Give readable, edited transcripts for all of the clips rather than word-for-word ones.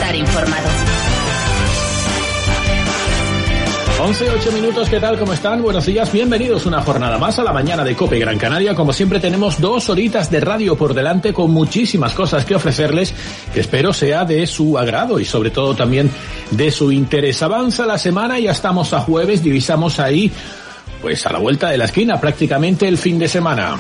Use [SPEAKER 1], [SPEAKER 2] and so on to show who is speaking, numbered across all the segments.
[SPEAKER 1] estar informado.
[SPEAKER 2] 11:08 minutos, ¿qué tal? ¿Cómo están? Buenos días, bienvenidos una jornada más a la mañana de COPE Gran Canaria. Como siempre tenemos 2 horitas de radio por delante con muchísimas cosas que ofrecerles, que espero sea de su agrado y sobre todo también de su interés. Avanza la semana, ya estamos a jueves, divisamos ahí, pues a la vuelta de la esquina, prácticamente el fin de semana.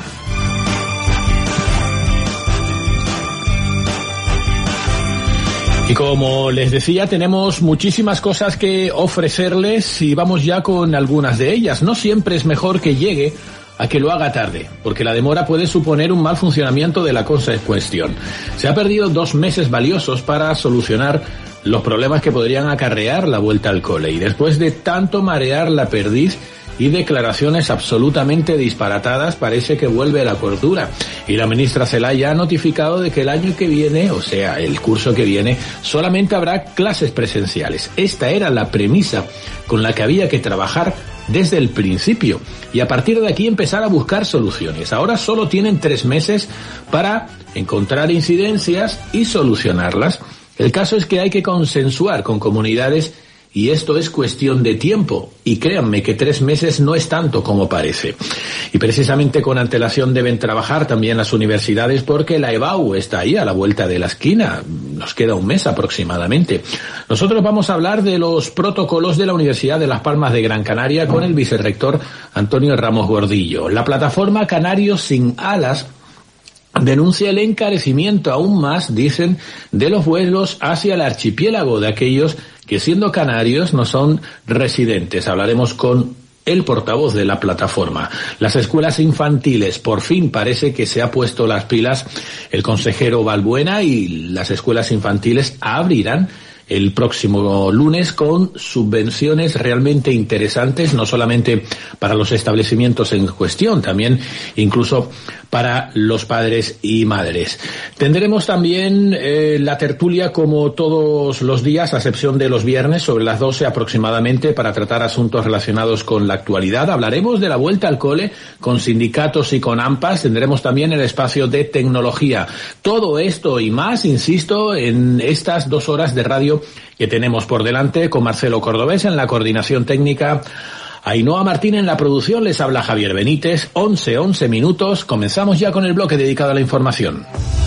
[SPEAKER 2] Y como les decía, tenemos muchísimas cosas que ofrecerles y vamos ya con algunas de ellas. No siempre es mejor que llegue a que lo haga tarde, porque la demora puede suponer un mal funcionamiento de la cosa en cuestión. Se ha perdido 2 meses valiosos para solucionar los problemas que podrían acarrear la vuelta al cole. Y después de tanto marear la perdiz y declaraciones absolutamente disparatadas, parece que vuelve la cordura. Y la ministra Zelaya ha notificado de que el año que viene, o sea, el curso que viene, solamente habrá clases presenciales. Esta era la premisa con la que había que trabajar desde el principio. Y a partir de aquí empezar a buscar soluciones. Ahora solo tienen 3 meses para encontrar incidencias y solucionarlas. El caso es que hay que consensuar con comunidades y esto es cuestión de tiempo, y créanme que 3 meses no es tanto como parece. Y precisamente con antelación deben trabajar también las universidades porque la EBAU está ahí a la vuelta de la esquina, nos queda 1 mes aproximadamente. Nosotros vamos a hablar de los protocolos de la Universidad de Las Palmas de Gran Canaria con el vicerrector Antonio Ramos Gordillo. La plataforma Canarios sin Alas denuncia el encarecimiento aún más, dicen, de los vuelos hacia el archipiélago de aquellos que siendo canarios no son residentes. Hablaremos con el portavoz de la plataforma. Las escuelas infantiles, por fin parece que se ha puesto las pilas el consejero Balbuena y las escuelas infantiles abrirán el próximo lunes con subvenciones realmente interesantes, no solamente para los establecimientos en cuestión, también incluso para los padres y madres. Tendremos también la tertulia como todos los días, a excepción de los viernes, sobre las 12 aproximadamente, para tratar asuntos relacionados con la actualidad. Hablaremos de la vuelta al cole con sindicatos y con AMPAs. Tendremos también el espacio de tecnología. Todo esto y más, insisto, en estas 2 horas de radio que tenemos por delante, con Marcelo Cordobés en la coordinación técnica, Ainhoa Martín en la producción, les habla Javier Benítez. 11 minutos, comenzamos ya con el bloque dedicado a la información.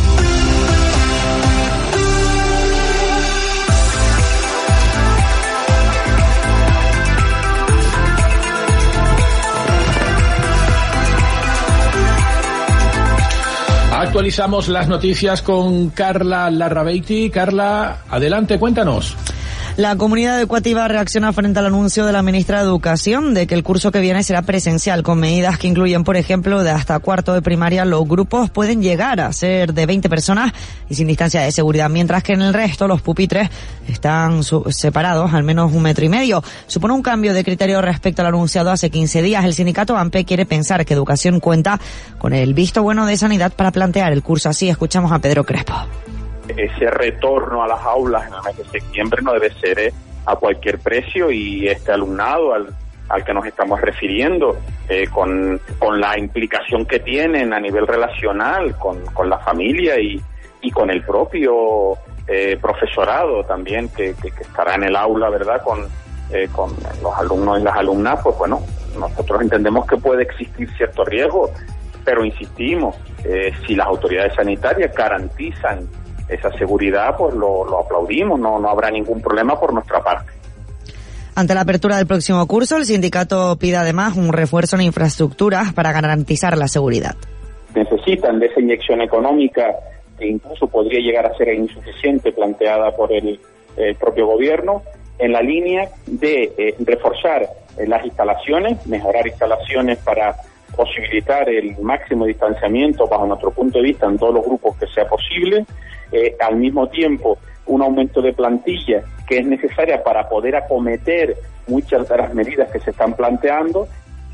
[SPEAKER 2] Actualizamos las noticias con Carla Larrabeiti. Carla, adelante, cuéntanos.
[SPEAKER 3] La comunidad educativa reacciona frente al anuncio de la ministra de Educación de que el curso que viene será presencial, con medidas que incluyen, por ejemplo, de hasta 4º de primaria, los grupos pueden llegar a ser de 20 personas y sin distancia de seguridad, mientras que en el resto los pupitres están separados al menos 1,5 metros. Supone un cambio de criterio respecto al anunciado hace 15 días. El sindicato AMPE quiere pensar que Educación cuenta con el visto bueno de Sanidad para plantear el curso. Así escuchamos a Pedro Crespo.
[SPEAKER 4] Ese retorno a las aulas en el mes de septiembre no debe ser a cualquier precio, y este alumnado al que nos estamos refiriendo, con la implicación que tienen a nivel relacional con la familia y con el propio profesorado también que estará en el aula, ¿verdad?, con los alumnos y las alumnas, pues bueno, nosotros entendemos que puede existir cierto riesgo, pero insistimos, si las autoridades sanitarias garantizan esa seguridad, pues lo aplaudimos, no habrá ningún problema por nuestra parte.
[SPEAKER 3] Ante la apertura del próximo curso, el sindicato pide además un refuerzo en infraestructuras para garantizar la seguridad.
[SPEAKER 4] Necesitan de esa inyección económica que incluso podría llegar a ser insuficiente, planteada por el propio gobierno, en la línea de reforzar las instalaciones, mejorar instalaciones para posibilitar el máximo distanciamiento bajo nuestro punto de vista en todos los grupos que sea posible, al mismo tiempo un aumento de plantilla que es necesaria para poder acometer muchas de las medidas que se están planteando.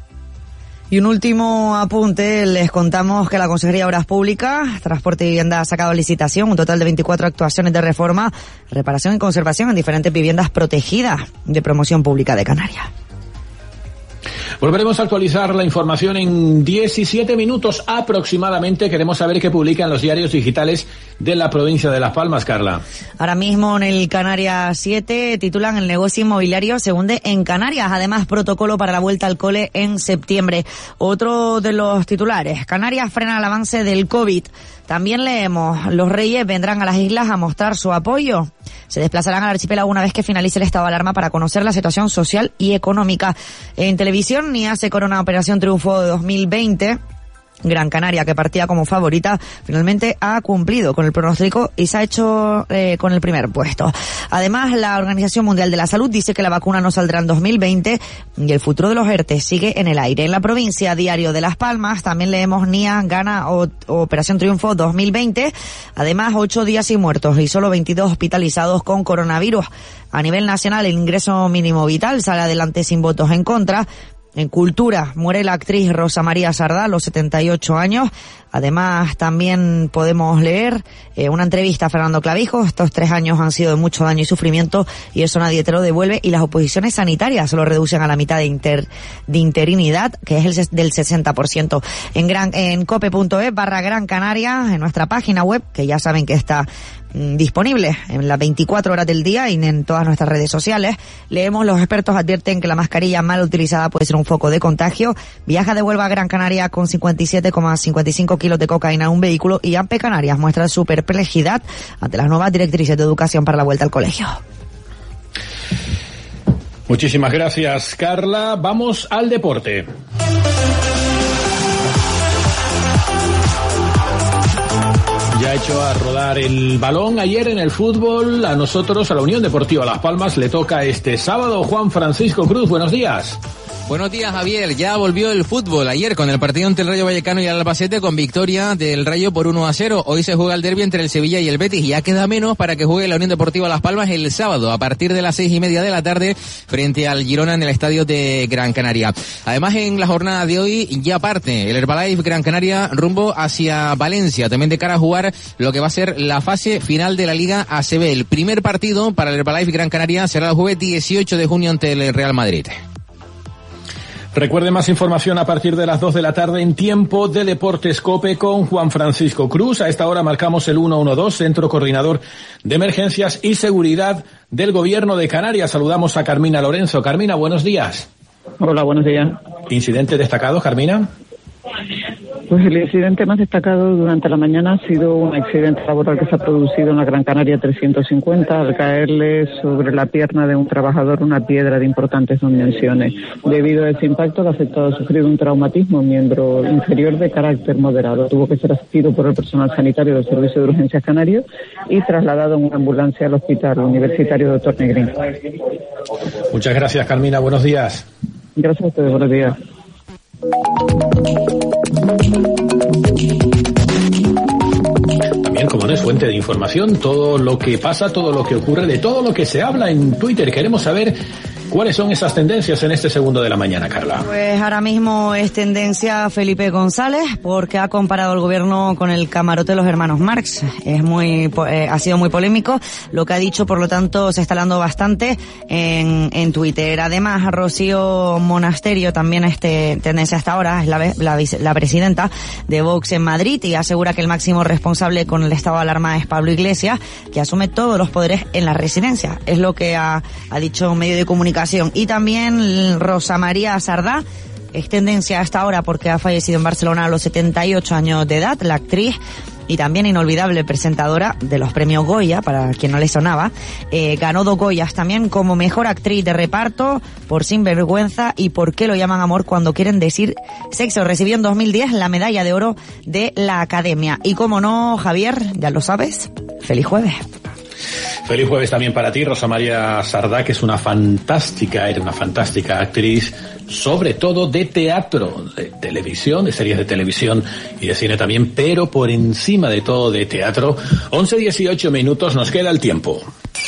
[SPEAKER 3] Y un último apunte, les contamos que la Consejería de Obras Públicas, Transporte y Vivienda ha sacado a licitación un total de 24 actuaciones de reforma, reparación y conservación en diferentes viviendas protegidas de promoción pública de Canarias.
[SPEAKER 2] Volveremos a actualizar la información en 17 minutos aproximadamente. Queremos saber qué publican los diarios digitales de la provincia de Las Palmas, Carla.
[SPEAKER 3] Ahora mismo en el Canarias 7 titulan: el negocio inmobiliario se hunde en Canarias. Además, protocolo para la vuelta al cole en septiembre. Otro de los titulares: Canarias frena el avance del COVID. También leemos: los reyes vendrán a las islas a mostrar su apoyo. Se desplazarán al archipiélago una vez que finalice el estado de alarma para conocer la situación social y económica. En televisión, NIASE corona Operación Triunfo de 2020. Gran Canaria, que partía como favorita, finalmente ha cumplido con el pronóstico y se ha hecho con el primer puesto. Además, la Organización Mundial de la Salud dice que la vacuna no saldrá en 2020 y el futuro de los ERTE sigue en el aire. En la provincia, Diario de Las Palmas, también leemos: NIA gana Operación Triunfo 2020. Además, 8 días sin muertos y solo 22 hospitalizados con coronavirus. A nivel nacional, el ingreso mínimo vital sale adelante sin votos en contra. En cultura, muere la actriz Rosa María Sardá a los 78 años. Además, también podemos leer una entrevista a Fernando Clavijo. Estos 3 años han sido de mucho daño y sufrimiento y eso nadie te lo devuelve. Y las oposiciones sanitarias lo reducen a la mitad de interinidad, que es del 60%. En cope.es/Gran Canaria, en nuestra página web, que ya saben que está disponible en las 24 horas del día y en todas nuestras redes sociales, leemos: los expertos advierten que la mascarilla mal utilizada puede ser un foco de contagio. Viaja de Huelva a Gran Canaria con 57,55 kilos de cocaína en un vehículo y AMPE Canarias muestra su perplejidad ante las nuevas directrices de educación para la vuelta al colegio.
[SPEAKER 2] Muchísimas gracias, Carla. Vamos al deporte. Ya ha hecho a rodar el balón ayer en el fútbol. A nosotros, a la Unión Deportiva Las Palmas, le toca este sábado. Juan Francisco Cruz, buenos días.
[SPEAKER 1] Buenos días, Javier. Ya volvió el fútbol ayer con el partido entre el Rayo Vallecano y el Albacete, con victoria del Rayo por 1-0. Hoy se juega el derbi entre el Sevilla y el Betis y ya queda menos para que juegue la Unión Deportiva Las Palmas el sábado a partir de las 6:30 de la tarde frente al Girona en el estadio de Gran Canaria. Además, en la jornada de hoy ya parte el Herbalife Gran Canaria rumbo hacia Valencia, también de cara a jugar lo que va a ser la fase final de la Liga ACB. El primer partido para el Herbalife Gran Canaria será el jueves 18 de junio ante el Real Madrid.
[SPEAKER 2] Recuerde más información a partir de las 2 de la tarde en Tiempo de Deportes COPE con Juan Francisco Cruz. A esta hora marcamos el 112, Centro Coordinador de Emergencias y Seguridad del Gobierno de Canarias. Saludamos a Carmina Lorenzo. Carmina, buenos días.
[SPEAKER 5] Hola, buenos días.
[SPEAKER 2] ¿Incidente destacado, Carmina?
[SPEAKER 5] Pues el incidente más destacado durante la mañana ha sido un accidente laboral que se ha producido en la Gran Canaria 350 al caerle sobre la pierna de un trabajador una piedra de importantes dimensiones. Debido a ese impacto, el afectado ha sufrido un traumatismo miembro inferior de carácter moderado. Tuvo que ser asistido por el personal sanitario del Servicio de Urgencias Canario y trasladado en una ambulancia al Hospital Universitario Dr. Negrín.
[SPEAKER 2] Muchas gracias, Carmina. Buenos días.
[SPEAKER 5] Gracias a ustedes. Buenos días.
[SPEAKER 2] También, como no es fuente de información, todo lo que pasa, todo lo que ocurre, de todo lo que se habla en Twitter. Queremos saber cuáles son esas tendencias en este segundo de la mañana, Carla.
[SPEAKER 3] Pues ahora mismo es tendencia Felipe González porque ha comparado el gobierno con el camarote de los hermanos Marx. Ha sido muy polémico lo que ha dicho, por lo tanto se está hablando bastante en Twitter. Además, Rocío Monasterio también es tendencia hasta ahora, es la presidenta de Vox en Madrid y asegura que el máximo responsable con el estado de alarma es Pablo Iglesias, que asume todos los poderes en la residencia. Es lo que ha dicho un medio de comunicación. Y también Rosa María Sardá es tendencia hasta ahora porque ha fallecido en Barcelona a los 78 años de edad, la actriz y también inolvidable presentadora de los premios Goya, para quien no le sonaba. Ganó 2 Goyas también como mejor actriz de reparto por Sinvergüenza y Por qué lo llaman amor cuando quieren decir sexo. Recibió en 2010 la medalla de oro de la Academia. Y como no, Javier, ya lo sabes, feliz jueves.
[SPEAKER 2] Feliz jueves también para ti, Rosa María Sardá, que es una fantástica actriz, sobre todo de teatro, de televisión, de series de televisión y de cine también, pero por encima de todo de teatro. 11:18 minutos, nos queda el tiempo.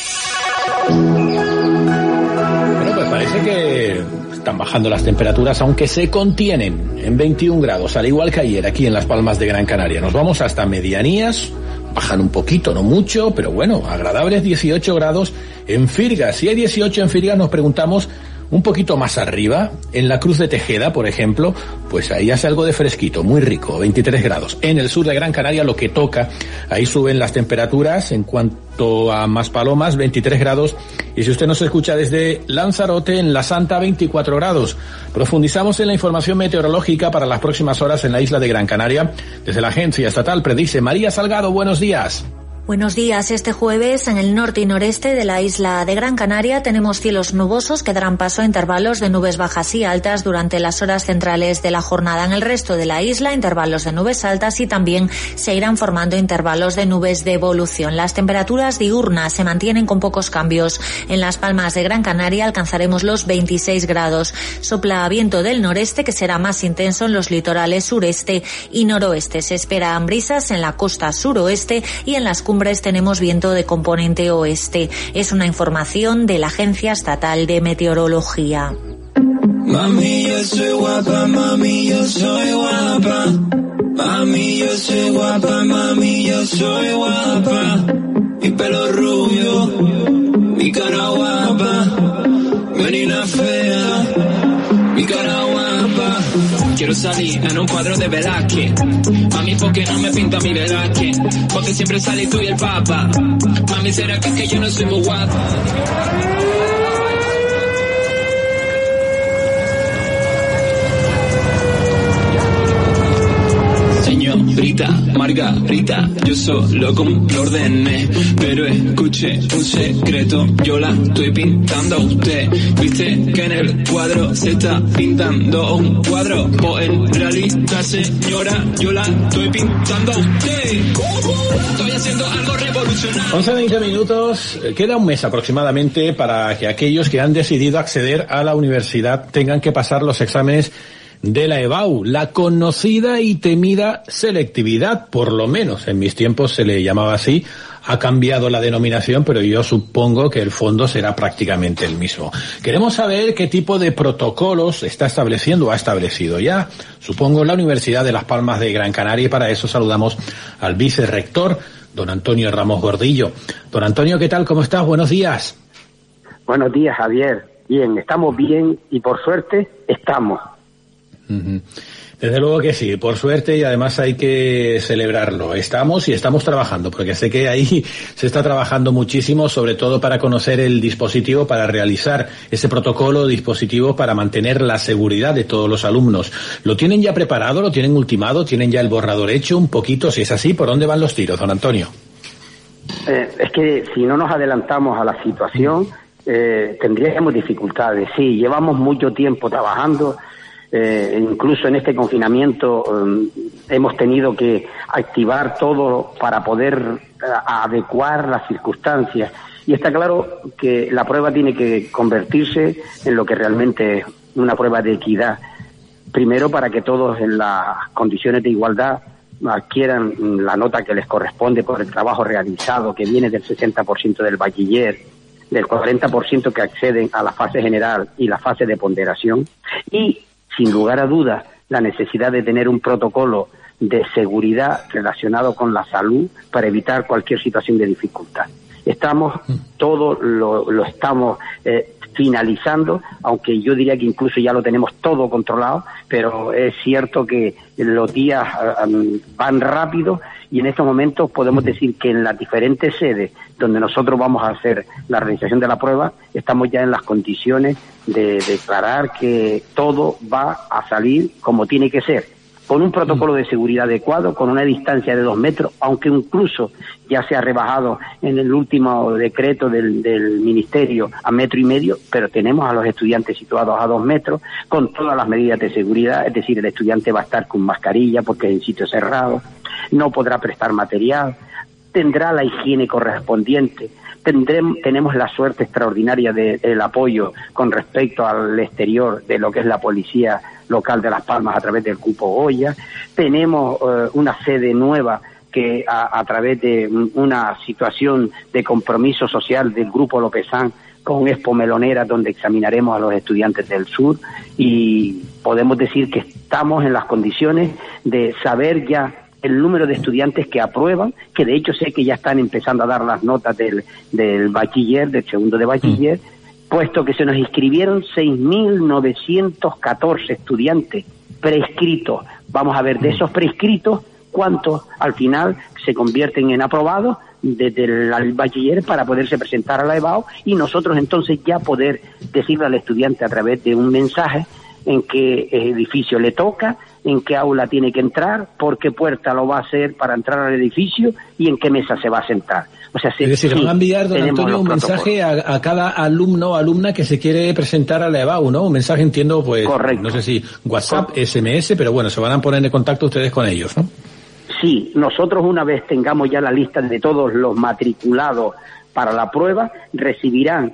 [SPEAKER 2] Bueno, pues parece que están bajando las temperaturas, aunque se contienen en 21 grados, al igual que ayer aquí en Las Palmas de Gran Canaria. Nos vamos hasta medianías. Bajan un poquito, no mucho, pero bueno, agradables 18 grados en Firgas. Si hay 18 en Firgas, nos preguntamos Un poquito más arriba, en la Cruz de Tejeda, por ejemplo, pues ahí hace algo de fresquito, muy rico, 23 grados. En el sur de Gran Canaria lo que toca, ahí suben las temperaturas. En cuanto a Maspalomas, 23 grados. Y si usted nos escucha desde Lanzarote, en La Santa, 24 grados. Profundizamos en la información meteorológica para las próximas horas en la isla de Gran Canaria. Desde la Agencia Estatal predice María Salgado, buenos días.
[SPEAKER 6] Buenos días. Este jueves en el norte y noreste de la isla de Gran Canaria tenemos cielos nubosos que darán paso a intervalos de nubes bajas y altas durante las horas centrales de la jornada. En el resto de la isla, intervalos de nubes altas y también se irán formando intervalos de nubes de evolución. Las temperaturas diurnas se mantienen con pocos cambios. En Las Palmas de Gran Canaria alcanzaremos los 26 grados. Sopla viento del noreste que será más intenso en los litorales sureste y noroeste. Se esperan brisas en la costa suroeste y en las cumbres tenemos viento de componente oeste. Es una información de la Agencia Estatal de Meteorología.
[SPEAKER 7] Mami, yo soy guapa, mami, yo soy guapa. Mami, yo soy guapa, mami, yo soy guapa. Mi pelo rubio, mi cara guapa. Mi nena fea, mi cara guapa. Quiero salir en un cuadro de Velázquez. Mami, ¿por qué no me pinta mi Velázquez? Porque siempre sales tú y el Papa. Mami, ¿será que es que yo no soy muy guapa? Señorita Margarita, yo solo cumplo órdenes, pero escuche un secreto, yo la estoy pintando a usted. Viste que en el cuadro se está pintando un cuadro, pues en realidad, señora, yo la estoy pintando a usted. Estoy haciendo algo revolucionario.
[SPEAKER 2] 11:20 minutos, queda un mes aproximadamente para que aquellos que han decidido acceder a la universidad tengan que pasar los exámenes de la EBAU, la conocida y temida selectividad, por lo menos en mis tiempos se le llamaba así. Ha cambiado la denominación, pero yo supongo que el fondo será prácticamente el mismo. Queremos saber qué tipo de protocolos está estableciendo o ha establecido ya, supongo, la Universidad de Las Palmas de Gran Canaria, y para eso saludamos al vicerrector, don Antonio Ramos Gordillo. Don Antonio, ¿qué tal? ¿Cómo estás? Buenos días.
[SPEAKER 8] Buenos días, Javier. Bien, estamos bien y por suerte estamos.
[SPEAKER 2] Desde luego que sí, por suerte, y además hay que celebrarlo. Estamos trabajando, porque sé que ahí se está trabajando muchísimo, sobre todo para conocer el dispositivo, para realizar ese protocolo dispositivo para mantener la seguridad de todos los alumnos. ¿Lo tienen ya preparado? ¿Lo tienen ultimado? ¿Tienen ya el borrador hecho un poquito? Si es así, ¿por dónde van los tiros, don Antonio?
[SPEAKER 8] Es que si no nos adelantamos a la situación, tendríamos dificultades. Sí, llevamos mucho tiempo trabajando. Incluso en este confinamiento hemos tenido que activar todo para poder adecuar las circunstancias, y está claro que la prueba tiene que convertirse en lo que realmente es una prueba de equidad, primero para que todos en las condiciones de igualdad adquieran la nota que les corresponde por el trabajo realizado, que viene del 60% del bachiller, del 40% que acceden a la fase general y la fase de ponderación, y sin lugar a dudas, la necesidad de tener un protocolo de seguridad relacionado con la salud para evitar cualquier situación de dificultad. Todo lo estamos finalizando, aunque yo diría que incluso ya lo tenemos todo controlado, pero es cierto que los días van rápido, y en estos momentos podemos decir que en las diferentes sedes donde nosotros vamos a hacer la realización de la prueba, estamos ya en las condiciones de declarar que todo va a salir como tiene que ser, con un protocolo de seguridad adecuado, con una distancia de 2 metros, aunque incluso ya se ha rebajado en el último decreto del Ministerio a 1,5 metros, pero tenemos a los estudiantes situados a 2 metros, con todas las medidas de seguridad, es decir, el estudiante va a estar con mascarilla porque es en sitio cerrado, no podrá prestar material, tendrá la higiene correspondiente. Tenemos la suerte extraordinaria del apoyo con respecto al exterior de lo que es la policía local de Las Palmas a través del Cupo Goya. Tenemos una sede nueva que a través de una situación de compromiso social del Grupo Lopezán con Expo Melonera, donde examinaremos a los estudiantes del sur, y podemos decir que estamos en las condiciones de saber ya el número de estudiantes que aprueban, que de hecho sé que ya están empezando a dar las notas del bachiller, del segundo de bachiller, puesto que se nos inscribieron 6.914 estudiantes prescritos. Vamos a ver de esos prescritos cuántos al final se convierten en aprobados desde el bachiller para poderse presentar a la EBAU, y nosotros entonces ya poder decirle al estudiante a través de un mensaje en qué edificio le toca, en qué aula tiene que entrar, por qué puerta lo va a hacer para entrar al edificio y en qué mesa se va a sentar. O sea,
[SPEAKER 2] es decir, van a enviar, don Antonio, un mensaje a cada alumno o alumna que se quiere presentar a la EBAU, ¿no? Un mensaje, entiendo, pues, correcto, no sé si WhatsApp, SMS, pero bueno, se van a poner en contacto ustedes con ellos, ¿no?
[SPEAKER 8] Sí, nosotros una vez tengamos ya la lista de todos los matriculados para la prueba, recibirán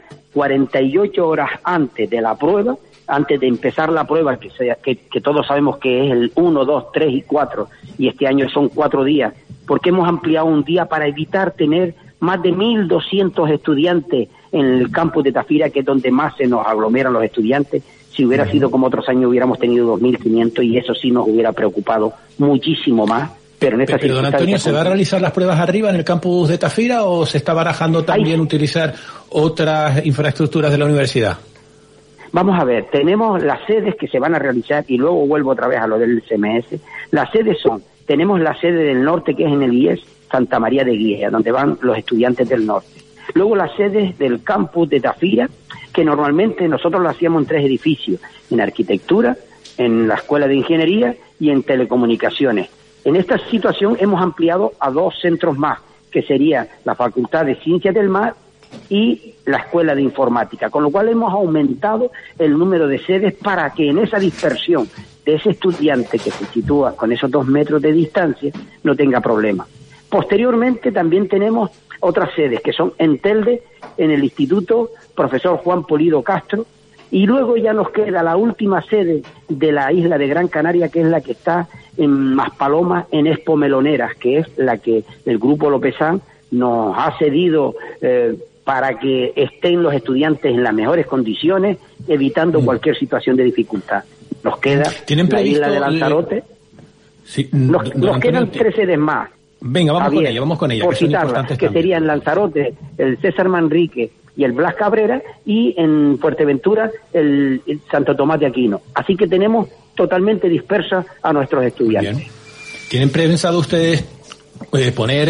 [SPEAKER 8] 48 horas antes de la prueba, antes de empezar la prueba, que todos sabemos que es el 1, 2, 3 y 4, y este año son 4 días, porque hemos ampliado un día para evitar tener más de 1.200 estudiantes en el campus de Tafira, que es donde más se nos aglomeran los estudiantes. Si hubiera sido como otros años, hubiéramos tenido 2.500 y eso sí nos hubiera preocupado muchísimo más. Pero
[SPEAKER 2] don Antonio, ¿se va a realizar las pruebas arriba en el campus de Tafira o se está barajando también utilizar otras infraestructuras de la universidad?
[SPEAKER 8] Vamos a ver, tenemos las sedes que se van a realizar, y luego vuelvo otra vez a lo del CMS. Las sedes tenemos la sede del norte, que es en el IES Santa María de Guía, donde van los estudiantes del norte. Luego las sedes del campus de Tafira, que normalmente nosotros lo hacíamos en 3 edificios, en arquitectura, en la escuela de ingeniería y en telecomunicaciones. En esta situación hemos ampliado a 2 centros más, que sería la Facultad de Ciencias del Mar y la Escuela de Informática, con lo cual hemos aumentado el número de sedes para que en esa dispersión de ese estudiante que se sitúa con esos 2 metros de distancia no tenga problema. Posteriormente también tenemos otras sedes que son en Telde, en el Instituto Profesor Juan Polido Castro, y luego ya nos queda la última sede de la isla de Gran Canaria, que es la que está en Maspalomas, en Expo Meloneras, que es la que el Grupo Lopezán nos ha cedido para que estén los estudiantes en las mejores condiciones, evitando cualquier situación de dificultad. Nos queda la isla de Lanzarote.
[SPEAKER 2] Sí,
[SPEAKER 8] nos quedan 3 sedes más.
[SPEAKER 2] Venga, vamos con ella.
[SPEAKER 8] Por citarlas, que serían Lanzarote, el César Manrique y el Blas Cabrera, y en Fuerteventura el Santo Tomás de Aquino. Así que tenemos totalmente dispersas a nuestros estudiantes.
[SPEAKER 2] Bien. ¿Tienen pensado ustedes poner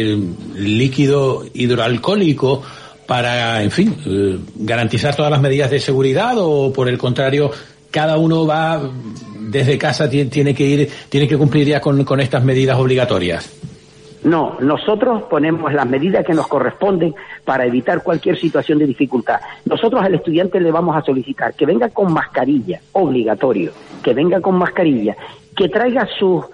[SPEAKER 2] líquido hidroalcohólico para, en fin, garantizar todas las medidas de seguridad, o por el contrario, cada uno va desde casa, tiene que cumplir ya con estas medidas obligatorias?
[SPEAKER 8] No, nosotros ponemos las medidas que nos corresponden para evitar cualquier situación de dificultad. Nosotros al estudiante le vamos a solicitar que venga con mascarilla, obligatorio, que venga con mascarilla, que traiga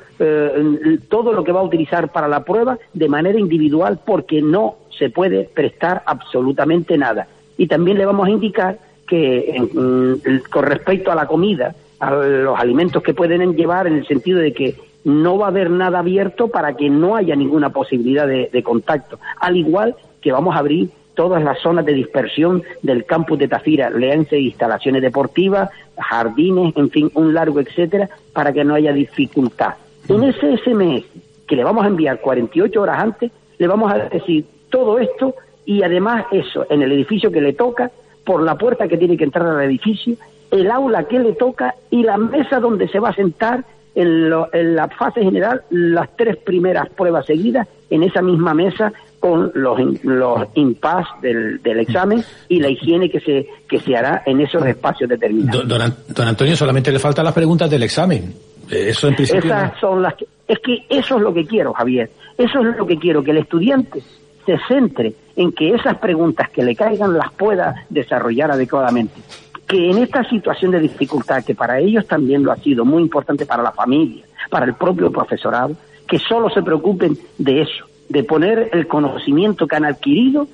[SPEAKER 8] todo lo que va a utilizar para la prueba de manera individual, porque no se puede prestar absolutamente nada. Y también le vamos a indicar que con respecto a la comida, a los alimentos que pueden llevar, en el sentido de que no va a haber nada abierto para que no haya ninguna posibilidad de contacto. Al igual que vamos a abrir todas las zonas de dispersión del campus de Tafira, léanse instalaciones deportivas, jardines, en fin, un largo etcétera, para que no haya dificultad. En ese SMS que le vamos a enviar 48 horas antes, le vamos a decir todo esto, y además eso, en el edificio que le toca, por la puerta que tiene que entrar al edificio, el aula que le toca y la mesa donde se va a sentar en la fase general, las 3 primeras pruebas seguidas en esa misma mesa, con los impas del examen y la higiene que se hará en esos espacios determinados.
[SPEAKER 2] Don Antonio, solamente le faltan las preguntas del examen. Eso en principio.
[SPEAKER 8] Esas son las que... Es que eso es lo que quiero, Javier. Eso es lo que quiero, que el estudiante se centre en que esas preguntas que le caigan las pueda desarrollar adecuadamente. Que en esta situación de dificultad, que para ellos también lo ha sido muy importante, para la familia, para el propio profesorado, que solo se preocupen de eso, de poner el conocimiento que han adquirido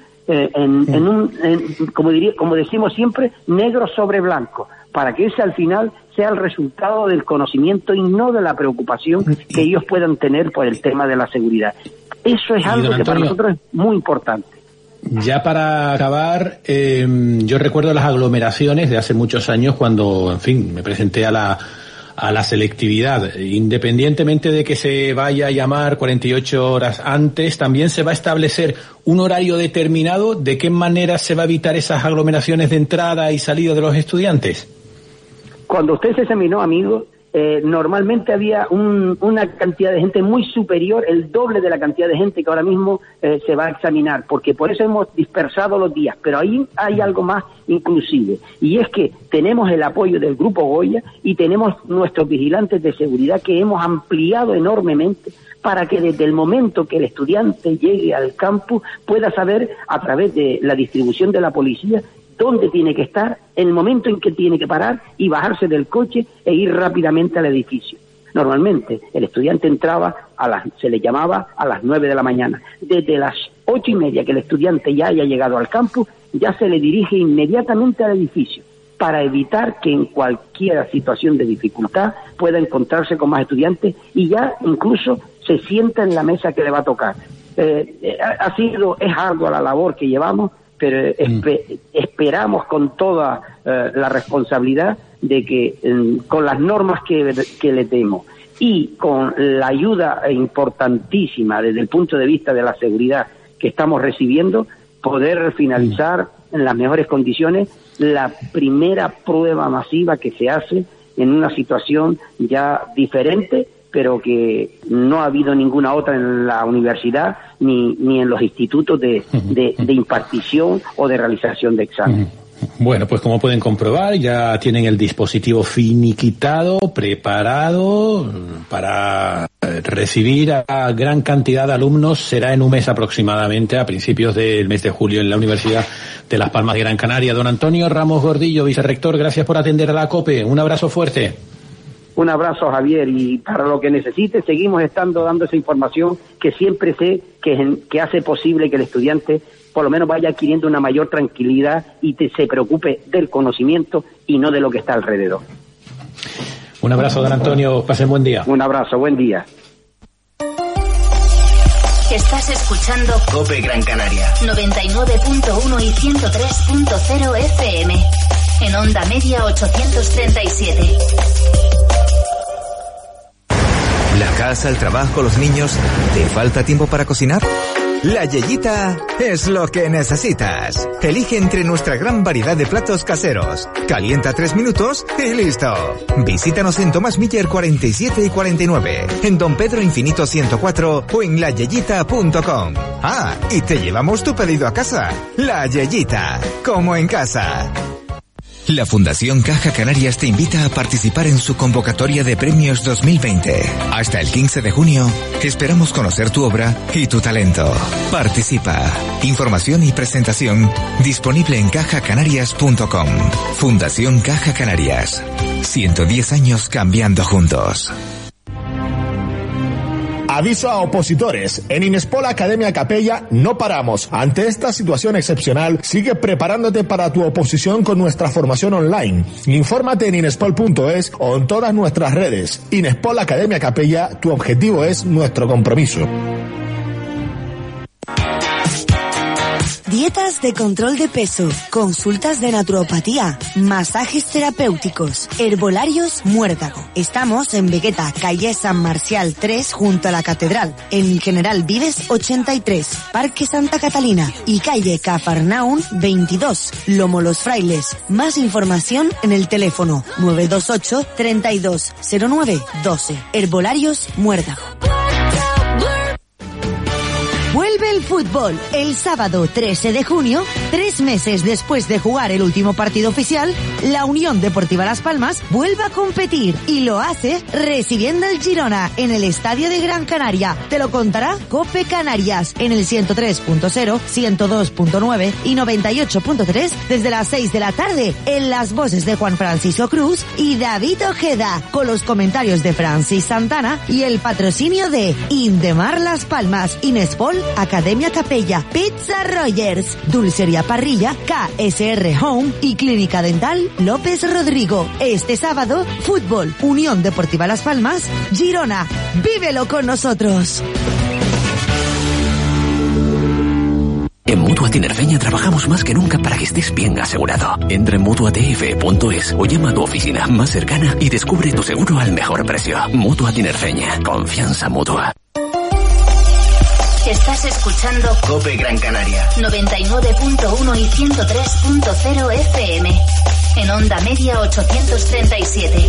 [SPEAKER 8] como decimos siempre, negro sobre blanco, para que ese al final sea el resultado del conocimiento y no de la preocupación que ellos puedan tener por el tema de la seguridad. Eso es algo que para nosotros es muy importante.
[SPEAKER 2] Ya para acabar, yo recuerdo las aglomeraciones de hace muchos años cuando, en fin, me presenté a a la selectividad. Independientemente de que se vaya a llamar 48 horas antes, también se va a establecer un horario determinado. ¿De qué manera se va a evitar esas aglomeraciones de entrada y salida de los estudiantes?
[SPEAKER 8] Cuando usted se examinó, amigo, normalmente había una cantidad de gente muy superior, el doble de la cantidad de gente que ahora mismo se va a examinar, porque por eso hemos dispersado los días. Pero ahí hay algo más inclusive, y es que tenemos el apoyo del Grupo Goya y tenemos nuestros vigilantes de seguridad que hemos ampliado enormemente para que desde el momento que el estudiante llegue al campus pueda saber, a través de la distribución de la policía, dónde tiene que estar, el momento en que tiene que parar y bajarse del coche e ir rápidamente al edificio. Normalmente el estudiante entraba se le llamaba a las 9 de la mañana. Desde las 8:30 que el estudiante ya haya llegado al campus, ya se le dirige inmediatamente al edificio, para evitar que en cualquier situación de dificultad pueda encontrarse con más estudiantes y ya incluso se sienta en la mesa que le va a tocar. Es ardua la labor que llevamos, pero esperamos con toda la responsabilidad de que con las normas que le demos y con la ayuda importantísima desde el punto de vista de la seguridad que estamos recibiendo, poder finalizar en las mejores condiciones la primera prueba masiva que se hace en una situación ya diferente, pero que no ha habido ninguna otra en la universidad ni en los institutos de impartición o de realización de exámenes.
[SPEAKER 2] Bueno, pues como pueden comprobar, ya tienen el dispositivo finiquitado, preparado para recibir a gran cantidad de alumnos. Será en un mes aproximadamente, a principios del mes de julio, en la Universidad de Las Palmas de Gran Canaria. Don Antonio Ramos Gordillo, vicerrector, gracias por atender a la COPE. Un abrazo fuerte.
[SPEAKER 8] Un abrazo, Javier, y para lo que necesite seguimos dando esa información que siempre sé que hace posible que el estudiante por lo menos vaya adquiriendo una mayor tranquilidad y se preocupe del conocimiento y no de lo que está alrededor.
[SPEAKER 2] Un abrazo, don Antonio, pasen buen día.
[SPEAKER 8] Un abrazo, buen día.
[SPEAKER 9] Estás escuchando
[SPEAKER 10] COPE Gran Canaria
[SPEAKER 9] 99.1 y 103.0 FM en onda media 837.
[SPEAKER 10] La casa, el trabajo, los niños. ¿Te falta tiempo para cocinar? La Yeyita es lo que necesitas. Elige entre nuestra gran variedad de platos caseros. Calienta 3 minutos y listo. Visítanos en Tomás Miller 47 y 49, en Don Pedro Infinito 104 o en layeyita.com. Ah, y te llevamos tu pedido a casa. La Yeyita, como en casa. La Fundación Caja Canarias te invita a participar en su convocatoria de premios 2020. Hasta el 15 de junio, esperamos conocer tu obra y tu talento. Participa. Información y presentación disponible en cajacanarias.com. Fundación Caja Canarias. 110 años cambiando juntos.
[SPEAKER 11] Aviso a opositores. En Inespol Academia Capella no paramos. Ante esta situación excepcional, sigue preparándote para tu oposición con nuestra formación online. Infórmate en inespol.es o en todas nuestras redes. Inespol Academia Capella, tu objetivo es nuestro compromiso.
[SPEAKER 12] Dietas de control de peso, consultas de naturopatía, masajes terapéuticos, herbolarios Muérdago. Estamos en Vegueta, calle San Marcial 3, junto a la Catedral, en General Vives 83, Parque Santa Catalina y calle Cafarnaún 22, Lomo Los Frailes. Más información en el teléfono 928 3209 12. Herbolarios Muérdago. Vuelve el fútbol el sábado 13 de junio, 3 meses después de jugar el último partido oficial. La Unión Deportiva Las Palmas vuelve a competir y lo hace recibiendo al Girona en el Estadio de Gran Canaria. Te lo contará COPE Canarias en el 103.0, 102.9 y 98.3 desde las 6 de la tarde, en las voces de Juan Francisco Cruz y David Ojeda, con los comentarios de Francis Santana y el patrocinio de Indemar Las Palmas, Inespol Academia Capella, Pizza Rogers, Dulcería Parrilla, KSR Home y Clínica Dental López Rodrigo. Este sábado, fútbol, Unión Deportiva Las Palmas, Girona. ¡Vívelo con nosotros!
[SPEAKER 13] En Mutua Tinerfeña trabajamos más que nunca para que estés bien asegurado. Entra en mutuatf.es o llama a tu oficina más cercana y descubre tu seguro al mejor precio. Mutua Tinerfeña. Confianza mutua.
[SPEAKER 9] Estás escuchando
[SPEAKER 13] COPE Gran Canaria
[SPEAKER 9] 99.1 y 103.0 FM. En onda media 837.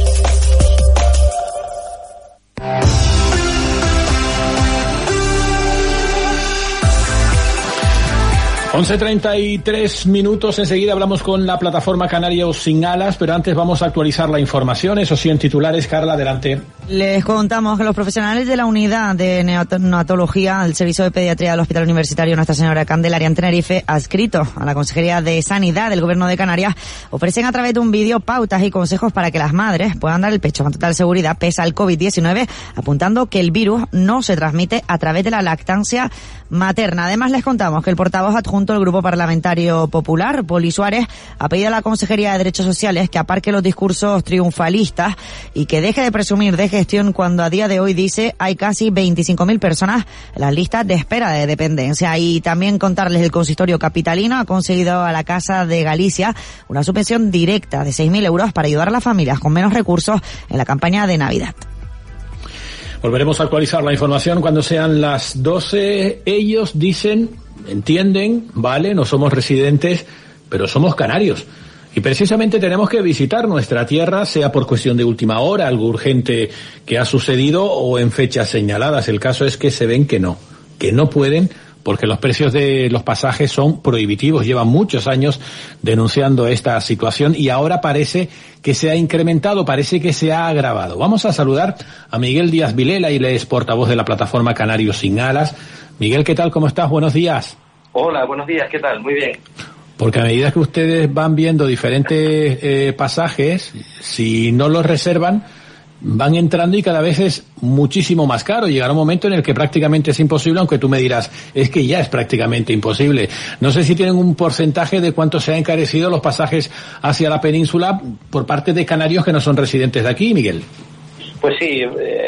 [SPEAKER 2] 11:33 minutos, enseguida hablamos con la plataforma Canarios Sin Alas, pero antes vamos a actualizar la información, eso sí, en titulares. Carla, adelante.
[SPEAKER 3] Les contamos que los profesionales de la unidad de neonatología del Servicio de Pediatría del Hospital Universitario Nuestra Señora Candelaria en Tenerife, adscrito a la Consejería de Sanidad del Gobierno de Canarias, ofrecen a través de un vídeo pautas y consejos para que las madres puedan dar el pecho con total seguridad pese al COVID-19, apuntando que el virus no se transmite a través de la lactancia materna. Además, les contamos que el portavoz adjunto del Grupo Parlamentario Popular, Poli Suárez, ha pedido a la Consejería de Derechos Sociales que aparque los discursos triunfalistas y que deje de presumir de gestión cuando a día de hoy dice hay casi 25.000 personas en las listas de espera de dependencia. Y también contarles el consistorio capitalino ha conseguido a la Casa de Galicia una subvención directa de 6.000 euros para ayudar a las familias con menos recursos en la campaña de Navidad.
[SPEAKER 2] Volveremos a actualizar la información cuando sean las 12. Ellos dicen, entienden, vale, no somos residentes, pero somos canarios. Y precisamente tenemos que visitar nuestra tierra, sea por cuestión de última hora, algo urgente que ha sucedido o en fechas señaladas. El caso es que se ven que no pueden, porque los precios de los pasajes son prohibitivos. Llevan muchos años denunciando esta situación y ahora parece que se ha incrementado, parece que se ha agravado. Vamos a saludar a Miguel Díaz Vilela, y él es portavoz de la plataforma Canarios Sin Alas. Miguel, ¿qué tal? ¿Cómo estás? Buenos días.
[SPEAKER 14] Hola, buenos días. ¿Qué tal? Muy bien.
[SPEAKER 2] Porque a medida que ustedes van viendo diferentes pasajes, si no los reservan, van entrando y cada vez es muchísimo más caro. Llegará un momento en el que prácticamente es imposible, aunque tú me dirás, es que ya es prácticamente imposible. No sé si tienen un porcentaje de cuánto se han encarecido los pasajes hacia la península por parte de canarios que no son residentes de aquí, Miguel.
[SPEAKER 14] Pues sí,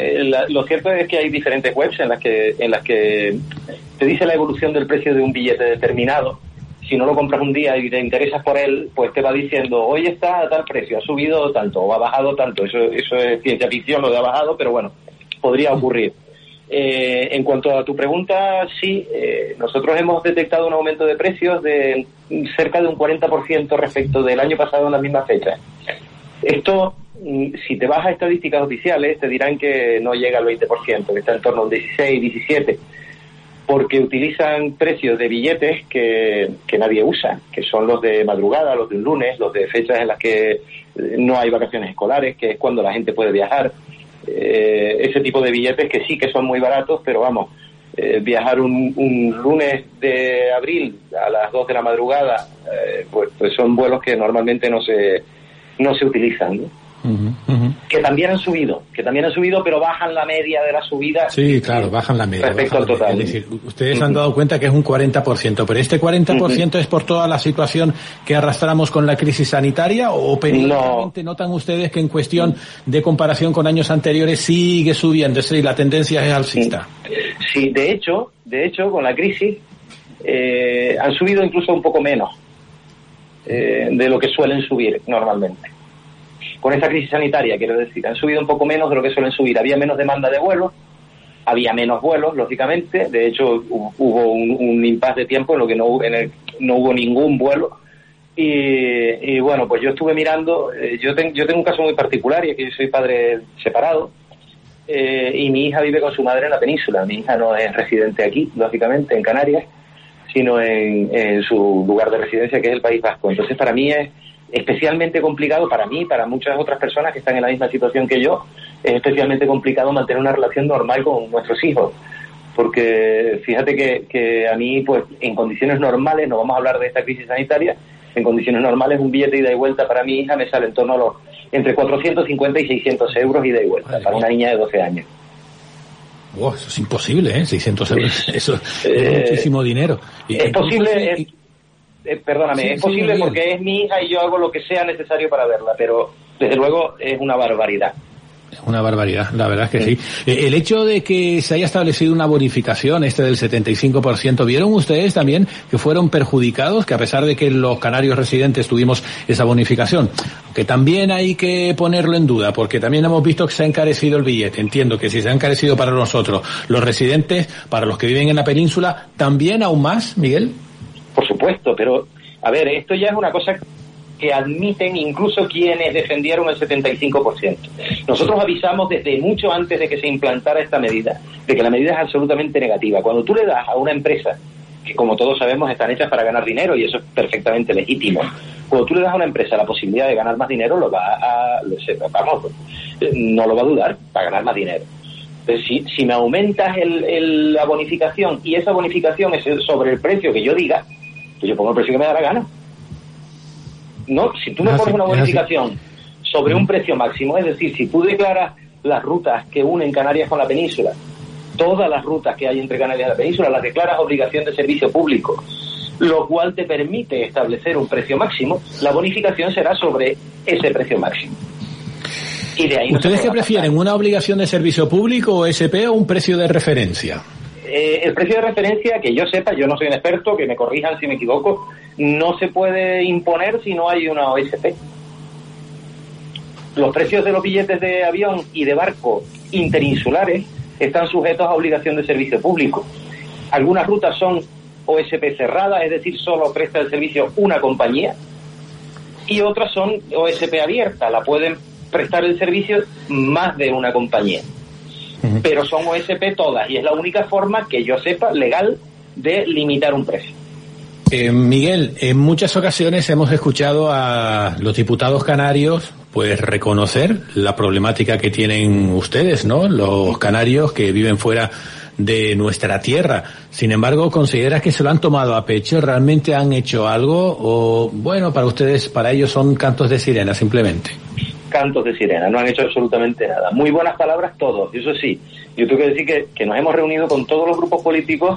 [SPEAKER 14] lo cierto es que hay diferentes webs en las que te dice la evolución del precio de un billete determinado. Si no lo compras un día y te interesas por él, pues te va diciendo, hoy está a tal precio, ha subido tanto o ha bajado tanto. Eso es ciencia ficción, lo de ha bajado, pero bueno, podría ocurrir. En cuanto a tu pregunta, sí, nosotros hemos detectado un aumento de precios de cerca de un 40% respecto del año pasado en la misma fecha. Esto, si te vas a estadísticas oficiales, te dirán que no llega al 20%, que está en torno a un 16, 17%. Porque utilizan precios de billetes que nadie usa, que son los de madrugada, los de un lunes, los de fechas en las que no hay vacaciones escolares, que es cuando la gente puede viajar. Ese tipo de billetes que sí que son muy baratos, pero vamos, viajar un lunes de abril a las 2 de la madrugada, pues son vuelos que normalmente no se utilizan, ¿no? Que también han subido, pero bajan la media de la subida.
[SPEAKER 2] Sí, claro, bajan la media.
[SPEAKER 14] Respecto al total.
[SPEAKER 2] Es decir, ustedes han dado cuenta que es un 40%, pero este 40% es por toda la situación que arrastramos con la crisis sanitaria, o periódicamente notan ustedes que en cuestión de comparación con años anteriores sigue subiendo, es decir, la tendencia es alcista.
[SPEAKER 14] Sí, de hecho, con la crisis han subido incluso un poco menos de lo que suelen subir normalmente. Con esta crisis sanitaria, quiero decir, han subido un poco menos de lo que suelen subir. Había menos demanda de vuelos, había menos vuelos, lógicamente. De hecho, hubo un impasse de tiempo en lo que no hubo ningún vuelo. Y bueno, pues yo estuve mirando. Yo tengo un caso muy particular, y es que yo soy padre separado. Y mi hija vive con su madre en la península. Mi hija no es residente aquí, lógicamente, en Canarias, sino en su lugar de residencia, que es el País Vasco. Entonces, para mí es especialmente complicado, para mí, para muchas otras personas que están en la misma situación que yo, es especialmente complicado mantener una relación normal con nuestros hijos, porque fíjate que a mí, pues, en condiciones normales, no vamos a hablar de esta crisis sanitaria, en condiciones normales un billete ida y vuelta para mi hija me sale en torno a entre 450 y 600 euros ida y vuelta, para una niña de 12 años.
[SPEAKER 2] Wow, eso es imposible, ¿eh? 600 euros, eso es muchísimo dinero.
[SPEAKER 14] Es posible... Perdóname, es posible porque es mi hija y yo hago lo que sea necesario para verla, pero desde luego es una barbaridad.
[SPEAKER 2] Una barbaridad, la verdad es que sí. El hecho de que se haya establecido una bonificación, del 75%, ¿vieron ustedes también que fueron perjudicados, que a pesar de que los canarios residentes tuvimos esa bonificación, que también hay que ponerlo en duda, porque también hemos visto que se ha encarecido el billete? Entiendo que si se ha encarecido para nosotros, los residentes, para los que viven en la península, ¿también aún más, Miguel?
[SPEAKER 14] Por supuesto, pero, a ver, esto ya es una cosa que admiten incluso quienes defendieron el 75%. Nosotros avisamos desde mucho antes de que se implantara esta medida, de que la medida es absolutamente negativa. Cuando tú le das a una empresa, que como todos sabemos están hechas para ganar dinero y eso es perfectamente legítimo, cuando tú le das a una empresa la posibilidad de ganar más dinero, no lo va a dudar, para ganar más dinero. Entonces, si me aumentas la bonificación y esa bonificación es sobre el precio que yo diga, pues yo pongo el precio que me da la gana. No, si tú me pones una bonificación sobre un precio máximo, es decir, si tú declaras las rutas que unen Canarias con la península, todas las rutas que hay entre Canarias y la península, las declaras obligación de servicio público, lo cual te permite establecer un precio máximo, la bonificación será sobre ese precio máximo. Y de ahí
[SPEAKER 2] ¿Ustedes qué prefieren, una obligación de servicio público o SP o un precio de referencia?
[SPEAKER 14] El precio de referencia, que yo sepa, yo no soy un experto, que me corrijan si me equivoco, no se puede imponer si no hay una OSP. Los precios de los billetes de avión y de barco interinsulares están sujetos a obligación de servicio público. Algunas rutas son OSP cerradas, es decir, solo presta el servicio una compañía, y otras son OSP abierta, la pueden prestar el servicio más de una compañía. Pero son OSP todas, y es la única forma que yo sepa legal de limitar un precio.
[SPEAKER 2] Miguel, en muchas ocasiones hemos escuchado a los diputados canarios pues reconocer la problemática que tienen ustedes, ¿no? Los canarios que viven fuera de nuestra tierra. Sin embargo, ¿consideras que se lo han tomado a pecho? ¿Realmente han hecho algo? O, bueno, para ustedes, para ellos son cantos de sirena simplemente?
[SPEAKER 14] Cantos de sirena, no han hecho absolutamente nada. Muy buenas palabras todos, eso sí. Yo tengo que decir que nos hemos reunido con todos los grupos políticos,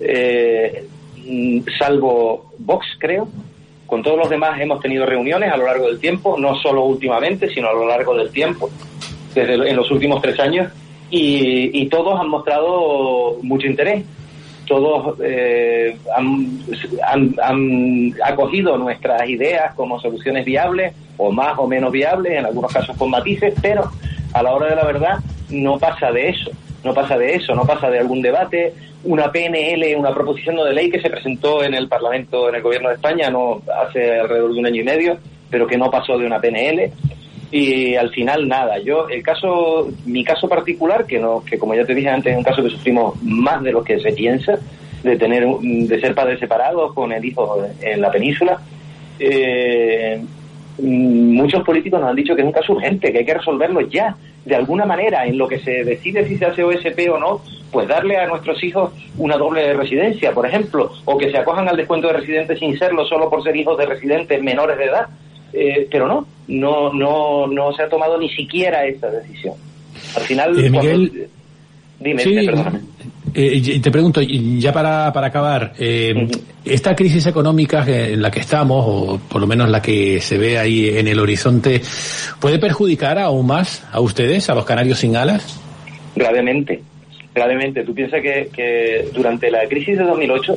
[SPEAKER 14] salvo Vox, creo. Con todos los demás hemos tenido reuniones a lo largo del tiempo, no solo últimamente, sino a lo largo del tiempo, en los últimos 3 años, y todos han mostrado mucho interés. Todos han acogido nuestras ideas como soluciones viables, o más o menos viables, en algunos casos con matices, pero a la hora de la verdad no pasa de eso, no pasa de algún debate. Una PNL, una proposición no de ley que se presentó en el Parlamento, en el Gobierno de España, no hace alrededor de 1 año y medio, pero que no pasó de una PNL, y al final nada. Mi caso particular, que como ya te dije antes, es un caso que sufrimos más de lo que se piensa, de ser padres separados con el hijo en la península. Muchos políticos nos han dicho que es un caso urgente, que hay que resolverlo ya, de alguna manera. En lo que se decide si se hace OSP o no, pues darle a nuestros hijos una doble residencia, por ejemplo, o que se acojan al descuento de residentes sin serlo, solo por ser hijos de residentes menores de edad. Pero no se ha tomado ni siquiera esa decisión. Al final,
[SPEAKER 2] Miguel,
[SPEAKER 14] dime,
[SPEAKER 2] sí,
[SPEAKER 14] perdóname.
[SPEAKER 2] Te pregunto, ya para acabar, esta crisis económica en la que estamos, o por lo menos la que se ve ahí en el horizonte, ¿puede perjudicar aún más a ustedes, a los canarios sin alas?
[SPEAKER 14] Gravemente. Tú piensas que durante la crisis de 2008,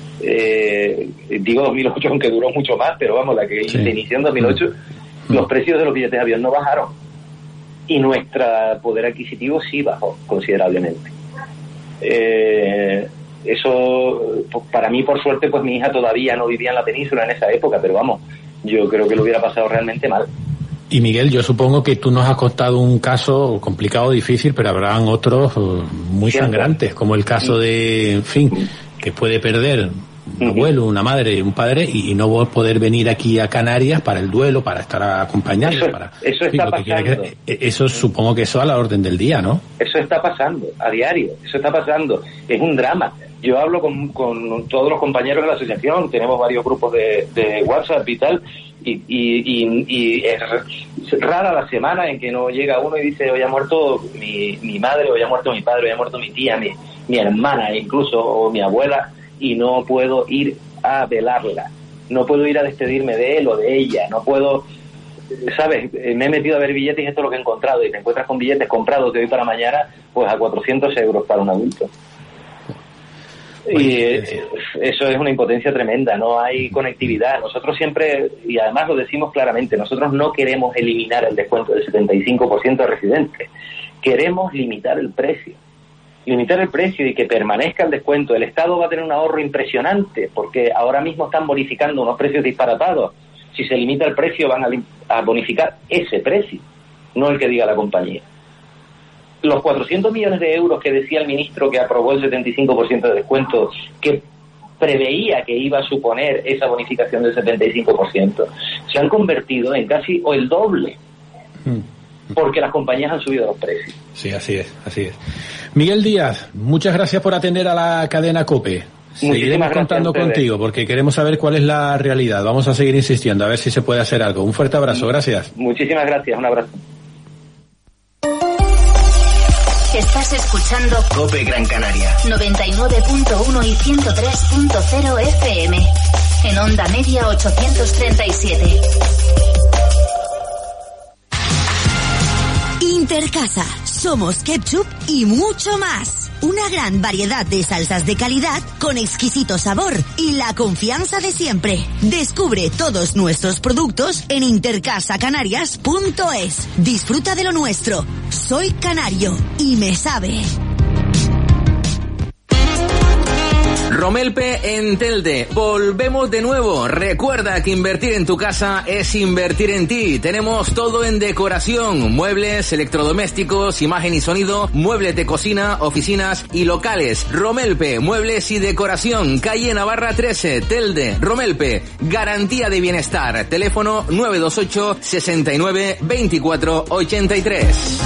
[SPEAKER 14] digo 2008 aunque duró mucho más, pero vamos, la que se inició en 2008, los precios de los billetes de avión no bajaron, y nuestro poder adquisitivo sí bajó considerablemente. Eso, para mí, por suerte, pues mi hija todavía no vivía en la península en esa época, pero vamos, yo creo que lo hubiera pasado realmente mal.
[SPEAKER 2] Y Miguel, yo supongo que tú nos has contado un caso complicado, difícil, pero habrán otros muy sangrantes, como el caso de, en fin, que puede perder un abuelo, una madre, un padre, y no poder venir aquí a Canarias para el duelo, para estar acompañando.
[SPEAKER 14] Eso está pasando.
[SPEAKER 2] Eso supongo que eso a la orden del día, ¿no?
[SPEAKER 14] Eso está pasando a diario, eso está pasando. Es un drama. Yo hablo con todos los compañeros de la asociación, tenemos varios grupos de WhatsApp y tal, y es rara la semana en que no llega uno y dice: hoy ha muerto mi madre, hoy ha muerto mi padre, hoy ha muerto mi tía, mi hermana incluso, o mi abuela, y no puedo ir a velarla, no puedo ir a despedirme de él o de ella, no puedo. ¿sabes? Me he metido a ver billetes y esto es lo que he encontrado, y te encuentras con billetes comprados de hoy para mañana, pues a 400 euros para un adulto. Y eso es una impotencia tremenda, no hay conectividad. Nosotros siempre, y además lo decimos claramente, nosotros no queremos eliminar el descuento del 75% de residentes, queremos limitar el precio y que permanezca el descuento. El Estado va a tener un ahorro impresionante, porque ahora mismo están bonificando unos precios disparatados. Si se limita el precio, van a bonificar ese precio, no el que diga la compañía. Los 400 millones de euros que decía el ministro que aprobó el 75% de descuento, que preveía que iba a suponer esa bonificación del 75%, se han convertido en casi o el doble, porque las compañías han subido los precios.
[SPEAKER 2] Sí, así es. Miguel Díaz, muchas gracias por atender a la cadena COPE. Seguiremos contando contigo porque queremos saber cuál es la realidad. Vamos a seguir insistiendo a ver si se puede hacer algo. Un fuerte abrazo, gracias.
[SPEAKER 14] Muchísimas gracias, un abrazo.
[SPEAKER 9] Estás escuchando
[SPEAKER 13] COPE Gran Canaria
[SPEAKER 9] 99.1 y 103.0 FM. En onda media 837.
[SPEAKER 12] Intercasa, somos ketchup y mucho más. Una gran variedad de salsas de calidad con exquisito sabor y la confianza de siempre. Descubre todos nuestros productos en intercasacanarias.es. Disfruta de lo nuestro. Soy canario y me sabe.
[SPEAKER 1] Romelpe en Telde. Volvemos de nuevo. Recuerda que invertir en tu casa es invertir en ti. Tenemos todo en decoración, muebles, electrodomésticos, imagen y sonido, muebles de cocina, oficinas y locales. Romelpe, muebles y decoración. Calle Navarra 13, Telde. Romelpe, garantía de bienestar. Teléfono 928 69 24 83.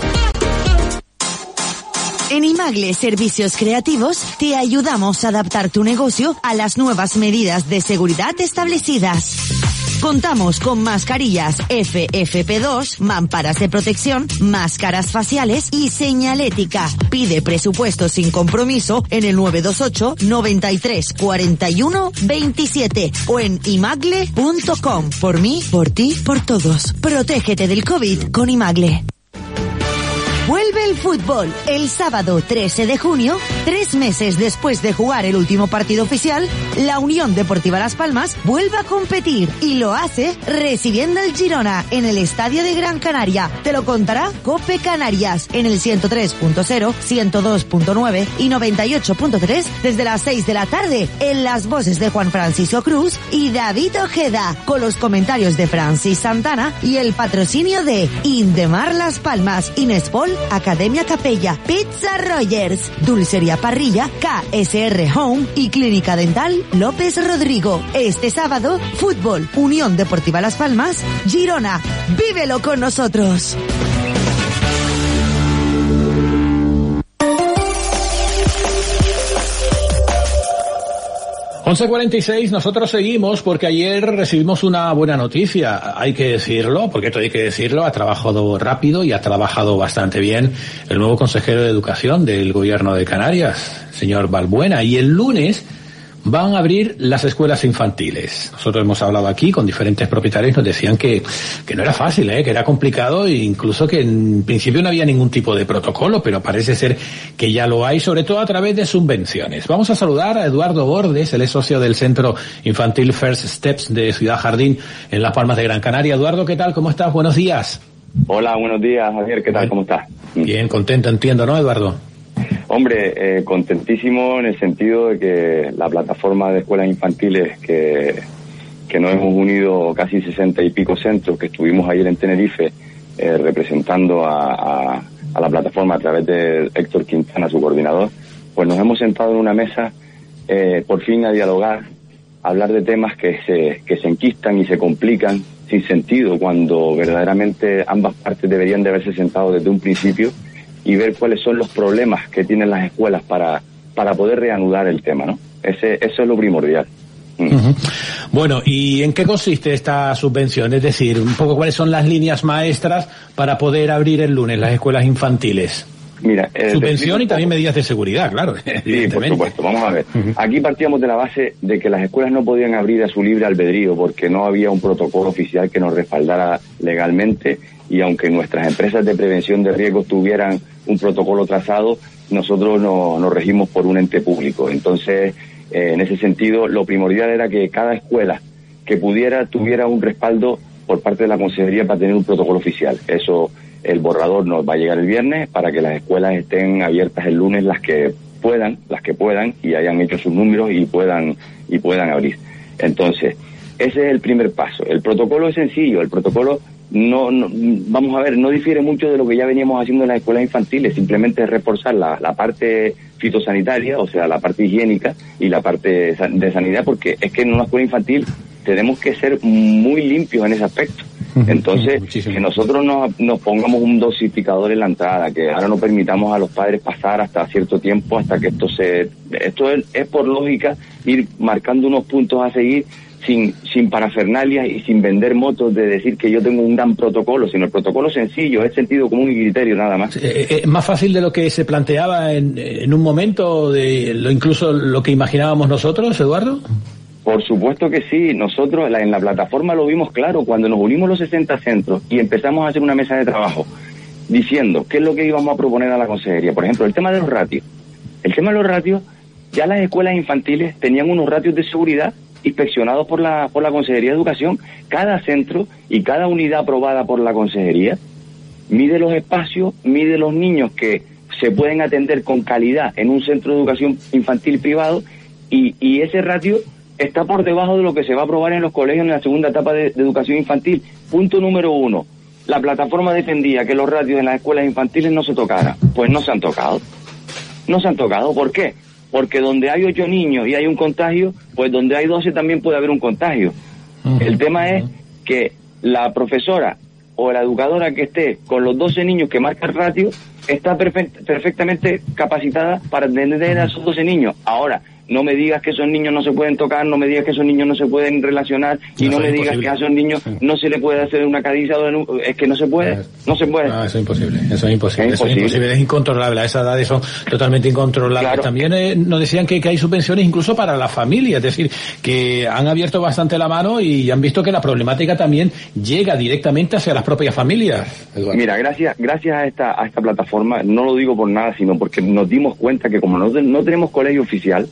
[SPEAKER 12] En Imagle Servicios Creativos te ayudamos a adaptar tu negocio a las nuevas medidas de seguridad establecidas. Contamos con mascarillas FFP2, mamparas de protección, máscaras faciales y señalética. Pide presupuesto sin compromiso en el 928 93 41 27 o en imagle.com. Por mí, por ti, por todos. Protégete del COVID con Imagle. Vuelve el fútbol el sábado 13 de junio, 3 meses después de jugar el último partido oficial. La Unión Deportiva Las Palmas vuelve a competir y lo hace recibiendo al Girona en el Estadio de Gran Canaria. Te lo contará COPE Canarias en el 103.0, 102.9 y 98.3 desde las 6 de la tarde, en las voces de Juan Francisco Cruz y David Ojeda, con los comentarios de Francis Santana y el patrocinio de Indemar Las Palmas, Inespol, Academia Capella, Pizza Rogers, Dulcería Parrilla, KSR Home y Clínica Dental López Rodrigo. Este sábado, fútbol, Unión Deportiva Las Palmas, Girona. ¡Vívelo con nosotros!
[SPEAKER 2] 11:46, nosotros seguimos porque ayer recibimos una buena noticia, hay que decirlo, porque esto hay que decirlo, ha trabajado rápido y ha trabajado bastante bien el nuevo consejero de Educación del Gobierno de Canarias, señor Balbuena, y el lunes van a abrir las escuelas infantiles. Nosotros hemos hablado aquí con diferentes propietarios, nos decían que no era fácil, que era complicado e incluso que en principio no había ningún tipo de protocolo, pero parece ser que ya lo hay, sobre todo a través de subvenciones. Vamos a saludar a Eduardo Bordes, él es socio del Centro Infantil First Steps de Ciudad Jardín en Las Palmas de Gran Canaria. Eduardo, ¿qué tal? ¿Cómo estás? Buenos días.
[SPEAKER 15] Hola, buenos días, Javier. ¿Qué tal? ¿Cómo estás?
[SPEAKER 2] Bien, contento, entiendo, ¿no, Eduardo?
[SPEAKER 15] Hombre, contentísimo en el sentido de que la plataforma de escuelas infantiles que nos hemos unido casi 60 y pico centros que estuvimos ayer en Tenerife representando a la plataforma a través de Héctor Quintana, su coordinador, pues nos hemos sentado en una mesa por fin a dialogar, a hablar de temas que se enquistan y se complican sin sentido, cuando verdaderamente ambas partes deberían de haberse sentado desde un principio y ver cuáles son los problemas que tienen las escuelas para poder reanudar el tema, ¿no? Eso es lo primordial.
[SPEAKER 2] Uh-huh. Bueno, ¿y en qué consiste esta subvención? Es decir, un poco cuáles son las líneas maestras para poder abrir el lunes las escuelas infantiles. Mira, subvención y también medidas de seguridad, claro.
[SPEAKER 15] Sí, por supuesto. Vamos a ver. Aquí partíamos de la base de que las escuelas no podían abrir a su libre albedrío porque no había un protocolo oficial que nos respaldara legalmente, y aunque nuestras empresas de prevención de riesgos tuvieran un protocolo trazado, nosotros nos regimos por un ente público. Entonces, en ese sentido, lo primordial era que cada escuela que pudiera tuviera un respaldo por parte de la consejería para tener un protocolo oficial. Eso, el borrador nos va a llegar el viernes para que las escuelas estén abiertas el lunes, las que puedan y hayan hecho sus números y puedan abrir. Entonces, ese es el primer paso. El protocolo es sencillo, el protocolo no vamos a ver, no difiere mucho de lo que ya veníamos haciendo en las escuelas infantiles, simplemente es reforzar la parte fitosanitaria, o sea, la parte higiénica y la parte de sanidad, porque es que en una escuela infantil tenemos que ser muy limpios en ese aspecto. Entonces, que nosotros nos pongamos un dosificador en la entrada, que ahora no permitamos a los padres pasar hasta cierto tiempo, hasta que esto es por lógica, ir marcando unos puntos a seguir, sin parafernalias y sin vender motos de decir que yo tengo un gran protocolo, sino el protocolo sencillo, es sentido común y criterio nada más.
[SPEAKER 2] ¿Es más fácil de lo que se planteaba en un momento, incluso lo que imaginábamos nosotros, Eduardo?
[SPEAKER 15] Por supuesto que sí. Nosotros en la plataforma lo vimos claro cuando nos unimos los 60 centros y empezamos a hacer una mesa de trabajo diciendo qué es lo que íbamos a proponer a la consejería. Por ejemplo, el tema de los ratios. El tema de los ratios, ya las escuelas infantiles tenían unos ratios de seguridad inspeccionados por la Consejería de Educación. Cada centro y cada unidad aprobada por la Consejería mide los espacios, mide los niños que se pueden atender con calidad en un centro de educación infantil privado, y ese ratio está por debajo de lo que se va a aprobar en los colegios en la segunda etapa de educación infantil. Punto número 1. La plataforma defendía que los ratios en las escuelas infantiles no se tocaran. Pues no se han tocado. No se han tocado. ¿Por qué? Porque donde hay 8 niños y hay un contagio, pues donde hay 12 también puede haber un contagio. El tema es que la profesora o la educadora que esté con los 12 niños que marca el ratio está perfectamente capacitada para atender a esos 12 niños. Ahora, no me digas que esos niños no se pueden tocar, no me digas que esos niños no se pueden relacionar, y no me digas que a esos niños no se le puede hacer una caricia, es que no se puede, no se puede.
[SPEAKER 2] Eso es imposible, eso es imposible, es incontrolable, a esa edad son totalmente incontrolables. Claro. También nos decían que hay subvenciones incluso para la familia, es decir, que han abierto bastante la mano y han visto que la problemática también llega directamente hacia las propias familias. Eduardo.
[SPEAKER 15] Mira, gracias a esta plataforma, no lo digo por nada, sino porque nos dimos cuenta que como no tenemos colegio oficial,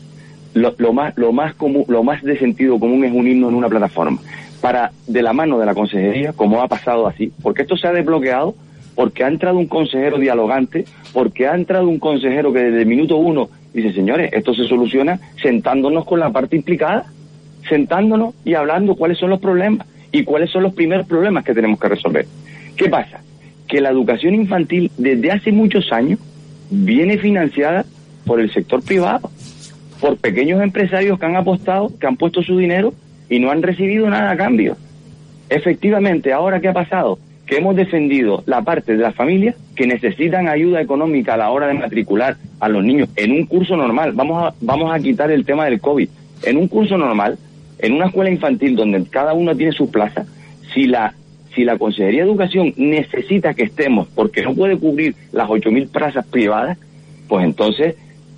[SPEAKER 15] lo más común, lo más de sentido común es unirnos en una plataforma para, de la mano de la consejería, como ha pasado así, porque esto se ha desbloqueado, porque ha entrado un consejero dialogante, porque ha entrado un consejero que desde el minuto 1 dice, señores, esto se soluciona sentándonos con la parte implicada, sentándonos y hablando cuáles son los problemas y cuáles son los primeros problemas que tenemos que resolver. ¿Qué pasa? Que la educación infantil desde hace muchos años viene financiada por el sector privado, por pequeños empresarios que han apostado, que han puesto su dinero y no han recibido nada a cambio. Efectivamente, ahora ¿qué ha pasado? Que hemos defendido la parte de las familias que necesitan ayuda económica a la hora de matricular a los niños en un curso normal. Vamos a quitar el tema del COVID. En un curso normal, en una escuela infantil donde cada uno tiene su plaza, si la Consejería de Educación necesita que estemos porque no puede cubrir las 8.000 plazas privadas, pues entonces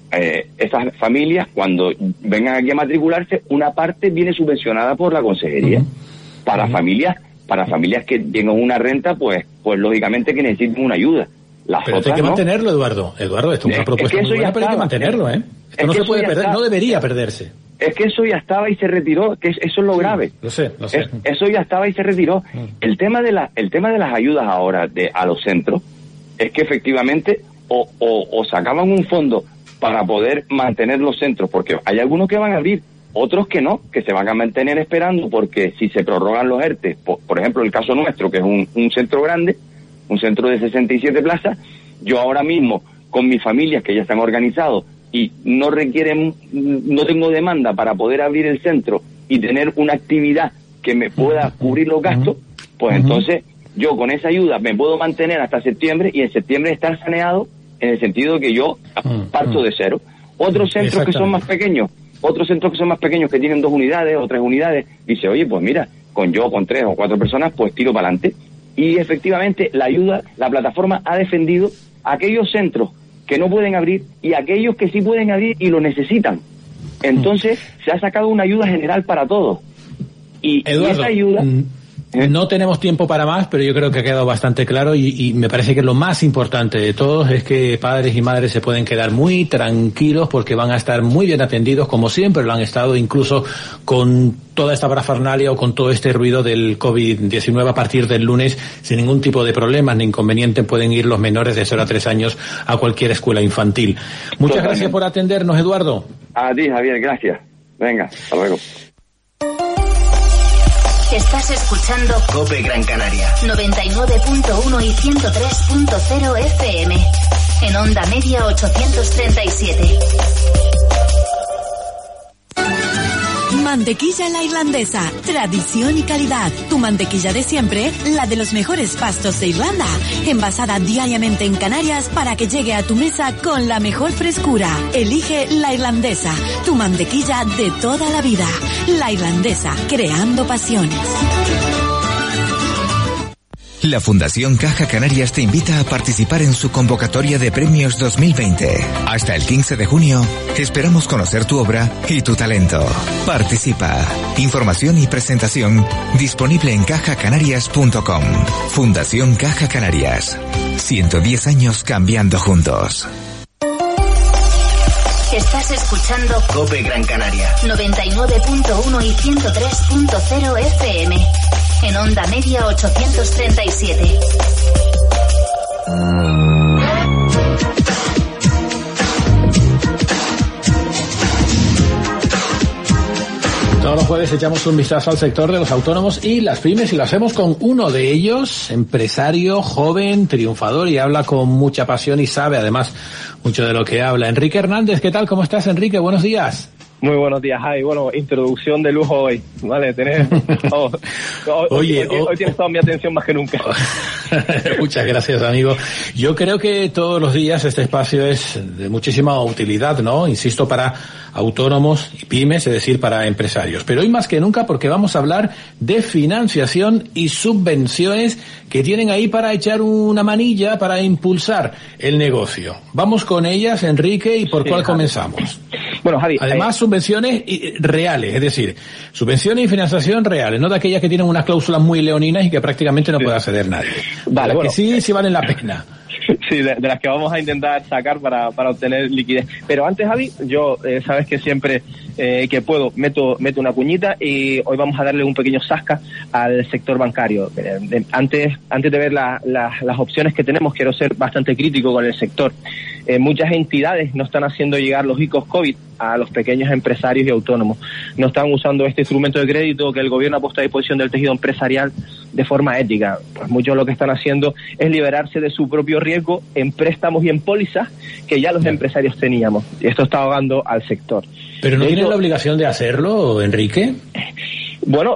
[SPEAKER 15] esas familias, cuando vengan aquí a matricularse, una parte viene subvencionada por la consejería. Para familias que tengan una renta, pues lógicamente que necesiten una ayuda.
[SPEAKER 2] Pero hay que mantenerlo, Eduardo, esto es una propuesta muy buena, pero hay que mantenerlo, Esto no se puede perder, no debería perderse.
[SPEAKER 15] Es que eso ya estaba y se retiró, que eso es lo grave.
[SPEAKER 2] Lo sé.
[SPEAKER 15] Eso ya estaba y se retiró. El tema de las ayudas ahora a los centros es que efectivamente o sacaban un fondo para poder mantener los centros, porque hay algunos que van a abrir, otros que no, que se van a mantener esperando, porque si se prorrogan los ERTE, por ejemplo el caso nuestro, que es un centro grande, un centro de 67 plazas, yo ahora mismo, con mis familias que ya están organizados y no tengo demanda para poder abrir el centro y tener una actividad que me pueda cubrir los gastos, pues entonces yo con esa ayuda me puedo mantener hasta septiembre, y en septiembre estar saneado en el sentido de que yo parto de cero. Otros centros que son más pequeños, que tienen 2 unidades o 3 unidades, dice, oye, pues mira, con 3 o 4 personas, pues tiro para adelante. Y efectivamente la plataforma ha defendido a aquellos centros que no pueden abrir y aquellos que sí pueden abrir y lo necesitan. Entonces se ha sacado una ayuda general para todos. Y
[SPEAKER 2] Eduardo,
[SPEAKER 15] esa ayuda...
[SPEAKER 2] No tenemos tiempo para más, pero yo creo que ha quedado bastante claro y me parece que lo más importante de todos es que padres y madres se pueden quedar muy tranquilos porque van a estar muy bien atendidos como siempre lo han estado, incluso con toda esta parafernalia o con todo este ruido del COVID-19 a partir del lunes sin ningún tipo de problemas ni inconveniente pueden ir los menores de 0 a 3 años a cualquier escuela infantil. Muchas gracias por atendernos, Eduardo.
[SPEAKER 15] A ti, Javier, gracias. Venga, hasta luego.
[SPEAKER 9] Estás escuchando
[SPEAKER 13] COPE Gran Canaria
[SPEAKER 9] 99.1 y 103.0 FM. En onda media 837.
[SPEAKER 12] Mantequilla La Irlandesa, tradición y calidad. Tu mantequilla de siempre, la de los mejores pastos de Irlanda. Envasada diariamente en Canarias para que llegue a tu mesa con la mejor frescura. Elige La Irlandesa, tu mantequilla de toda la vida. La Irlandesa, creando pasiones.
[SPEAKER 10] La Fundación Caja Canarias te invita a participar en su convocatoria de premios 2020. Hasta el 15 de junio, esperamos conocer tu obra y tu talento. Participa. Información y presentación disponible en cajacanarias.com. Fundación Caja Canarias. 110 años cambiando juntos.
[SPEAKER 9] Estás escuchando
[SPEAKER 13] COPE Gran Canaria
[SPEAKER 9] 99.1 y 103.0 FM. En onda media 837.
[SPEAKER 2] Todos los jueves echamos un vistazo al sector de los autónomos y las pymes y lo hacemos con uno de ellos, empresario, joven, triunfador y habla con mucha pasión y sabe además mucho de lo que habla. Enrique Hernández, ¿qué tal? ¿Cómo estás, Enrique? Buenos días.
[SPEAKER 16] Muy buenos días, Javi. Bueno, introducción de lujo hoy, ¿vale? Hoy tienes toda mi atención más que nunca.
[SPEAKER 2] Muchas gracias, amigo. Yo creo que todos los días este espacio es de muchísima utilidad, ¿no? Insisto, para autónomos y pymes, es decir, para empresarios. Pero hoy más que nunca porque vamos a hablar de financiación y subvenciones que tienen ahí para echar una manilla para impulsar el negocio. Vamos con ellas, Enrique, ¿y por cuál comenzamos?
[SPEAKER 16] Bueno, Javi,
[SPEAKER 2] además, subvenciones reales, es decir, subvenciones y financiación reales, no de aquellas que tienen unas cláusulas muy leoninas y que prácticamente no puede acceder nadie.
[SPEAKER 16] Vale,
[SPEAKER 2] que sí valen la pena.
[SPEAKER 16] Sí, de las que vamos a intentar sacar para obtener liquidez. Pero antes, Javi, yo sabes que siempre que puedo meto una cuñita y hoy vamos a darle un pequeño zasca al sector bancario. Antes de ver las opciones que tenemos, quiero ser bastante crítico con el sector. Muchas entidades no están haciendo llegar los ICOs COVID a los pequeños empresarios y autónomos. No están usando este instrumento de crédito que el gobierno ha puesto a disposición del tejido empresarial de forma ética. Pues muchos lo que están haciendo es liberarse de su propio riesgo en préstamos y en pólizas que ya los empresarios teníamos. Y esto está ahogando al sector.
[SPEAKER 2] ¿Pero no tienen la obligación de hacerlo, Enrique?
[SPEAKER 16] Bueno,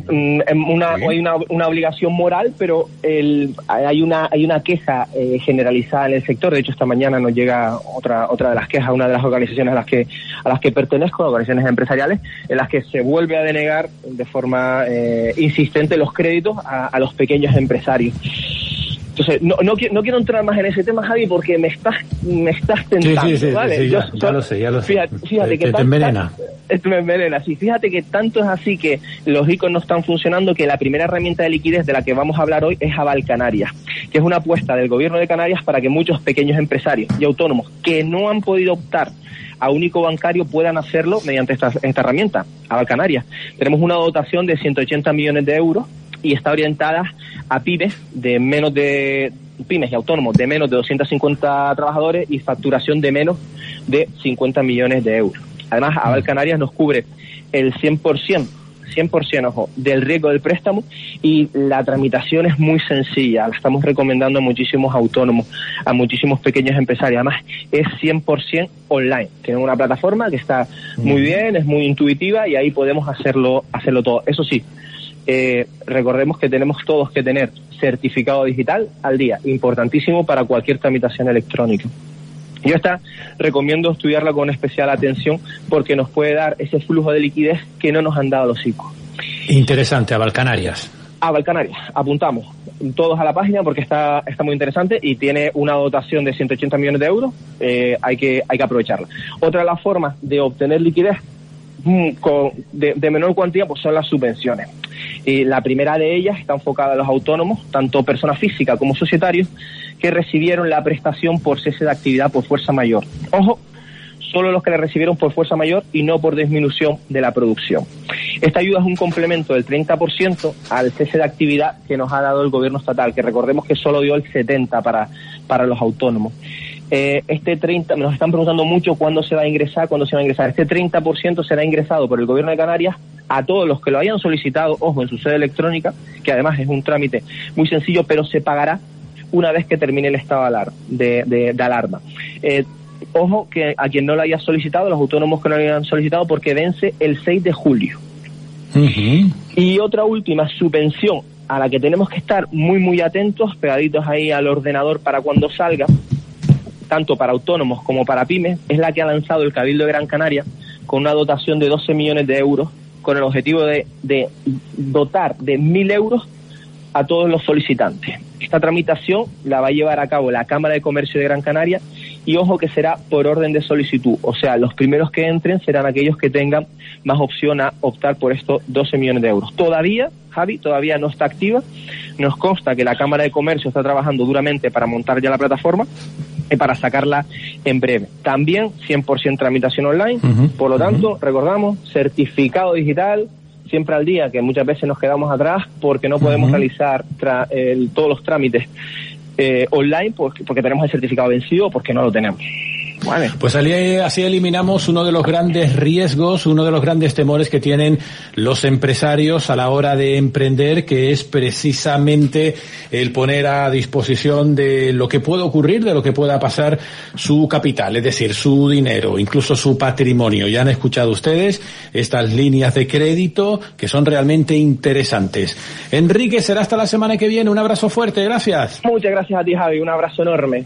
[SPEAKER 16] hay una obligación moral, pero hay una queja generalizada en el sector. De hecho, esta mañana nos llega otra de las quejas, una de las organizaciones a las que pertenezco, organizaciones empresariales, en las que se vuelve a denegar de forma insistente los créditos a los pequeños empresarios. Entonces, no quiero entrar más en ese tema, Javi, porque me estás tentando,
[SPEAKER 2] sí,
[SPEAKER 16] ¿vale?
[SPEAKER 2] Sí, ya lo sé.
[SPEAKER 16] Fíjate que
[SPEAKER 2] te envenena.
[SPEAKER 16] Me envenena, sí. Fíjate que tanto es así que los ICOs no están funcionando, que la primera herramienta de liquidez de la que vamos a hablar hoy es Aval Canarias, que es una apuesta del gobierno de Canarias para que muchos pequeños empresarios y autónomos que no han podido optar a un ICO bancario puedan hacerlo mediante esta herramienta, Aval Canarias. Tenemos una dotación de 180 millones de euros y está orientada a pymes pymes y autónomos de menos de 250 trabajadores y facturación de menos de 50 millones de euros. Además, Aval Canarias nos cubre el 100%, ojo, del riesgo del préstamo y la tramitación es muy sencilla. La estamos recomendando a muchísimos autónomos, a muchísimos pequeños empresarios. Además, es 100% online. Tienen una plataforma que está muy bien, es muy intuitiva y ahí podemos hacerlo todo. Eso sí, recordemos que tenemos todos que tener certificado digital al día, importantísimo para cualquier tramitación electrónica. Yo recomiendo estudiarla con especial atención porque nos puede dar ese flujo de liquidez que no nos han dado los ICOs.
[SPEAKER 2] Interesante, Aval Canarias.
[SPEAKER 16] Aval Canarias, apuntamos. todos a la página porque está muy interesante y tiene una dotación de 180 millones de euros. Hay que aprovecharla. Otra de las formas de obtener liquidez de menor cuantía pues son las subvenciones. La primera de ellas está enfocada a los autónomos, tanto personas físicas como societarios, que recibieron la prestación por cese de actividad por fuerza mayor. Ojo, solo los que la recibieron por fuerza mayor y no por disminución de la producción. Esta ayuda es un complemento del 30% al cese de actividad que nos ha dado el gobierno estatal, que recordemos que solo dio el 70% para los autónomos. Este 30%, nos están preguntando mucho cuándo se va a ingresar. Este 30% será ingresado por el Gobierno de Canarias a todos los que lo hayan solicitado, ojo, en su sede electrónica, que además es un trámite muy sencillo, pero se pagará una vez que termine el estado de alarma. Ojo que a quien no lo haya solicitado, los autónomos que no lo hayan solicitado, porque vence el 6 de julio. Uh-huh. Y otra última subvención a la que tenemos que estar muy muy atentos, pegaditos ahí al ordenador para cuando salga, tanto para autónomos como para pymes, es la que ha lanzado el Cabildo de Gran Canaria con una dotación de 12 millones de euros, con el objetivo de dotar de 1.000 euros a todos los solicitantes. Esta tramitación la va a llevar a cabo la Cámara de Comercio de Gran Canaria y ojo que será por orden de solicitud, o sea, los primeros que entren serán aquellos que tengan más opción a optar por estos 12 millones de euros. Todavía, Javi, todavía no está activa. Nos consta que la Cámara de Comercio está trabajando duramente para montar ya la plataforma y para sacarla en breve. También 100% tramitación online, por lo tanto, recordamos, certificado digital, siempre al día, que muchas veces nos quedamos atrás porque no podemos realizar todos los trámites online porque tenemos el certificado vencido o porque no lo tenemos. Vale.
[SPEAKER 2] Pues así eliminamos uno de los grandes riesgos, uno de los grandes temores que tienen los empresarios a la hora de emprender, que es precisamente el poner a disposición de lo que pueda ocurrir, de lo que pueda pasar su capital, es decir, su dinero, incluso su patrimonio. Ya han escuchado ustedes estas líneas de crédito que son realmente interesantes. Enrique, será hasta la semana que viene. Un abrazo fuerte, gracias.
[SPEAKER 16] Muchas gracias a ti, Javi, un abrazo enorme.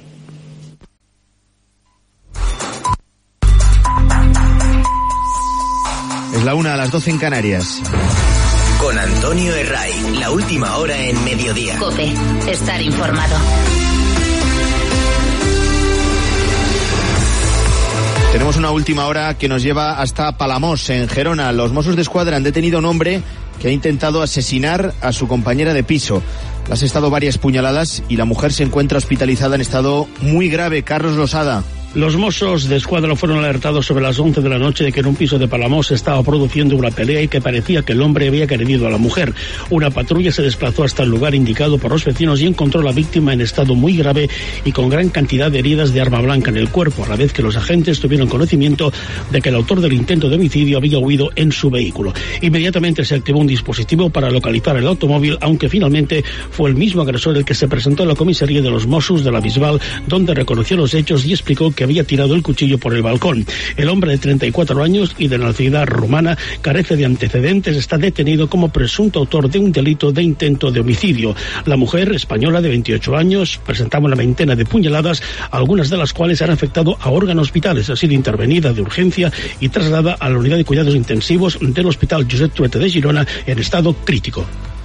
[SPEAKER 17] Es la 1 a las 12 en Canarias.
[SPEAKER 9] Con Antonio Herray, la última hora en mediodía.
[SPEAKER 18] COPE, estar informado.
[SPEAKER 17] Tenemos una última hora que nos lleva hasta Palamós, en Gerona. Los Mossos d'Esquadra han detenido a un hombre que ha intentado asesinar a su compañera de piso. Le ha asestado varias puñaladas y la mujer se encuentra hospitalizada en estado muy grave. Carlos Losada.
[SPEAKER 19] Los Mossos d'Esquadra fueron alertados sobre las 11 de la noche de que en un piso de Palamós se estaba produciendo una pelea y que parecía que el hombre había agredido a la mujer. Una patrulla se desplazó hasta el lugar indicado por los vecinos y encontró a la víctima en estado muy grave y con gran cantidad de heridas de arma blanca en el cuerpo, a la vez que los agentes tuvieron conocimiento de que el autor del intento de homicidio había huido en su vehículo. Inmediatamente se activó un dispositivo para localizar el automóvil, aunque finalmente fue el mismo agresor el que se presentó en la comisaría de los Mossos de la Bisbal, donde reconoció los hechos y explicó que había tirado el cuchillo por el balcón. El hombre de 34 años y de nacionalidad rumana carece de antecedentes, está detenido como presunto autor de un delito de intento de homicidio. La mujer, española de 28 años, presentaba una veintena de puñaladas, algunas de las cuales han afectado a órganos vitales. Ha sido intervenida de urgencia y trasladada a la unidad de cuidados intensivos del Hospital Josep Trueta de Girona en estado crítico.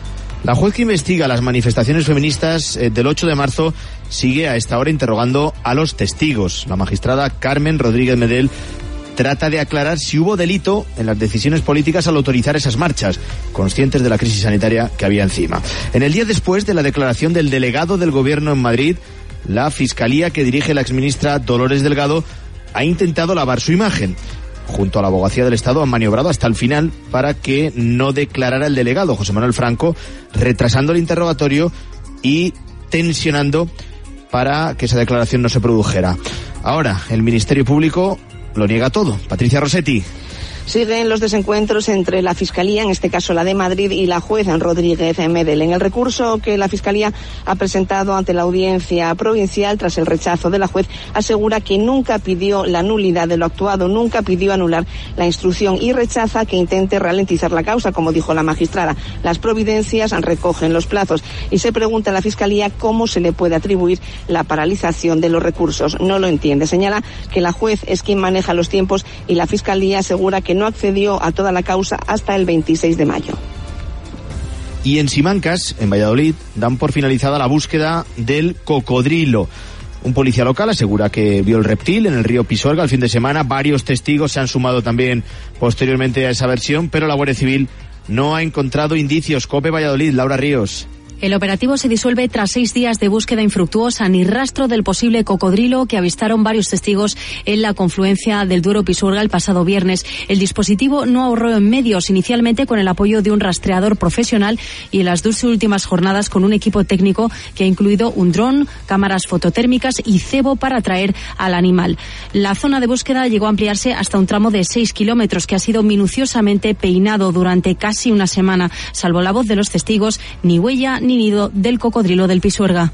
[SPEAKER 17] La juez que investiga las manifestaciones feministas del 8 de marzo sigue a esta hora interrogando a los testigos. La magistrada Carmen Rodríguez Medel trata de aclarar si hubo delito en las decisiones políticas al autorizar esas marchas, conscientes de la crisis sanitaria que había encima. En el día después de la declaración del delegado del gobierno en Madrid, la fiscalía que dirige la exministra Dolores Delgado ha intentado lavar su imagen. Junto a la Abogacía del Estado han maniobrado hasta el final para que no declarara el delegado, José Manuel Franco, retrasando el interrogatorio y tensionando para que esa declaración no se produjera. Ahora, el Ministerio Público lo niega todo. Patricia Rossetti.
[SPEAKER 20] Siguen los desencuentros entre la Fiscalía, en este caso la de Madrid, y la juez Rodríguez Medel. En el recurso que la Fiscalía ha presentado ante la Audiencia Provincial, tras el rechazo de la juez, asegura que nunca pidió la nulidad de lo actuado, nunca pidió anular la instrucción y rechaza que intente ralentizar la causa, como dijo la magistrada. Las providencias recogen los plazos y se pregunta a la Fiscalía cómo se le puede atribuir la paralización de los recursos. No lo entiende. Señala que la juez es quien maneja los tiempos y la Fiscalía asegura que no accedió a toda la causa hasta el 26 de mayo.
[SPEAKER 17] Y en Simancas, en Valladolid, dan por finalizada la búsqueda del cocodrilo. Un policía local asegura que vio el reptil en el río Pisuerga el fin de semana. Varios testigos se han sumado también posteriormente a esa versión, pero la Guardia Civil no ha encontrado indicios. COPE Valladolid, Laura Ríos.
[SPEAKER 21] El operativo se disuelve tras 6 días de búsqueda infructuosa, ni rastro del posible cocodrilo que avistaron varios testigos en la confluencia del Duero Pisuerga el pasado viernes. El dispositivo no ahorró en medios, inicialmente con el apoyo de un rastreador profesional y en las 2 últimas jornadas con un equipo técnico que ha incluido un dron, cámaras fototérmicas y cebo para atraer al animal. La zona de búsqueda llegó a ampliarse hasta un tramo de 6 kilómetros que ha sido minuciosamente peinado durante casi una semana. Salvo la voz de los testigos, ni huella ni nido del cocodrilo del Pisuerga.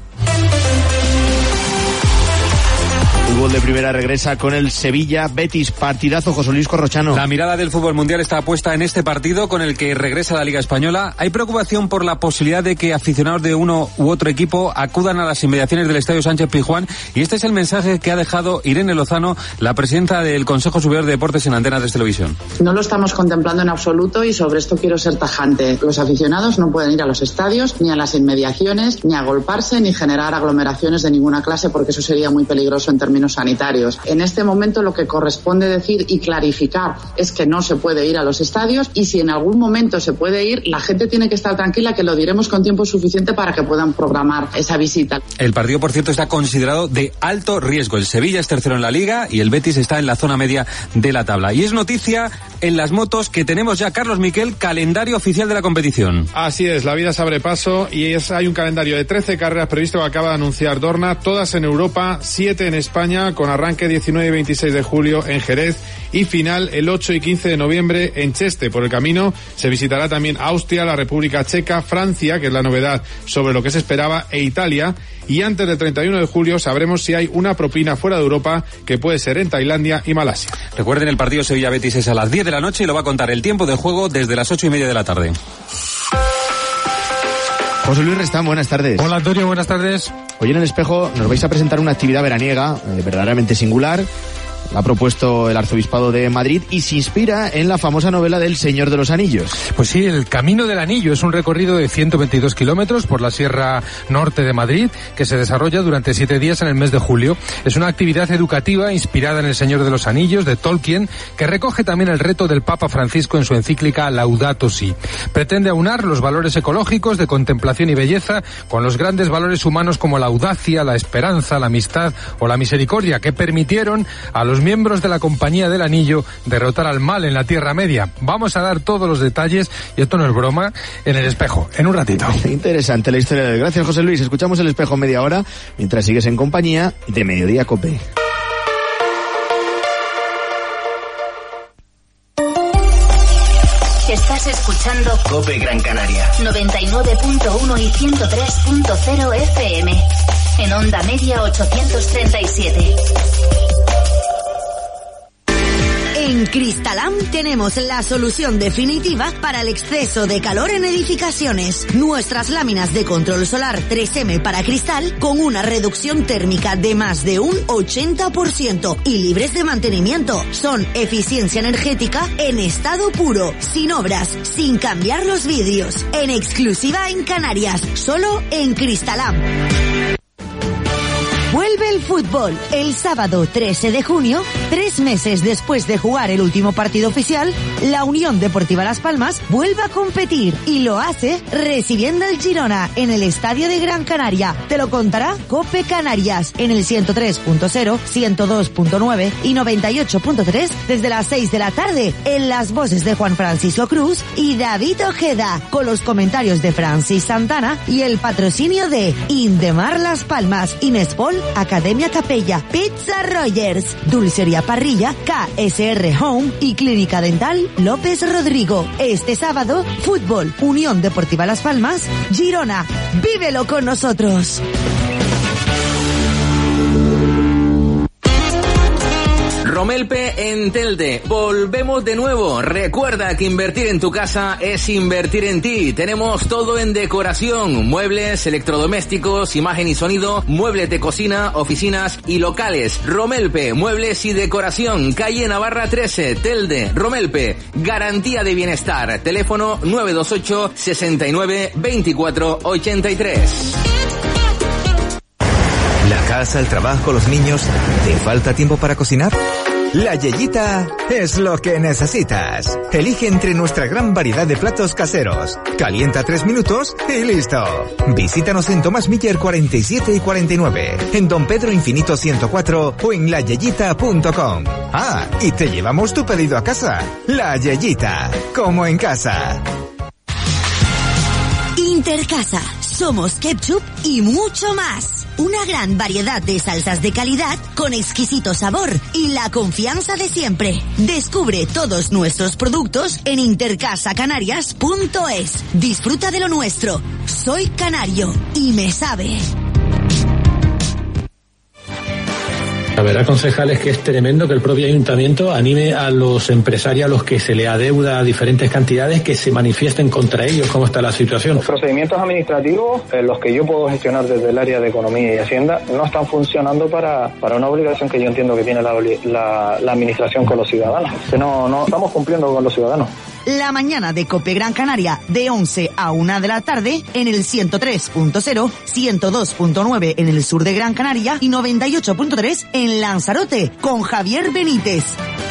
[SPEAKER 17] Fútbol de primera regresa con el Sevilla-Betis. Partidazo, José Luis Corrochano.
[SPEAKER 22] La mirada del fútbol mundial está puesta en este partido con el que regresa la Liga Española. Hay preocupación por la posibilidad de que aficionados de uno u otro equipo acudan a las inmediaciones del Estadio Sánchez Pizjuán, y este es el mensaje que ha dejado Irene Lozano, la presidenta del Consejo Superior de Deportes en Antena 3 Televisión.
[SPEAKER 23] No lo estamos contemplando en absoluto y sobre esto quiero ser tajante. Los aficionados no pueden ir a los estadios, ni a las inmediaciones, ni agolparse, ni generar aglomeraciones de ninguna clase, porque eso sería muy peligroso en términos sanitarios. En este momento lo que corresponde decir y clarificar es que no se puede ir a los estadios, y si en algún momento se puede ir, la gente tiene que estar tranquila, que lo diremos con tiempo suficiente para que puedan programar esa visita.
[SPEAKER 22] El partido, por cierto, está considerado de alto riesgo. El Sevilla es tercero en la Liga y el Betis está en la zona media de la tabla. Y es noticia en las motos que tenemos ya, Carlos Miquel, calendario oficial de la competición.
[SPEAKER 24] Así es, la vida se abre paso y hay un calendario de 13 carreras previsto que acaba de anunciar Dorna, todas en Europa, 7 en España, con arranque 19 y 26 de julio en Jerez y final el 8 y 15 de noviembre en Cheste. Por el camino se visitará también Austria, la República Checa, Francia, que es la novedad sobre lo que se esperaba, e Italia. Y antes del 31 de julio sabremos si hay una propina fuera de Europa, que puede ser en Tailandia y Malasia.
[SPEAKER 22] Recuerden, el partido Sevilla-Betis es a las 10 de la noche y lo va a contar el tiempo de juego desde las 8:30 de la tarde.
[SPEAKER 17] José Luis Restán, buenas tardes.
[SPEAKER 25] Hola Antonio, buenas tardes.
[SPEAKER 17] Hoy en El Espejo nos vais a presentar una actividad veraniega verdaderamente singular. La ha propuesto el Arzobispado de Madrid y se inspira en la famosa novela del Señor de los Anillos.
[SPEAKER 25] Pues sí, el Camino del Anillo es un recorrido de 122 kilómetros por la Sierra Norte de Madrid que se desarrolla durante 7 días en el mes de julio. Es una actividad educativa inspirada en el Señor de los Anillos de Tolkien, que recoge también el reto del Papa Francisco en su encíclica Laudato Si. Pretende aunar los valores ecológicos de contemplación y belleza con los grandes valores humanos como la audacia, la esperanza, la amistad o la misericordia, que permitieron a los miembros de la Compañía del Anillo derrotar al mal en la Tierra Media. Vamos a dar todos los detalles, y esto no es broma, en El Espejo, en un ratito.
[SPEAKER 17] Interesante la historia de él. Gracias, José Luis. Escuchamos El Espejo media hora, mientras sigues en compañía de Mediodía COPE.
[SPEAKER 18] Estás escuchando
[SPEAKER 9] COPE Gran Canaria
[SPEAKER 18] 99.1 y 103.0 FM. En onda media 837.
[SPEAKER 12] En Cristalam tenemos la solución definitiva para el exceso de calor en edificaciones. Nuestras láminas de control solar 3M para cristal con una reducción térmica de más de un 80% y libres de mantenimiento. Son eficiencia energética en estado puro, sin obras, sin cambiar los vidrios. En exclusiva en Canarias, solo en Cristalam. Vuelve el fútbol el sábado 13 de junio, 3 meses después de jugar el último partido oficial. La Unión Deportiva Las Palmas vuelve a competir y lo hace recibiendo al Girona en el Estadio de Gran Canaria. Te lo contará COPE Canarias en el 103.0, 102.9 y 98.3 desde las 6 de la tarde, en las voces de Juan Francisco Cruz y David Ojeda, con los comentarios de Francis Santana y el patrocinio de Indemar Las Palmas, Inespol, Academia Capella, Pizza Rogers, Dulcería Parrilla, KSR Home y Clínica Dental López Rodrigo. Este sábado, fútbol, Unión Deportiva Las Palmas, Girona. ¡Vívelo con nosotros!
[SPEAKER 1] Romelpe en Telde. Volvemos de nuevo. Recuerda que invertir en tu casa es invertir en ti. Tenemos todo en decoración, muebles, electrodomésticos, imagen y sonido, muebles de cocina, oficinas y locales. Romelpe, muebles y decoración, calle Navarra 13, Telde. Romelpe, garantía de bienestar. Teléfono 928 69 24 83.
[SPEAKER 10] La casa, el trabajo, los niños. ¿Te falta tiempo para cocinar? La Yeyita es lo que necesitas. Elige entre nuestra gran variedad de platos caseros. Calienta 3 minutos y listo. Visítanos en Tomás Miller 47 y 49, en Don Pedro Infinito 104 o en layeyita.com. Ah, y te llevamos tu pedido a casa. La Yeyita, como en casa.
[SPEAKER 12] Intercasa, somos ketchup y mucho más. Una gran variedad de salsas de calidad con exquisito sabor y la confianza de siempre. Descubre todos nuestros productos en intercasacanarias.es. Disfruta de lo nuestro. Soy canario y me sabe.
[SPEAKER 2] La verdad, concejal, es que es tremendo que el propio ayuntamiento anime a los empresarios a los que se le adeuda diferentes cantidades que se manifiesten contra ellos. ¿Cómo está la situación?
[SPEAKER 4] Los procedimientos administrativos, los que yo puedo gestionar desde el área de Economía y Hacienda, no están funcionando para una obligación que yo entiendo que tiene la administración con los ciudadanos. Que no estamos cumpliendo con los ciudadanos.
[SPEAKER 12] La mañana de COPE Gran Canaria, de 11 a 1 de la tarde, en el 103.0, 102.9 en el sur de Gran Canaria y 98.3 en Lanzarote, con Javier Benítez.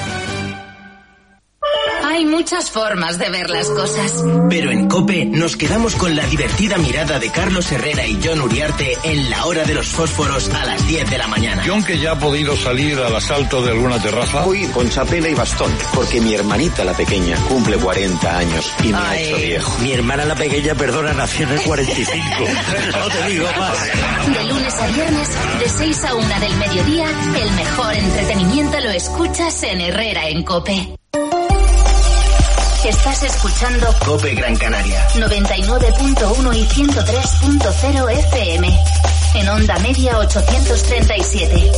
[SPEAKER 18] Hay muchas formas de ver las cosas.
[SPEAKER 9] Pero en COPE nos quedamos con la divertida mirada de Carlos Herrera y John Uriarte en la hora de los fósforos a las 10 de la mañana.
[SPEAKER 5] John, que ya ha podido salir al asalto de alguna terraza.
[SPEAKER 6] Voy con chapela y bastón, porque mi hermanita la pequeña cumple 40 años y me ha hecho viejo.
[SPEAKER 7] Mi hermana la pequeña, perdona, nació en el 45. No te digo más.
[SPEAKER 18] De lunes a viernes, de 6 a 1 del mediodía, el mejor entretenimiento lo escuchas en Herrera en COPE. Estás escuchando
[SPEAKER 9] COPE Gran Canaria
[SPEAKER 18] 99.1 y 103.0 FM. En onda media 837.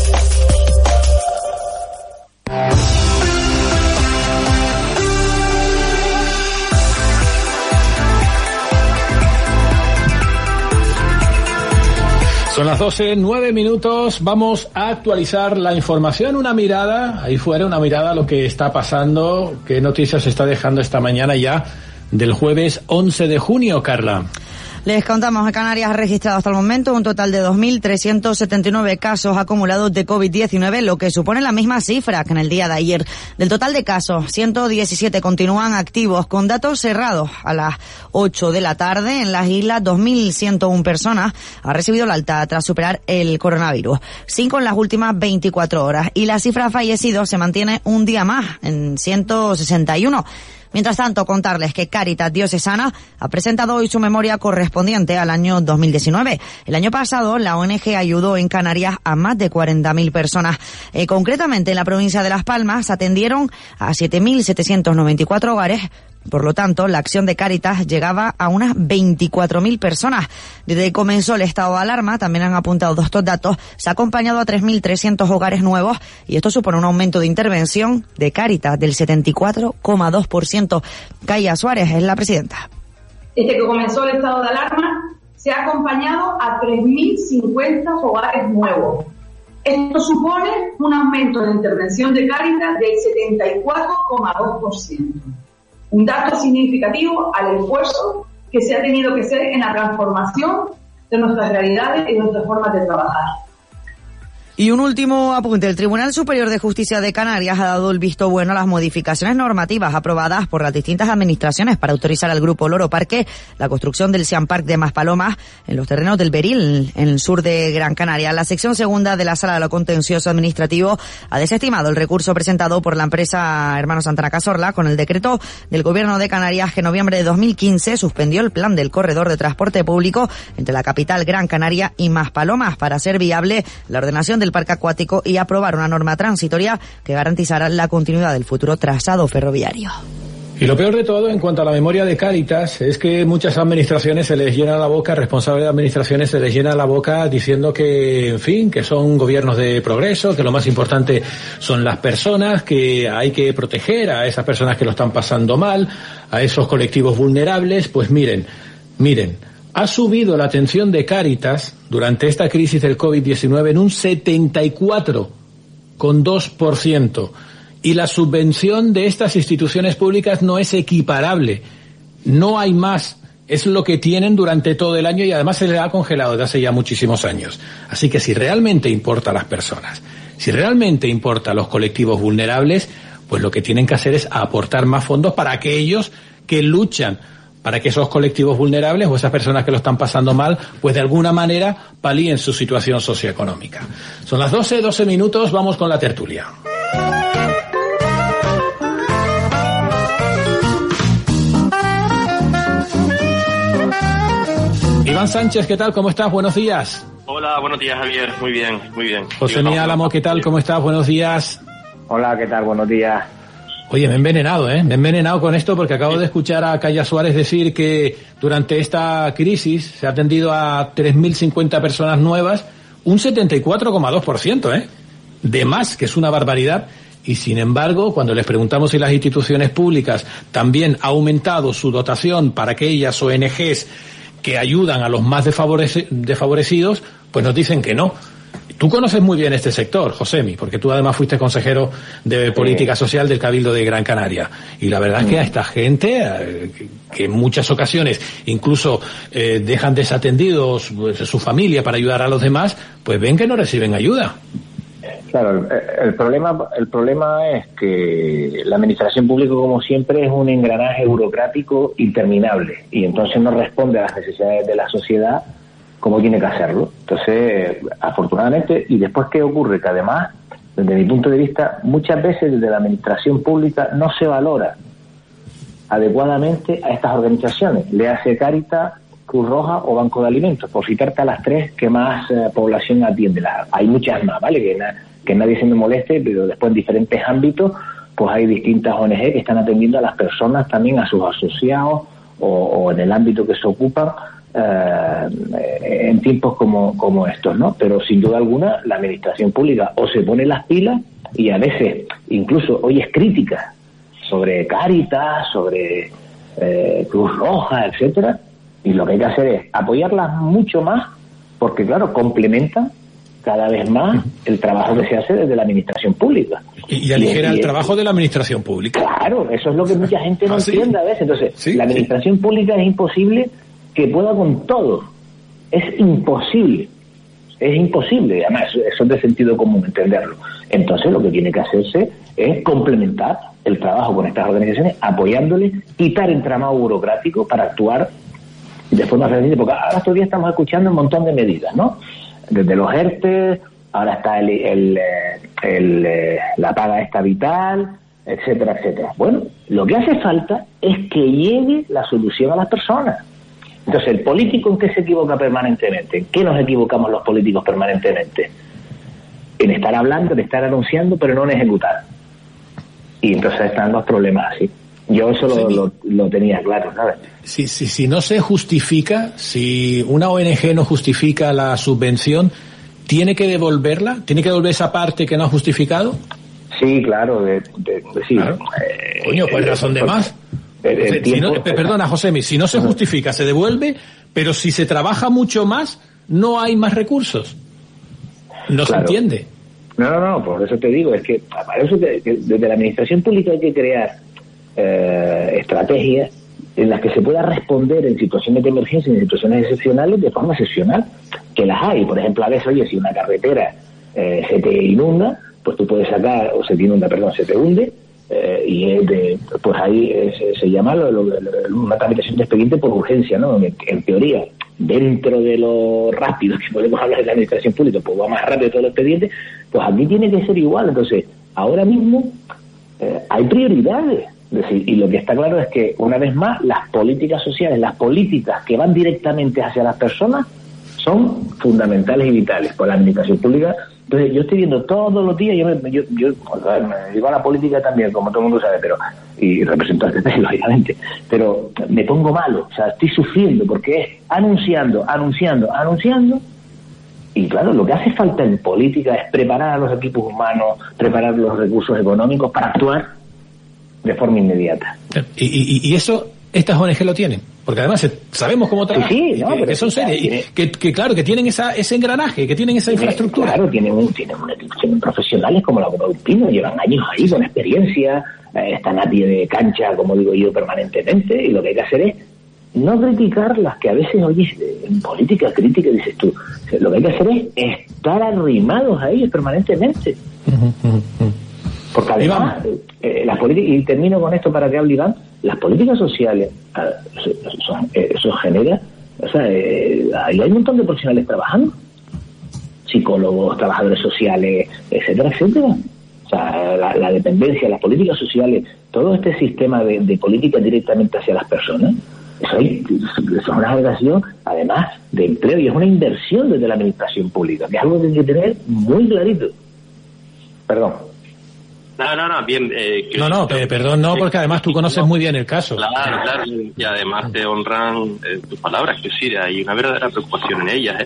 [SPEAKER 2] Son las 12, 9 minutos. Vamos a actualizar la información. Una mirada, ahí fuera, una mirada a lo que está pasando. ¿Qué noticias se está dejando esta mañana ya del jueves 11 de junio, Carla?
[SPEAKER 3] Les contamos, en Canarias ha registrado hasta el momento un total de 2.379 casos acumulados de COVID-19, lo que supone la misma cifra que en el día de ayer. Del total de casos, 117 continúan activos, con datos cerrados a las 8 de la tarde. En las islas, 2.101 personas han recibido la alta tras superar el coronavirus, 5 en las últimas 24 horas. Y la cifra de fallecidos se mantiene un día más, en 161. Mientras tanto, contarles que Cáritas Diocesana ha presentado hoy su memoria correspondiente al año 2019. El año pasado, la ONG ayudó en Canarias a más de 40.000 personas. Concretamente, en la provincia de Las Palmas atendieron a 7.794 hogares. Por lo tanto, la acción de Cáritas llegaba a unas 24.000 personas. Desde que comenzó el estado de alarma, también han apuntado estos datos, se ha acompañado a 3.300 hogares nuevos y esto supone un aumento de intervención de Cáritas del 74,2%. Calla Suárez es la presidenta.
[SPEAKER 8] Desde que comenzó el estado de alarma, se ha acompañado a 3.050 hogares nuevos. Esto supone un aumento de intervención de Cáritas del 74,2%. Un dato significativo al esfuerzo que se ha tenido que hacer en la transformación de nuestras realidades y de nuestras formas de trabajar.
[SPEAKER 3] Y un último apunte. El Tribunal Superior de Justicia de Canarias ha dado el visto bueno a las modificaciones normativas aprobadas por las distintas administraciones para autorizar al Grupo Loro Parque la construcción del Siam Park de Maspalomas en los terrenos del Beril, en el sur de Gran Canaria. La sección segunda de la Sala de lo Contencioso Administrativo ha desestimado el recurso presentado por la empresa Hermanos Santana Cazorla con el decreto del Gobierno de Canarias que en noviembre de 2015 suspendió el plan del corredor de transporte público entre la capital Gran Canaria y Maspalomas para hacer viable la ordenación del parque acuático y aprobar una norma transitoria que garantizará la continuidad del futuro trazado ferroviario.
[SPEAKER 2] Y lo peor de todo, en cuanto a la memoria de Cáritas, es que muchas administraciones se les llena la boca, responsables de administraciones se les llena la boca diciendo que, en fin, que son gobiernos de progreso, que lo más importante son las personas, que hay que proteger a esas personas que lo están pasando mal, a esos colectivos vulnerables. Pues miren, ha subido la atención de Cáritas durante esta crisis del COVID-19 en un 74,2%. Y la subvención de estas instituciones públicas no es equiparable. No hay más. Es lo que tienen durante todo el año y además se les ha congelado desde hace ya muchísimos años. Así que si realmente importa a las personas, si realmente importa a los colectivos vulnerables, pues lo que tienen que hacer es aportar más fondos para aquellos que luchan, para que esos colectivos vulnerables o esas personas que lo están pasando mal, pues de alguna manera palíen su situación socioeconómica. Son las 12 minutos, vamos con la tertulia. Iván Sánchez, ¿qué tal? ¿Cómo estás? Buenos días.
[SPEAKER 11] Hola, buenos días, Javier. Muy bien, muy bien.
[SPEAKER 2] José Miguel Álamo, ¿qué tal? ¿Cómo estás? Buenos días.
[SPEAKER 13] Hola, ¿qué tal? Buenos días.
[SPEAKER 2] Oye, me he envenenado, Me he envenenado con esto porque acabo de escuchar a Calla Suárez decir que durante esta crisis se ha atendido a 3.050 personas nuevas, un 74,2%, de más, que es una barbaridad. Y sin embargo, cuando les preguntamos si las instituciones públicas también ha aumentado su dotación para aquellas ONGs que ayudan a los más desfavorecidos, pues nos dicen que no. Tú conoces muy bien este sector, Josemi, porque tú además fuiste consejero de Política Social del Cabildo de Gran Canaria. Y la verdad es que a esta gente, que en muchas ocasiones incluso dejan desatendidos pues, su familia para ayudar a los demás, pues ven que no reciben ayuda.
[SPEAKER 13] Claro, el problema es que la administración pública, como siempre, es un engranaje burocrático interminable y entonces no responde a las necesidades de la sociedad como tiene que hacerlo. Entonces, afortunadamente, y después, ¿qué ocurre? Que además, desde mi punto de vista, muchas veces desde la administración pública no se valora adecuadamente a estas organizaciones. Le hace Cáritas, Cruz Roja o Banco de Alimentos, por citarte a las tres que más población atiende. Hay muchas más, ¿vale? Que nadie se me moleste, pero después en diferentes ámbitos, pues hay distintas ONG que están atendiendo a las personas, también a sus asociados o en el ámbito que se ocupan en tiempos como estos, ¿no? Pero sin duda alguna la administración pública o se pone las pilas y a veces incluso hoy es crítica sobre Cáritas, sobre Cruz Roja, etcétera, y lo que hay que hacer es apoyarlas mucho más porque claro, complementan cada vez más el trabajo que se hace desde la administración pública.
[SPEAKER 2] Y aligera el trabajo de la administración pública.
[SPEAKER 13] Claro, eso es lo que mucha gente no entiende a veces. Entonces, la administración pública es imposible que pueda con todo. Es imposible. Además, eso es de sentido común entenderlo. Entonces, lo que tiene que hacerse es complementar el trabajo con estas organizaciones, apoyándoles, quitar el entramado burocrático para actuar de forma eficiente. Porque ahora estos días estamos escuchando un montón de medidas, ¿no? Desde los ERTE, ahora está la paga esta vital, etcétera, etcétera. Bueno, lo que hace falta es que llegue la solución a las personas. Entonces, ¿el político en qué se equivoca permanentemente? ¿En qué nos equivocamos los políticos permanentemente? En estar hablando, en estar anunciando, pero no en ejecutar. Y entonces están los problemas así. Yo eso lo tenía claro, ¿sabes?
[SPEAKER 2] Si no se justifica, si una ONG no justifica la subvención, ¿tiene que devolverla? ¿Tiene que devolver esa parte que no ha justificado?
[SPEAKER 13] Sí, claro. Sí.
[SPEAKER 2] Claro. Coño, pues razón de más. Perdona, Josemi, si no se justifica, se devuelve, pero si se trabaja mucho más, no hay más recursos. No se entiende.
[SPEAKER 13] No, por eso te digo, es que para eso desde la administración pública hay que crear estrategias en las que se pueda responder en situaciones de emergencia, en situaciones excepcionales, de forma excepcional, que las hay. Por ejemplo, a veces, oye, si una carretera se te inunda, pues tú puedes sacar, se te hunde, pues ahí se llama una tramitación de expediente por urgencia, ¿no? En teoría, dentro de lo rápido que podemos hablar de la administración pública, pues va más rápido todo el expediente, pues aquí tiene que ser igual. Entonces, ahora mismo hay prioridades. Es decir, y lo que está claro es que, una vez más, las políticas sociales, las políticas que van directamente hacia las personas, son fundamentales y vitales por la administración pública. Entonces, yo estoy viendo todos los días, yo me dedico a la política también, como todo el mundo sabe, pero y representantes de él, lógicamente, pero me pongo malo, o sea, estoy sufriendo porque es anunciando, y claro, lo que hace falta en política es preparar a los equipos humanos, preparar los recursos económicos para actuar de forma inmediata.
[SPEAKER 2] Y eso, estas ONG lo tienen, porque además sabemos cómo trabajan, que son serias, que claro, que tienen ese engranaje, que tienen esa infraestructura.
[SPEAKER 13] Claro, tienen un equipo, tienen profesionales como la Copa del Pino, llevan años ahí con experiencia, están a pie de cancha, como digo yo, permanentemente, y lo que hay que hacer es no criticarlas, que a veces, oye, en política crítica dices tú, lo que hay que hacer es estar arrimados a ellos permanentemente. Porque además, las políticas, y termino con esto para que hable Iván, las políticas sociales, eso genera, o sea, ahí hay un montón de profesionales trabajando, psicólogos, trabajadores sociales, etcétera, etcétera. O sea, la dependencia, las políticas sociales, todo este sistema de política directamente hacia las personas, eso es una generación, además, de empleo, y es una inversión desde la administración pública, que es algo que hay que tener muy clarito. Perdón.
[SPEAKER 11] No, bien.
[SPEAKER 2] Perdón, porque además tú conoces muy bien el caso.
[SPEAKER 11] Claro, y además te honran tus palabras, que sí, hay una verdadera preocupación en ellas,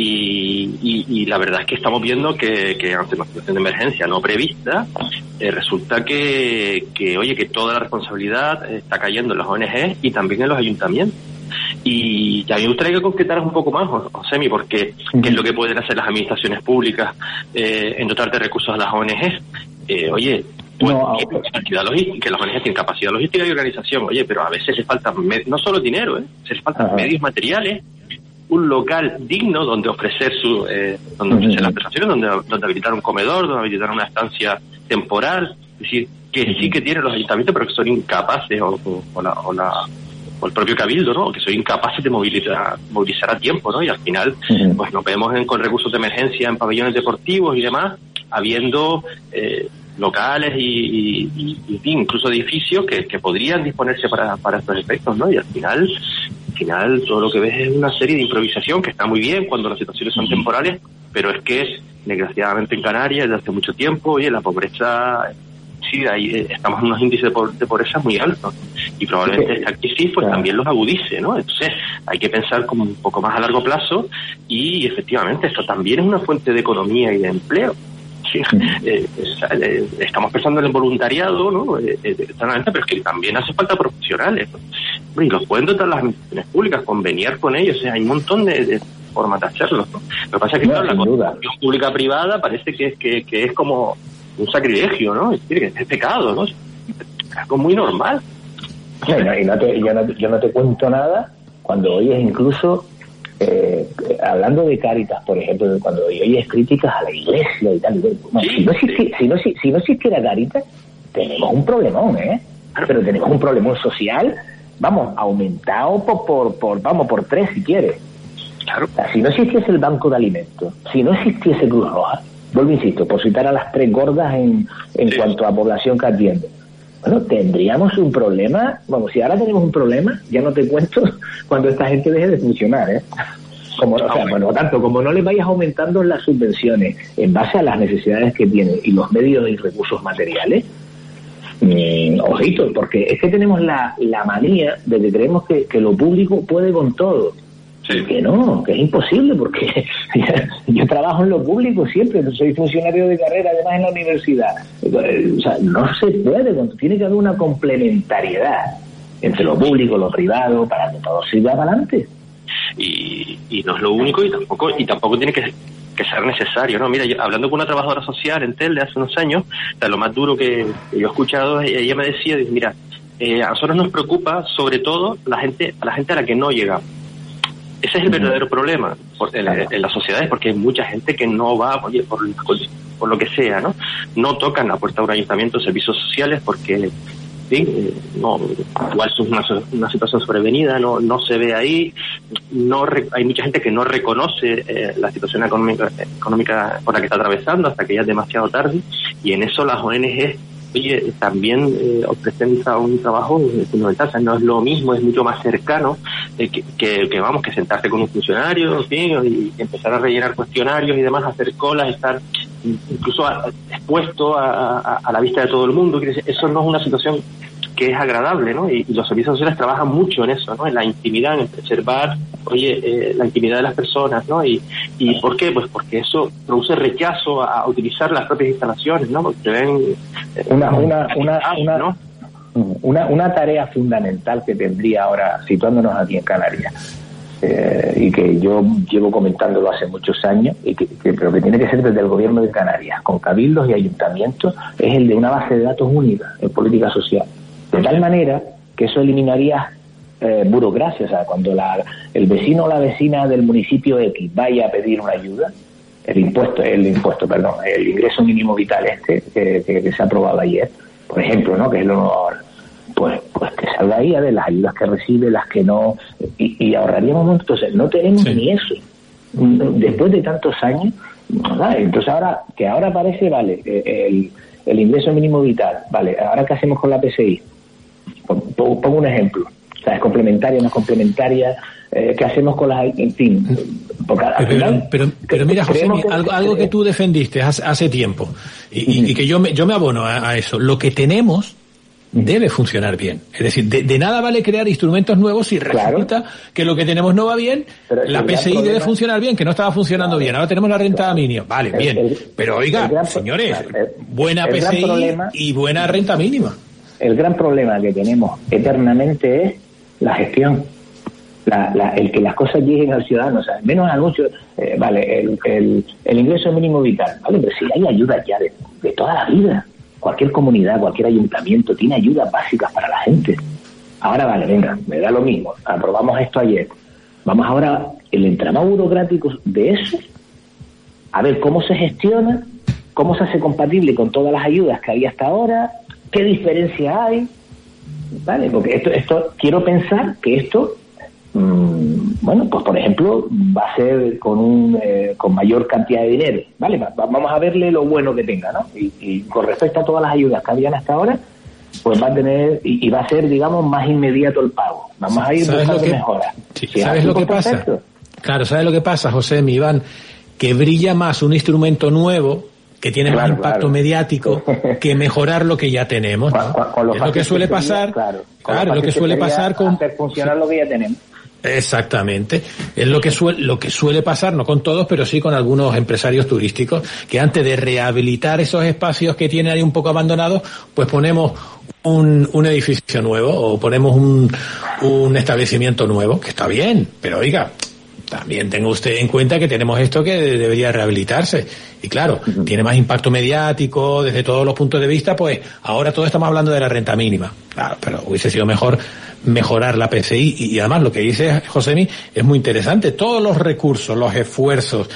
[SPEAKER 11] y la verdad es que estamos viendo que ante una situación de emergencia no prevista, resulta que toda la responsabilidad está cayendo en las ONG y también en los ayuntamientos. Y a mí me gustaría que concretaras un poco más, Josemi, porque qué es lo que pueden hacer las administraciones públicas en dotar de recursos a las ONGs. Capacidad logística, que las ONGs tienen capacidad logística y organización, pero a veces les falta no solo dinero, se les faltan medios materiales, un local digno donde ofrecer ofrecer las prestaciones, donde habilitar un comedor, donde habilitar una estancia temporal, es decir, que sí que tienen los ayuntamientos, pero que son incapaces, o el propio Cabildo, ¿no? Que son incapaces de movilizar a tiempo, ¿no? Y al final, pues nos vemos con recursos de emergencia en pabellones deportivos y demás, habiendo locales y incluso edificios que podrían disponerse para estos efectos, ¿no? Y al final todo lo que ves es una serie de improvisación que está muy bien cuando las situaciones son temporales, pero es que desgraciadamente en Canarias desde hace mucho tiempo, la pobreza, sí, ahí estamos en unos índices de pobreza muy altos, y probablemente esta crisis pues también los agudice, ¿no? Entonces hay que pensar como un poco más a largo plazo, y efectivamente esto también es una fuente de economía y de empleo. Sí, estamos pensando en el voluntariado, ¿no? Pero es que también hace falta profesionales, ¿no? Y los pueden dotar las administraciones públicas, conveniar con ellos, hay un montón de formas de hacerlo, ¿no? Lo que pasa es que la colaboración pública-privada parece que es como un sacrilegio, ¿no? Es decir, que es pecado, ¿no? Es algo muy normal.
[SPEAKER 13] Yo no te cuento nada cuando oyes incluso hablando de Cáritas, por ejemplo, cuando oyes críticas a la iglesia y tal. Si no existiera Cáritas, tenemos un problemón, pero tenemos un problemón social, aumentado por 3 si quieres. Claro. O sea, si no existiese el Banco de Alimentos, si no existiese Cruz Roja, vuelvo, insisto, por citar a las 3 gordas en cuanto a población que atiende, bueno, tendríamos un problema. Si ahora tenemos un problema, ya no te cuento cuando esta gente deje de funcionar, tanto como no les vayas aumentando las subvenciones en base a las necesidades que tienen y los medios y recursos materiales, ojito, porque es que tenemos la manía de que creemos que lo público puede con todo. Sí. Que no, que es imposible, porque yo trabajo en lo público siempre, soy funcionario de carrera además en la universidad. O sea, no se puede, tiene que haber una complementariedad entre lo público y lo privado para que todo siga adelante.
[SPEAKER 11] Y no es lo único, y tampoco tiene que ser necesario, ¿no? Mira, hablando con una trabajadora social en Telde hace unos años, lo más duro que yo he escuchado, ella me decía, mira, a nosotros nos preocupa sobre todo a la gente a la que no llegamos. Ese es el verdadero problema en las sociedades, porque hay mucha gente que no va, por lo que sea, ¿no? No tocan la puerta de un ayuntamiento de servicios sociales porque igual es una situación sobrevenida, no se ve ahí, hay mucha gente que no reconoce la situación económica por la que está atravesando hasta que ya es demasiado tarde, y en eso las ONGs también presenta un trabajo fundamental. O sea, no es lo mismo, es mucho más cercano que sentarte con un funcionario, y empezar a rellenar cuestionarios y demás, hacer colas, estar incluso expuesto a la vista de todo el mundo. Eso no es una situación es agradable, ¿no? Y los servicios sociales trabajan mucho en eso, ¿no? En la intimidad, en preservar, la intimidad de las personas, ¿no? ¿Y por qué? Pues porque eso produce rechazo a utilizar las propias instalaciones, ¿no? Porque ven
[SPEAKER 13] una tarea fundamental que tendría ahora, situándonos aquí en Canarias, y que yo llevo comentándolo hace muchos años, pero que tiene que ser desde el gobierno de Canarias, con cabildos y ayuntamientos, es el de una base de datos única en política social. De tal manera que eso eliminaría burocracia. O sea, cuando el vecino o la vecina del municipio X vaya a pedir una ayuda, el ingreso mínimo vital que se ha aprobado ayer, por ejemplo, ¿no? Que es lo nuevo ahora, pues que salga ahí a ver las ayudas que recibe, las que no, y ahorraríamos mucho. Entonces no tenemos ni eso después de tantos años, ¿vale? Entonces ahora parece, vale, el ingreso mínimo vital, vale, ahora qué hacemos con la PSI. Pongo un ejemplo, o sea, es complementaria, no es complementaria, qué hacemos con las, en fin, porque al final,
[SPEAKER 2] pero mira, José, algo que tú defendiste hace tiempo y que yo me abono a eso. Lo que tenemos debe funcionar bien. Es decir, de nada vale crear instrumentos nuevos si resulta que lo que tenemos no va bien. Pero la PSI debe funcionar bien, que no estaba funcionando bien. Ahora tenemos la renta mínima. Vale, bien. Pero oiga, señores, buena PSI y buena renta mínima.
[SPEAKER 13] El gran problema que tenemos eternamente es la gestión. El que las cosas lleguen al ciudadano, o sea, menos anuncios, el ingreso mínimo vital, vale, pero si hay ayudas ya de toda la vida. Cualquier comunidad, cualquier ayuntamiento tiene ayudas básicas para la gente. Ahora vale, venga, me da lo mismo, aprobamos esto ayer. Vamos ahora, el entramado burocrático de eso, a ver cómo se gestiona, cómo se hace compatible con todas las ayudas que había hasta ahora, qué diferencia hay, ¿vale? Porque esto quiero pensar que esto, bueno, pues por ejemplo, va a ser con mayor cantidad de dinero, ¿vale? Vamos a verle lo bueno que tenga, ¿no? Y con respecto a todas las ayudas que habían hasta ahora, pues va a tener, y va a ser, digamos, más inmediato el pago. Vamos a ir buscando mejoras.
[SPEAKER 2] ¿Sabes lo que pasa? Claro, ¿sabes lo que pasa, José, Iván? Que brilla más un instrumento nuevo que tiene más impacto mediático que mejorar lo que ya tenemos, ¿no? Es lo que suele pasar, lo que suele pasar con
[SPEAKER 13] hacer funcionar lo que ya tenemos.
[SPEAKER 2] Exactamente, es lo que suele pasar, no con todos, pero sí con algunos empresarios turísticos, que antes de rehabilitar esos espacios que tienen ahí un poco abandonados, pues ponemos un edificio nuevo o ponemos un establecimiento nuevo, que está bien, pero oiga, también tenga usted en cuenta que tenemos esto que debería rehabilitarse. Y claro, tiene más impacto mediático desde todos los puntos de vista, pues ahora todos estamos hablando de la renta mínima. Claro, pero hubiese sido mejor mejorar la PSI. Y además lo que dice Josemi es muy interesante. Todos los recursos, los esfuerzos,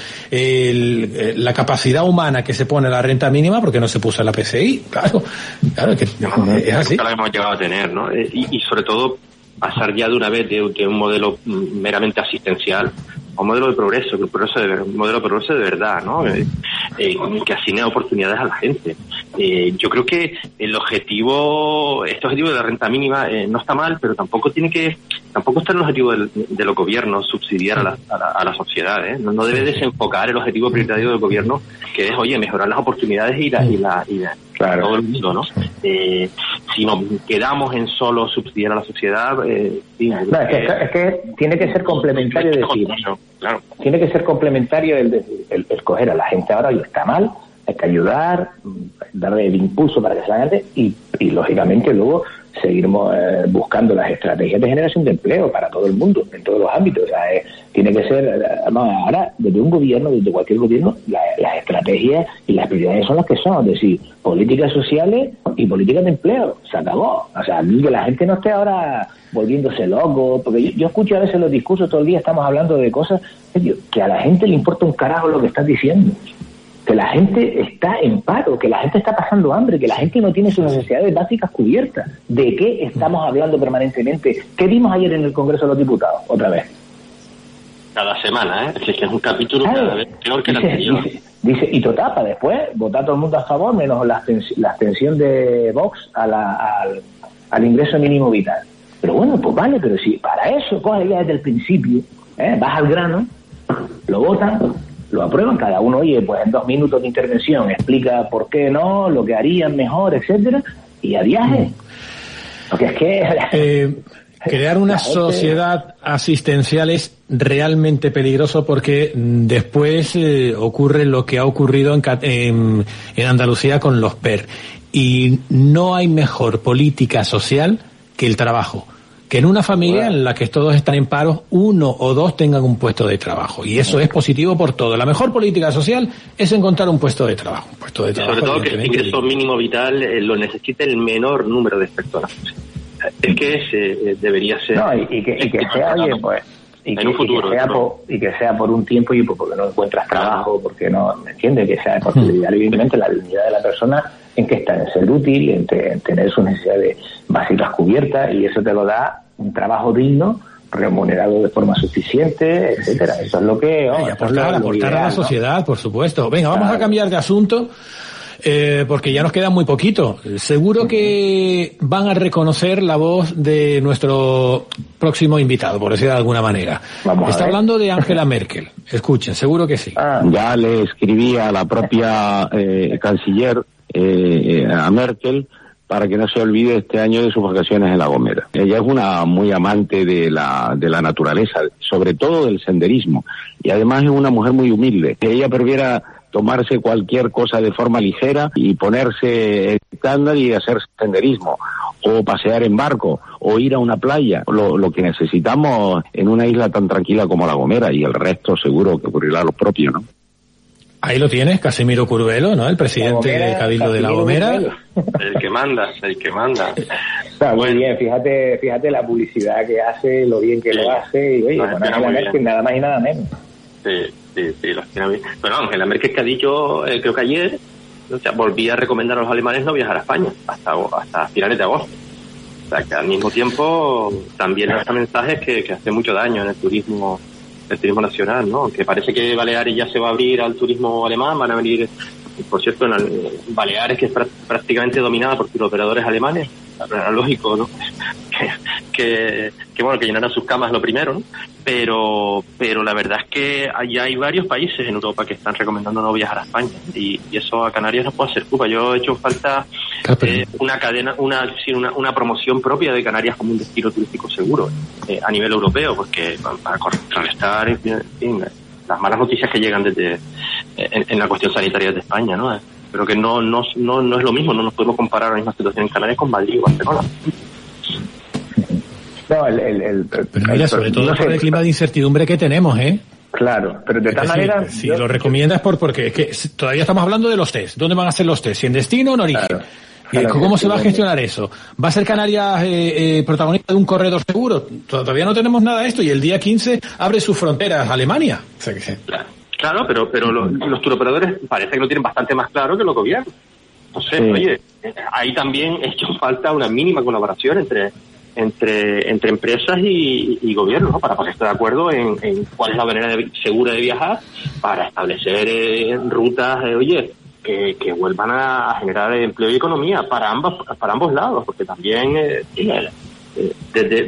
[SPEAKER 2] la capacidad humana que se pone a la renta mínima, porque no se puso en la PSI. Claro, que es así.
[SPEAKER 11] La hemos llegado a tener, ¿no? Y sobre todo pasar ya de una vez de un modelo meramente asistencial a un modelo de progreso, un modelo de progreso de verdad, ¿no? Que asigne oportunidades a la gente. Yo creo que este objetivo de la renta mínima no está mal, pero tampoco está en el objetivo de los gobiernos subsidiar a la sociedad, ¿eh? No debe desenfocar el objetivo prioritario del gobierno, que es, mejorar las oportunidades y claro, todo el mundo, ¿no? Si nos quedamos en solo subsidiar a la sociedad, es
[SPEAKER 13] que tiene que ser complementario decir,
[SPEAKER 11] claro.
[SPEAKER 13] Tiene que ser complementario el coger a la gente ahora y está mal, hay que ayudar, darle el impulso para que se haga y lógicamente luego seguir buscando las estrategias de generación de empleo para todo el mundo, en todos los ámbitos. O sea, tiene que ser, ahora, desde un gobierno, desde cualquier gobierno, las estrategias y las prioridades son las que son, es decir, políticas sociales y políticas de empleo. Se acabó. O sea, que la gente no esté ahora volviéndose loco, porque yo escucho a veces los discursos, todo el día estamos hablando de cosas que a la gente le importa un carajo lo que estás diciendo. Que la gente está en paro, que la gente está pasando hambre, que la gente no tiene sus necesidades básicas cubiertas. ¿De qué estamos hablando permanentemente? ¿Qué vimos ayer en el Congreso de los Diputados? Otra vez.
[SPEAKER 11] Cada semana, ¿eh? Es que es un capítulo cada vez peor que el anterior.
[SPEAKER 13] Dice, y totapa después, votar todo el mundo a favor, menos la abstención de Vox al ingreso mínimo vital. Pero bueno, pues vale, pero si para eso coge ya desde el principio, vas al grano, lo votan, lo aprueban, cada uno, pues en 2 minutos de intervención explica por qué no, lo que harían mejor, etcétera, y a viaje. Porque es que...
[SPEAKER 2] crear una sociedad asistencial es realmente peligroso porque después ocurre lo que ha ocurrido en Andalucía con los PER. Y no hay mejor política social que el trabajo. Que en una familia en la que todos están en paro, uno o dos tengan un puesto de trabajo. Y eso es positivo por todo. La mejor política social es encontrar un puesto de trabajo. Sobre
[SPEAKER 11] todo que el ingreso mínimo vital lo necesite el menor número de personas. Es que ese debería ser...
[SPEAKER 13] No, y que sea, oye, pues...
[SPEAKER 11] en un futuro.
[SPEAKER 13] Y que sea por un tiempo y porque no encuentras trabajo, porque no... ¿Me entiendes? Que sea por evidentemente la dignidad de la persona en que está, en ser útil, en tener sus necesidades básicas cubiertas, y eso te lo da un trabajo digno, remunerado de forma suficiente, etcétera. Eso es lo que...
[SPEAKER 2] aportar a la sociedad, ¿no? Por supuesto. Venga, vamos a cambiar de asunto. Porque ya nos queda muy poquito. Seguro que van a reconocer la voz de nuestro próximo invitado, por decirlo de alguna manera. Está hablando de Angela Merkel. Escuchen, seguro que sí.
[SPEAKER 14] Ya le escribí a la propia canciller, a Merkel, para que no se olvide este año de sus vacaciones en La Gomera. Ella es una muy amante de la naturaleza, sobre todo del senderismo, y además es una mujer muy humilde. Ella prefiera tomarse cualquier cosa de forma ligera y ponerse estándar y hacer senderismo, o pasear en barco, o ir a una playa. Lo que necesitamos en una isla tan tranquila como La Gomera, y el resto seguro que ocurrirá lo propio, ¿no?
[SPEAKER 2] Ahí lo tienes, Casimiro Curvelo, ¿no? El presidente del Cabildo de La Gomera.
[SPEAKER 11] El que manda.
[SPEAKER 13] Está muy bien, fíjate la publicidad que hace, lo bien que lo hace, y oye, con Angela Merkel nada más y nada menos.
[SPEAKER 11] Sí, lo tiene bien. Bueno, Angela Merkel, que ha dicho, creo que ayer, volvía a recomendar a los alemanes no viajar a España hasta finales de agosto. O sea, que al mismo tiempo también lanza mensajes que hace mucho daño en el turismo nacional, ¿no? Que parece que Baleares ya se va a abrir al turismo alemán, van a venir, por cierto, en Baleares, que es prácticamente dominada por turoperadores alemanes, era lógico, ¿no? que llenaran sus camas lo primero, ¿no? Pero la verdad es que ya hay varios países en Europa que están recomendando no viajar a España, y eso a Canarias no puede hacer culpa. Yo he hecho falta una cadena, una promoción propia de Canarias como un destino turístico seguro a nivel europeo, porque para contrarrestar, en fin, las malas noticias que llegan desde en la cuestión sanitaria de España, ¿no? Pero que no es lo mismo, no nos podemos comparar la misma situación en Canarias con Madrid o Barcelona.
[SPEAKER 13] No,
[SPEAKER 2] pero mira, sobre todo por el clima de incertidumbre que tenemos, ¿eh?
[SPEAKER 13] Claro, pero de tal manera...
[SPEAKER 2] Si lo recomiendas porque es que todavía estamos hablando de los test. ¿Dónde van a ser los test? ¿Si en destino o en origen? Claro, ¿cómo se va a gestionar eso? ¿Va a ser Canarias protagonista de un corredor seguro? Todavía no tenemos nada de esto, y el día 15 abre sus fronteras a Alemania. O sea que...
[SPEAKER 11] Claro, pero los turoperadores parece que lo tienen bastante más claro que los gobiernos. Entonces, oye, ahí también ha hecho falta una mínima colaboración entre empresas y gobiernos, ¿no? Para ponerse de acuerdo en cuál es la manera segura de viajar, para establecer rutas, que vuelvan a generar empleo y economía para ambos lados, porque también desde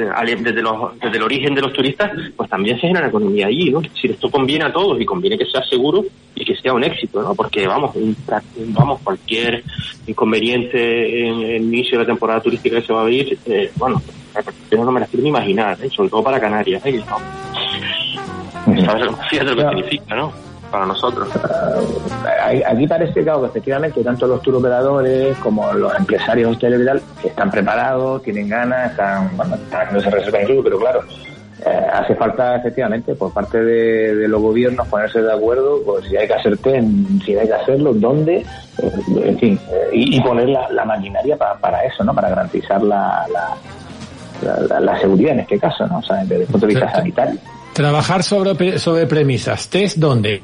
[SPEAKER 11] el origen de los turistas, pues también se genera economía allí, ¿no? Es decir, esto conviene a todos, y conviene que sea seguro y que sea un éxito, ¿no? Porque cualquier inconveniente en el inicio de la temporada turística que se va a abrir, yo no me la quiero ni imaginar, sobre todo para Canarias, ¿no? Fíjate lo que significa, ¿no? Para nosotros.
[SPEAKER 13] Aquí parece, claro, que efectivamente tanto los turoperadores como los empresarios hosteleros y tal están preparados, tienen ganas, están haciéndose reservas incluso, pero claro, hace falta efectivamente por parte de los gobiernos ponerse de acuerdo, pues si hay que hacer test, si hay que hacerlo, dónde, en fin, y poner la maquinaria para eso, ¿no? Para garantizar la seguridad en este caso, ¿no? O sea, desde el punto de vista sanitario.
[SPEAKER 2] Trabajar sobre premisas. ¿Test dónde?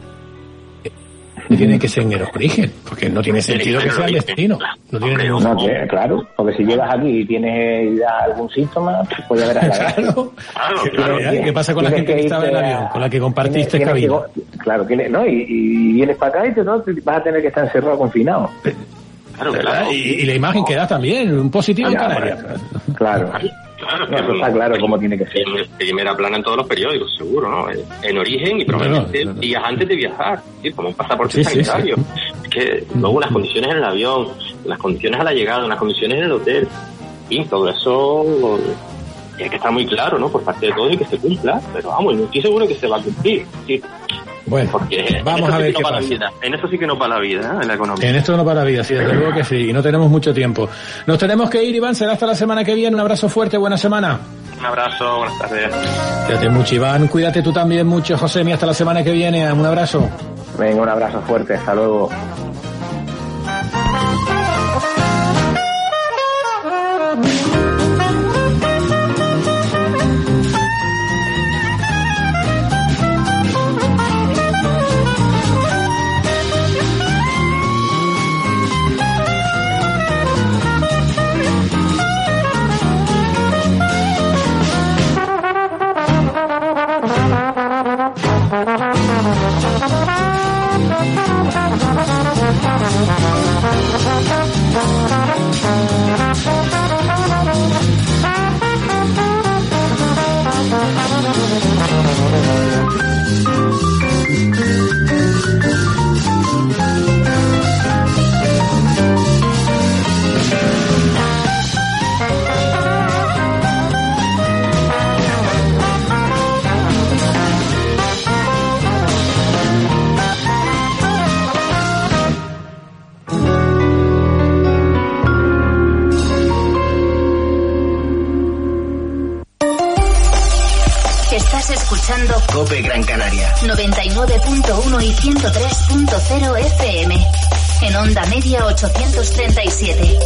[SPEAKER 2] Tiene que ser en el origen, porque no tiene sentido que sea el destino. No tiene ningún sentido.
[SPEAKER 13] Claro, porque si llegas aquí y tienes algún síntoma, pues puede haber
[SPEAKER 2] claro. ¿Qué pasa con la gente que estaba en el avión, con la que compartiste cabina?
[SPEAKER 13] Claro, ¿no? Y vienes para acá y vas a tener que estar encerrado, confinado.
[SPEAKER 11] Claro.
[SPEAKER 2] Y la imagen que da también, un positivo en Canarias.
[SPEAKER 13] Claro. Eso está claro cómo tiene que ser.
[SPEAKER 11] Primera plana en todos los periódicos, seguro, ¿no? En origen y probablemente días antes de viajar, ¿sí? Como un pasaporte sanitario. Es que luego las condiciones en el avión, las condiciones a la llegada, las condiciones en el hotel, fin, todo eso hay que estar muy claro, ¿no? Por parte de todos y que se cumpla, pero vamos, yo estoy seguro que se va a cumplir, ¿sí?
[SPEAKER 2] Bueno,
[SPEAKER 11] porque
[SPEAKER 2] vamos a ver qué pasa.
[SPEAKER 11] En eso sí que no para la vida, ¿eh? En la economía.
[SPEAKER 2] En esto no para la vida, sí, desde luego que sí, y no tenemos mucho tiempo. Nos tenemos que ir, Iván, será hasta la semana que viene. Un abrazo fuerte, buena semana.
[SPEAKER 11] Un abrazo, buenas tardes.
[SPEAKER 2] Cuídate mucho, Iván, cuídate tú también mucho, Josemi, hasta la semana que viene. Un abrazo.
[SPEAKER 13] Venga, un abrazo fuerte, hasta luego.
[SPEAKER 9] COPE Gran Canaria.
[SPEAKER 18] 99.1 y 103.0 FM. En onda media 837.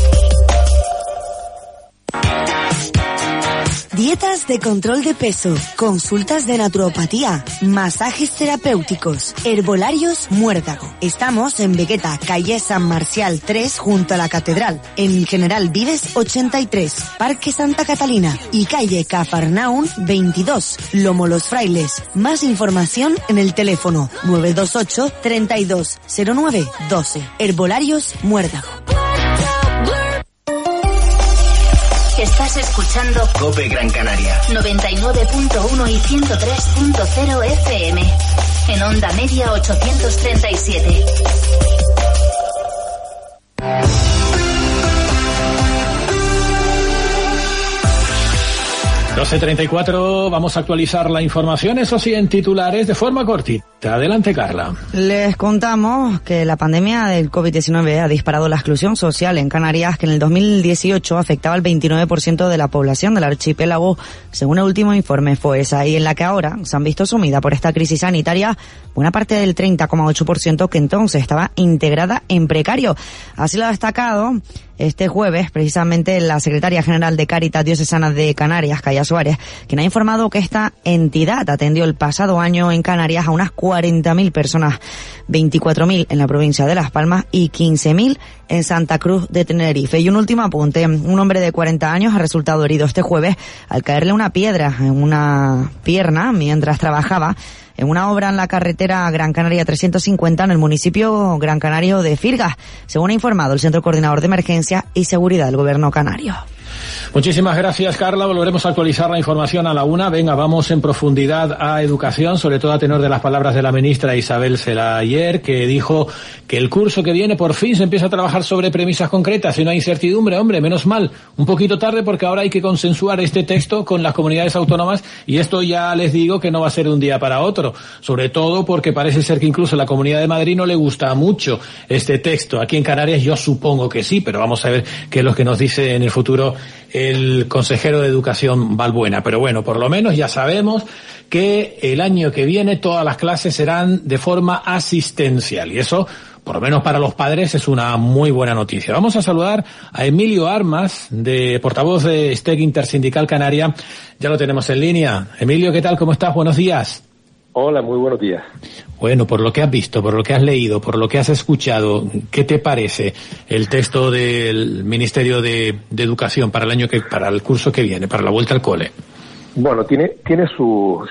[SPEAKER 12] Dietas de control de peso, consultas de naturopatía, masajes terapéuticos, herbolarios Muérdago. Estamos en Vegueta, calle San Marcial 3, junto a la Catedral, en General Vives 83, Parque Santa Catalina y calle Cafarnaún 22, Lomo Los Frailes. Más información en el teléfono 928 32 09 12. Herbolarios Muérdago.
[SPEAKER 18] Estás escuchando
[SPEAKER 9] COPE Gran Canaria.
[SPEAKER 18] 99.1 y 103.0 FM. En onda media 837.
[SPEAKER 2] 12:34, vamos a actualizar la información, eso sí, en titulares de forma cortita. Adelante, Carla.
[SPEAKER 3] Les contamos que la pandemia del COVID-19 ha disparado la exclusión social en Canarias, que en el 2018 afectaba al 29% de la población del archipiélago, según el último informe FOESA, y en la que ahora se han visto sumida por esta crisis sanitaria buena parte del 30,8% que entonces estaba integrada en precario. Así lo ha destacado este jueves precisamente la secretaria general de Cáritas Diocesana de Canarias, Calla Suárez, quien ha informado que esta entidad atendió el pasado año en Canarias a unas 40.000 personas, 24.000 en la provincia de Las Palmas y 15.000 en Santa Cruz de Tenerife. Y un último apunte, un hombre de 40 años ha resultado herido este jueves al caerle una piedra en una pierna mientras trabajaba en una obra en la carretera Gran Canaria 350 en el municipio Gran Canario de Firgas, según ha informado el Centro Coordinador de Emergencia y Seguridad del Gobierno canario.
[SPEAKER 2] Muchísimas gracias, Carla. Volveremos a actualizar la información a la 1. Venga, vamos en profundidad a educación, sobre todo a tenor de las palabras de la ministra Isabel Cela ayer, que dijo que el curso que viene por fin se empieza a trabajar sobre premisas concretas y no hay incertidumbre. Hombre, menos mal, un poquito tarde porque ahora hay que consensuar este texto con las comunidades autónomas y esto ya les digo que no va a ser de un día para otro, sobre todo porque parece ser que incluso a la Comunidad de Madrid no le gusta mucho este texto. Aquí en Canarias yo supongo que sí, pero vamos a ver qué es lo que nos dice en el futuro el consejero de Educación Balbuena. Pero bueno, por lo menos ya sabemos que el año que viene todas las clases serán de forma asistencial y eso, por lo menos para los padres, es una muy buena noticia. Vamos a saludar a Emilio Armas, portavoz de STEC Intersindical Canaria. Ya lo tenemos en línea. Emilio, ¿qué tal? ¿Cómo estás? Buenos días.
[SPEAKER 15] Hola, muy buenos días.
[SPEAKER 2] Bueno, por lo que has visto, por lo que has leído, por lo que has escuchado, ¿qué te parece el texto del Ministerio de Educación para el curso que viene, para la vuelta al cole?
[SPEAKER 15] Bueno, tiene sus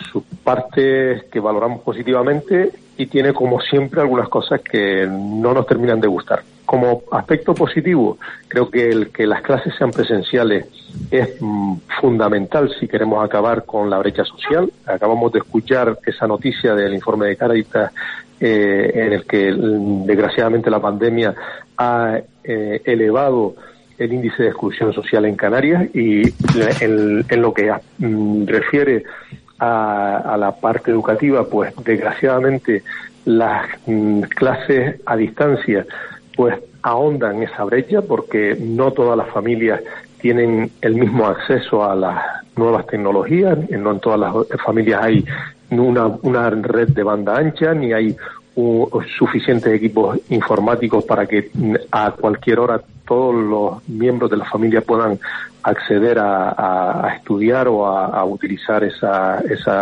[SPEAKER 15] partes que valoramos positivamente y tiene, como siempre, algunas cosas que no nos terminan de gustar. Como aspecto positivo, creo que el que las clases sean presenciales es fundamental si queremos acabar con la brecha social. Acabamos de escuchar esa noticia del informe de Cáritas en el que desgraciadamente la pandemia ha elevado el índice de exclusión social en Canarias, y en lo que refiere a la parte educativa, pues desgraciadamente las clases a distancia pues ahondan esa brecha, porque no todas las familias tienen el mismo acceso a las nuevas tecnologías, no en todas las familias hay una red de banda ancha, ni hay suficientes equipos informáticos para que a cualquier hora todos los miembros de la familia puedan acceder a estudiar o a utilizar esa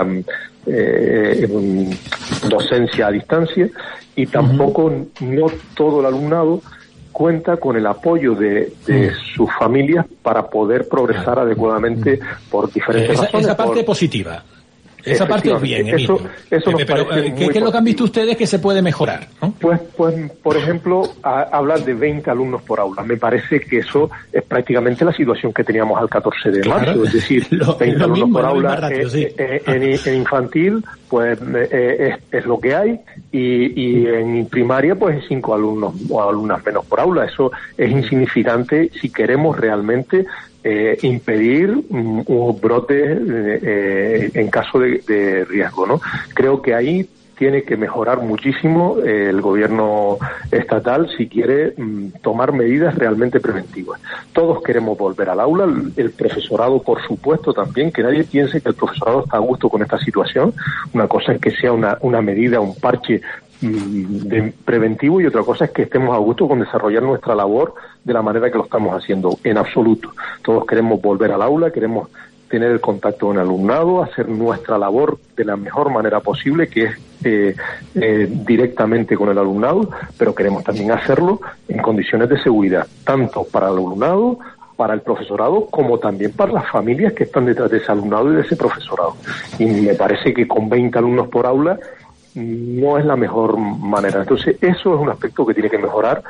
[SPEAKER 15] docencia a distancia, y tampoco no todo el alumnado cuenta con el apoyo de sus familias para poder progresar adecuadamente por diferentes razones.
[SPEAKER 2] Esa parte positiva. Esa parte es bien, Emilio. Pero ¿qué es lo que han visto ustedes que se puede mejorar, ¿no?
[SPEAKER 15] Pues, por ejemplo, hablar de 20 alumnos por aula. Me parece que eso es prácticamente la situación que teníamos al 14 de marzo. Es decir, 20 alumnos por aula en infantil, pues es lo que hay, y en primaria, pues 5 alumnos o alumnas menos por aula. Eso es insignificante si queremos realmente impedir un brote en caso de riesgo, ¿no? Creo que ahí tiene que mejorar muchísimo el gobierno estatal si quiere tomar medidas realmente preventivas. Todos queremos volver al aula, el profesorado por supuesto también, que nadie piense que el profesorado está a gusto con esta situación. Una cosa es que sea una medida, un parche preventivo, y otra cosa es que estemos a gusto con desarrollar nuestra labor de la manera que lo estamos haciendo. En absoluto. Todos queremos volver al aula, queremos tener el contacto con el alumnado, hacer nuestra labor de la mejor manera posible, que es directamente con el alumnado, pero queremos también hacerlo en condiciones de seguridad, tanto para el alumnado, para el profesorado, como también para las familias que están detrás de ese alumnado y de ese profesorado. Y me parece que con 20 alumnos por aula no es la mejor manera. Entonces, eso es un aspecto que tiene que mejorar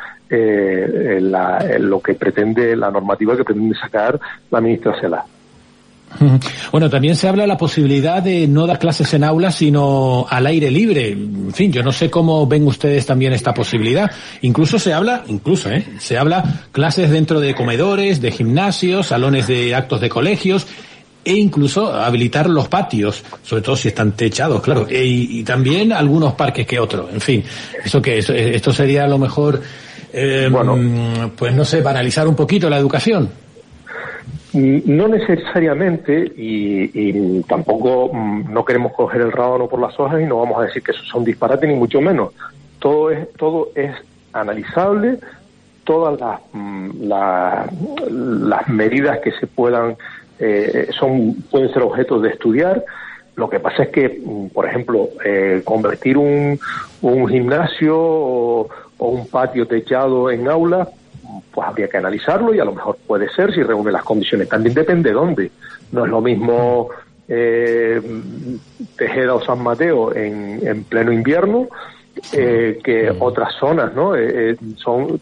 [SPEAKER 15] lo que pretende, la normativa que pretende sacar la ministra Celaá.
[SPEAKER 2] Bueno, también se habla de la posibilidad de no dar clases en aulas, sino al aire libre. En fin, yo no sé cómo ven ustedes también esta posibilidad. Incluso se habla clases dentro de comedores, de gimnasios, salones de actos de colegios, e incluso habilitar los patios, sobre todo si están techados, claro, y también algunos parques que otros. En fin, esto sería a lo mejor, pues no sé, banalizar un poquito la educación.
[SPEAKER 15] No necesariamente, y tampoco no queremos coger el rábano por las hojas y no vamos a decir que eso son disparates, ni mucho menos. Todo es analizable, todas las medidas que se pueden ser objetos de estudiar. Lo que pasa es que, por ejemplo, convertir un gimnasio o un patio techado en aula, pues habría que analizarlo, y a lo mejor puede ser si reúne las condiciones. También depende de dónde. No es lo mismo Tejeda o San Mateo en pleno invierno que otras zonas, ¿no? Son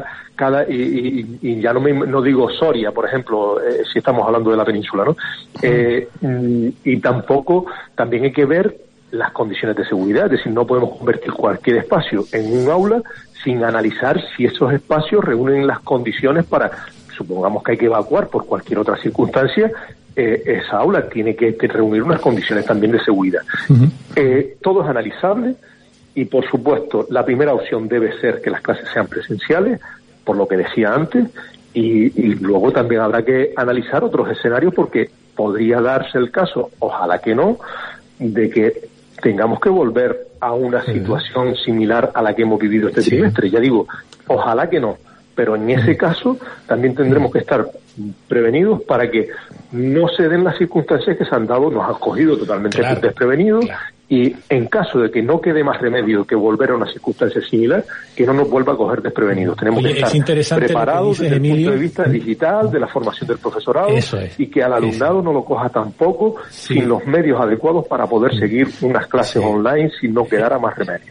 [SPEAKER 15] y ya no digo Soria, por ejemplo, si estamos hablando de la península, ¿no? Y también hay que ver las condiciones de seguridad, es decir, no podemos convertir cualquier espacio en un aula sin analizar si esos espacios reúnen las condiciones para, supongamos que hay que evacuar por cualquier otra circunstancia, esa aula tiene que reunir unas condiciones también de seguridad. Todo es analizable, y por supuesto la primera opción debe ser que las clases sean presenciales, por lo que decía antes, y luego también habrá que analizar otros escenarios, porque podría darse el caso, ojalá que no, de que tengamos que volver a una situación similar a la que hemos vivido este trimestre. Ya digo, ojalá que no, pero en ese caso también tendremos que estar prevenidos para que no se den las circunstancias que se han dado, nos han cogido totalmente desprevenidos, y en caso de que no quede más remedio que volver a una circunstancia similar, que no nos vuelva a coger desprevenidos. Tenemos que estar preparados desde el punto de vista digital, de la formación del profesorado, y que al alumnado no lo coja tampoco sin los medios adecuados para poder seguir unas clases online sin no quedar a más remedio.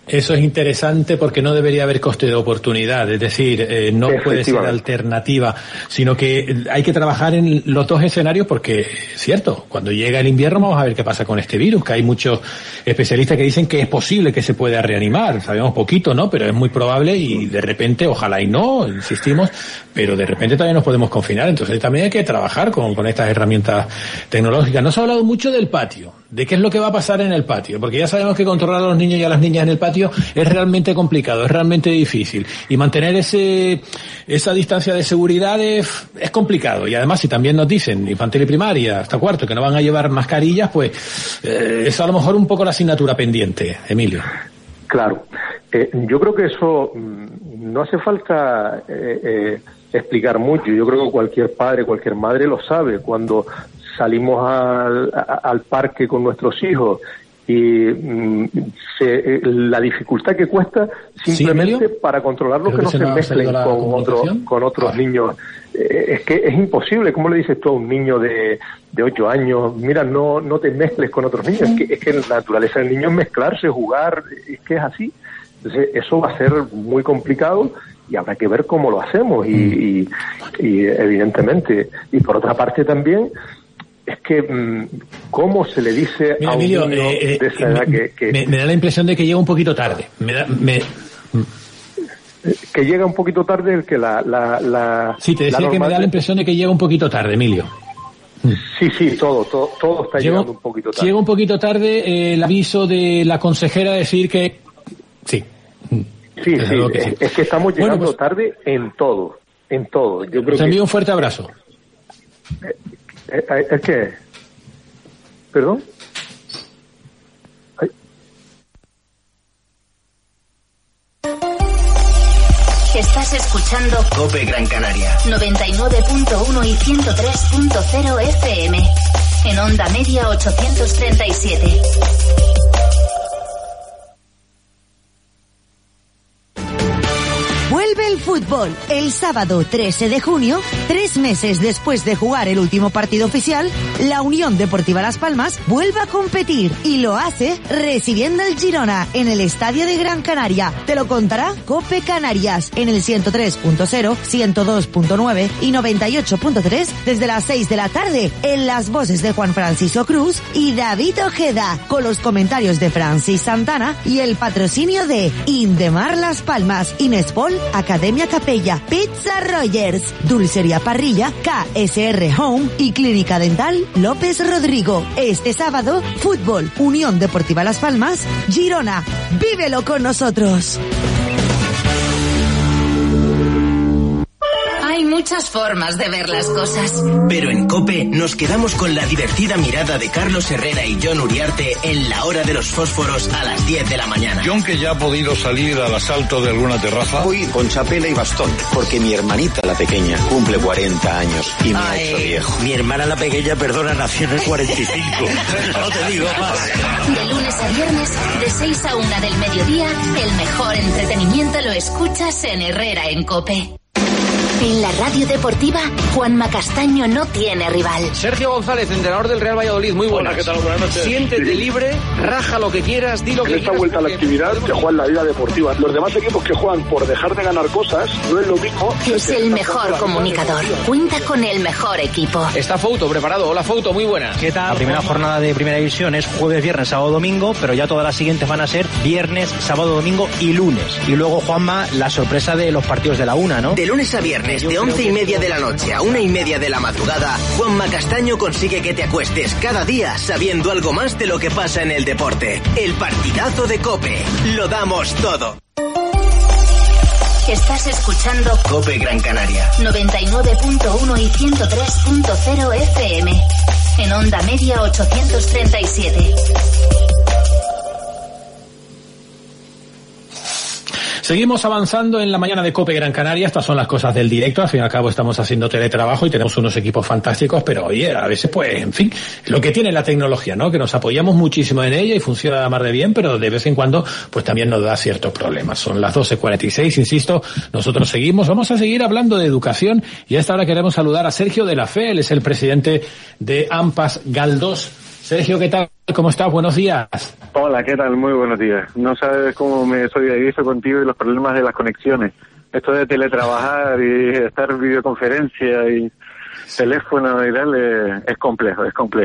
[SPEAKER 2] Eso es interesante porque no debería haber coste de oportunidad, es decir, no puede ser alternativa, sino que hay que trabajar en los dos escenarios porque, es cierto, cuando llega el invierno vamos a ver qué pasa con este virus, que hay muchos especialistas que dicen que es posible que se pueda reanimar, sabemos poquito, ¿no? Pero es muy probable y de repente, ojalá y no, insistimos, pero de repente también nos podemos confinar, entonces también hay que trabajar con estas herramientas tecnológicas. No se ha hablado mucho del patio, de qué es lo que va a pasar en el patio, porque ya sabemos que controlar a los niños y a las niñas en el patio es realmente complicado, es realmente difícil y mantener esa distancia de seguridad es complicado y además si también nos dicen infantil y primaria hasta cuarto que no van a llevar mascarillas, pues es a lo mejor un poco la asignatura pendiente, Emilio.
[SPEAKER 15] Claro, yo creo que eso no hace falta explicar mucho, yo creo que cualquier padre, cualquier madre lo sabe, cuando salimos al parque con nuestros hijos y la dificultad que cuesta simplemente para controlarlo, que no se mezclen con otros niños. Es que es imposible. ¿Cómo le dices tú a un niño de 8 años, mira, no te mezcles con otros niños? Es que la naturaleza del niño es mezclarse, jugar, es que es así. Entonces eso va a ser muy complicado y habrá que ver cómo lo hacemos y evidentemente. Y por otra parte también, es que cómo se le dice a un niño de esa edad que
[SPEAKER 2] me da la impresión de que llega un poquito tarde.
[SPEAKER 15] Que llega un poquito tarde el que
[SPEAKER 2] Sí, te decía que me da la impresión de que llega un poquito tarde, Emilio.
[SPEAKER 15] Sí, todo está llegando un poquito tarde.
[SPEAKER 2] Llega un poquito tarde el aviso de la consejera a decir que sí.
[SPEAKER 15] Sí, es que estamos llegando tarde en todo. Yo creo
[SPEAKER 2] te envío un fuerte abrazo.
[SPEAKER 15] ¿Es qué? ¿Perdón?
[SPEAKER 18] Estás escuchando
[SPEAKER 9] COPE Gran Canaria
[SPEAKER 18] 99.1 y 103.0 FM. En onda media 837.
[SPEAKER 12] Vuelve el fútbol el sábado 13 de junio, 3 meses después de jugar el último partido oficial, la Unión Deportiva Las Palmas vuelve a competir y lo hace recibiendo al Girona en el Estadio de Gran Canaria. Te lo contará COPE Canarias en el 103.0, 102.9 y 98.3 desde las 6 de la tarde en las voces de Juan Francisco Cruz y David Ojeda, con los comentarios de Francis Santana y el patrocinio de Indemar Las Palmas, Inespol, Academia Capella, Pizza Rogers, Dulcería Parrilla, KSR Home y Clínica Dental López Rodrigo. Este sábado, fútbol, Unión Deportiva Las Palmas, Girona. ¡Vívelo con nosotros!
[SPEAKER 18] Hay muchas formas de ver las cosas.
[SPEAKER 9] Pero en COPE nos quedamos con la divertida mirada de Carlos Herrera y John Uriarte en la hora de los fósforos a las 10 de la mañana.
[SPEAKER 5] John, que ya ha podido salir al asalto de alguna terraza.
[SPEAKER 6] Voy con chapela y bastón, porque mi hermanita la pequeña cumple 40 años y me ha hecho viejo.
[SPEAKER 7] Mi hermana la pequeña, perdona, nació en el 45. No te digo más.
[SPEAKER 18] De lunes a viernes, de 6 a 1 del mediodía, el mejor entretenimiento lo escuchas en Herrera en COPE. En la radio deportiva, Juanma Castaño no tiene rival.
[SPEAKER 16] Sergio González, entrenador del Real Valladolid, muy buenas.
[SPEAKER 19] Hola, ¿qué tal? Buenas noches.
[SPEAKER 16] Siéntete libre, raja lo que quieras, di lo que quieras.
[SPEAKER 19] En esta vuelta a la actividad que juegan la vida deportiva. Los demás equipos que juegan por dejar de ganar cosas no es lo mismo.
[SPEAKER 18] Es el mejor comunicador. Cuenta con el mejor equipo.
[SPEAKER 16] Está Fouto preparado. Hola Fouto, muy buenas.
[SPEAKER 20] ¿Qué tal? La primera jornada de Primera División es jueves, viernes, sábado, domingo, pero ya todas las siguientes van a ser viernes, sábado, domingo y lunes. Y luego, Juanma, la sorpresa de los partidos de la una, ¿no?
[SPEAKER 9] De lunes a viernes, de 11:30 de la noche a 1:30 de la madrugada, Juanma Castaño consigue que te acuestes cada día sabiendo algo más de lo que pasa en el deporte. El partidazo de COPE. Lo damos todo.
[SPEAKER 18] Estás escuchando
[SPEAKER 9] COPE Gran Canaria
[SPEAKER 18] 99.1 y 103.0 FM. En onda media 837.
[SPEAKER 2] Seguimos avanzando en la mañana de COPE Gran Canaria. Estas son las cosas del directo. Al fin y al cabo estamos haciendo teletrabajo y tenemos unos equipos fantásticos, pero oye, a veces pues, en fin, lo que tiene la tecnología, ¿no? Que nos apoyamos muchísimo en ella y funciona de mar de bien, pero de vez en cuando pues también nos da ciertos problemas. Son las 12:46, insisto, nosotros seguimos. Vamos a seguir hablando de educación y a esta hora queremos saludar a Sergio de la Fe. Él es el presidente de AMPAS Galdós. Sergio, ¿qué tal? ¿Cómo estás? Buenos días.
[SPEAKER 21] Hola, ¿qué tal? Muy buenos días. No sabes cómo me solidarizo contigo y los problemas de las conexiones. Esto de teletrabajar y estar en videoconferencia y teléfono y tal es complejo.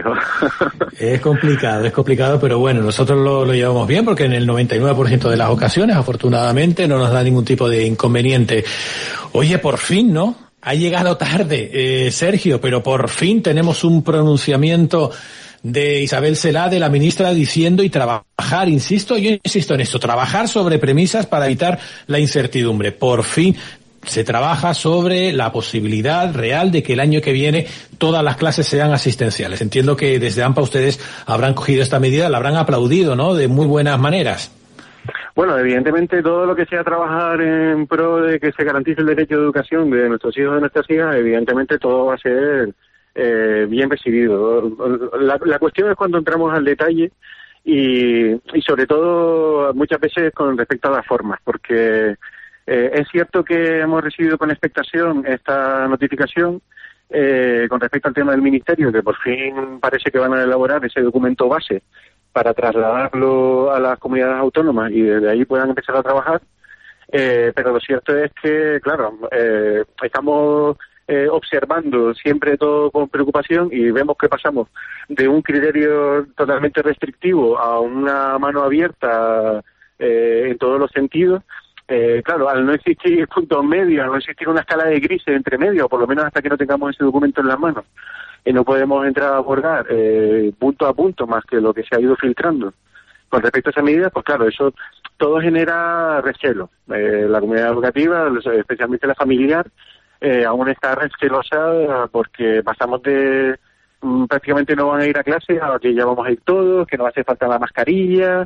[SPEAKER 2] Es complicado, pero bueno, nosotros lo llevamos bien porque en el 99% de las ocasiones, afortunadamente, no nos da ningún tipo de inconveniente. Oye, por fin, ¿no? Ha llegado tarde, Sergio, pero por fin tenemos un pronunciamiento de Isabel Celaá, de la ministra, diciendo y trabajar, yo insisto en esto, trabajar sobre premisas para evitar la incertidumbre. Por fin se trabaja sobre la posibilidad real de que el año que viene todas las clases sean asistenciales. Entiendo que desde AMPA ustedes habrán cogido esta medida, la habrán aplaudido, ¿no?, de muy buenas maneras.
[SPEAKER 21] Bueno, evidentemente todo lo que sea trabajar en pro de que se garantice el derecho de educación de nuestros hijos y de nuestras hijas, evidentemente todo va a ser bien recibido. La cuestión es cuando entramos al detalle y sobre todo muchas veces con respecto a las formas, porque es cierto que hemos recibido con expectación esta notificación con respecto al tema del Ministerio, que por fin parece que van a elaborar ese documento base para trasladarlo a las comunidades autónomas y desde ahí puedan empezar a trabajar, pero lo cierto es que, claro, estamos observando siempre todo con preocupación y vemos que pasamos de un criterio totalmente restrictivo a una mano abierta en todos los sentidos. Claro, al no existir puntos medios, al no existir una escala de grises entre medio, o por lo menos hasta que no tengamos ese documento en las manos, no podemos entrar a abordar punto a punto más que lo que se ha ido filtrando. Con respecto a esa medida, pues claro, eso todo genera recelo. La comunidad educativa, especialmente la familiar, aún está recelosa porque pasamos de prácticamente no van a ir a clase a que ya vamos a ir todos, que no hace falta la mascarilla.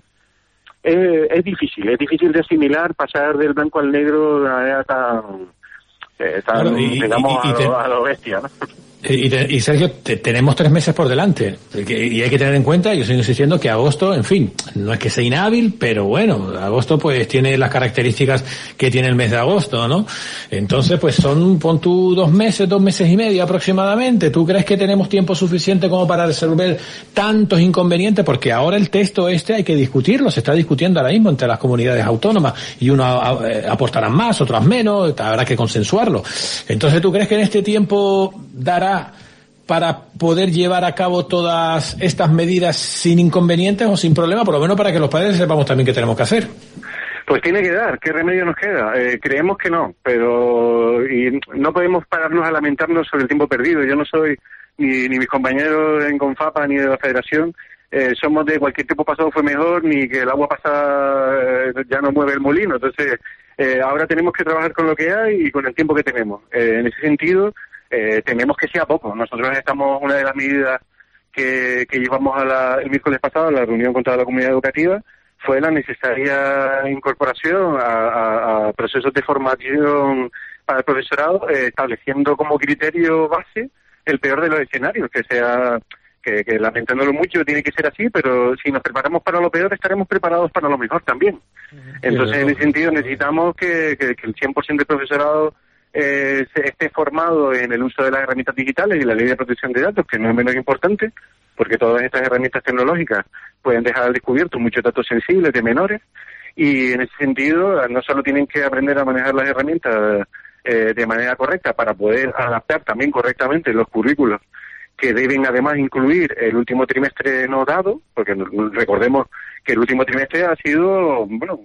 [SPEAKER 21] Es difícil de asimilar, pasar del blanco al negro de una manera tan claro, digamos, a lo bestia, ¿no?
[SPEAKER 2] Y Sergio, tenemos 3 meses por delante y hay que tener en cuenta, yo estoy insistiendo, que agosto, en fin, no es que sea inhábil, pero bueno, agosto pues tiene las características que tiene el mes de agosto, ¿no? Entonces pues pon tú 2 meses y medio aproximadamente. ¿Tú crees que tenemos tiempo suficiente como para resolver tantos inconvenientes? Porque ahora el texto hay que discutirlo, se está discutiendo ahora mismo entre las comunidades autónomas y unos aportarán más, otras menos, habrá que consensuarlo. Entonces, ¿tú crees que en este tiempo dará para poder llevar a cabo todas estas medidas sin inconvenientes o sin problema, por lo menos para que los padres sepamos también qué tenemos que hacer?
[SPEAKER 21] Pues tiene que dar, ¿qué remedio nos queda? Creemos que no, pero y no podemos pararnos a lamentarnos sobre el tiempo perdido. Yo no soy ni mis compañeros en Confapa ni de la Federación, somos de cualquier tiempo pasado fue mejor, ni que el agua pasada ya no mueve el molino. Entonces, ahora tenemos que trabajar con lo que hay y con el tiempo que tenemos. En ese sentido, tememos que sea poco. Nosotros estamos, una de las medidas que llevamos el miércoles pasado a la reunión con toda la comunidad educativa fue la necesaria incorporación a procesos de formación para el profesorado, estableciendo como criterio base el peor de los escenarios, que lamentándolo mucho tiene que ser así, pero si nos preparamos para lo peor estaremos preparados para lo mejor también. Entonces, en ese sentido necesitamos que el 100% del profesorado esté formado en el uso de las herramientas digitales y la ley de protección de datos, que no es menos importante, porque todas estas herramientas tecnológicas pueden dejar al descubierto muchos datos sensibles de menores, y en ese sentido no solo tienen que aprender a manejar las herramientas de manera correcta para poder adaptar también correctamente los currículos que deben además incluir el último trimestre no dado, porque recordemos que el último trimestre ha sido, bueno,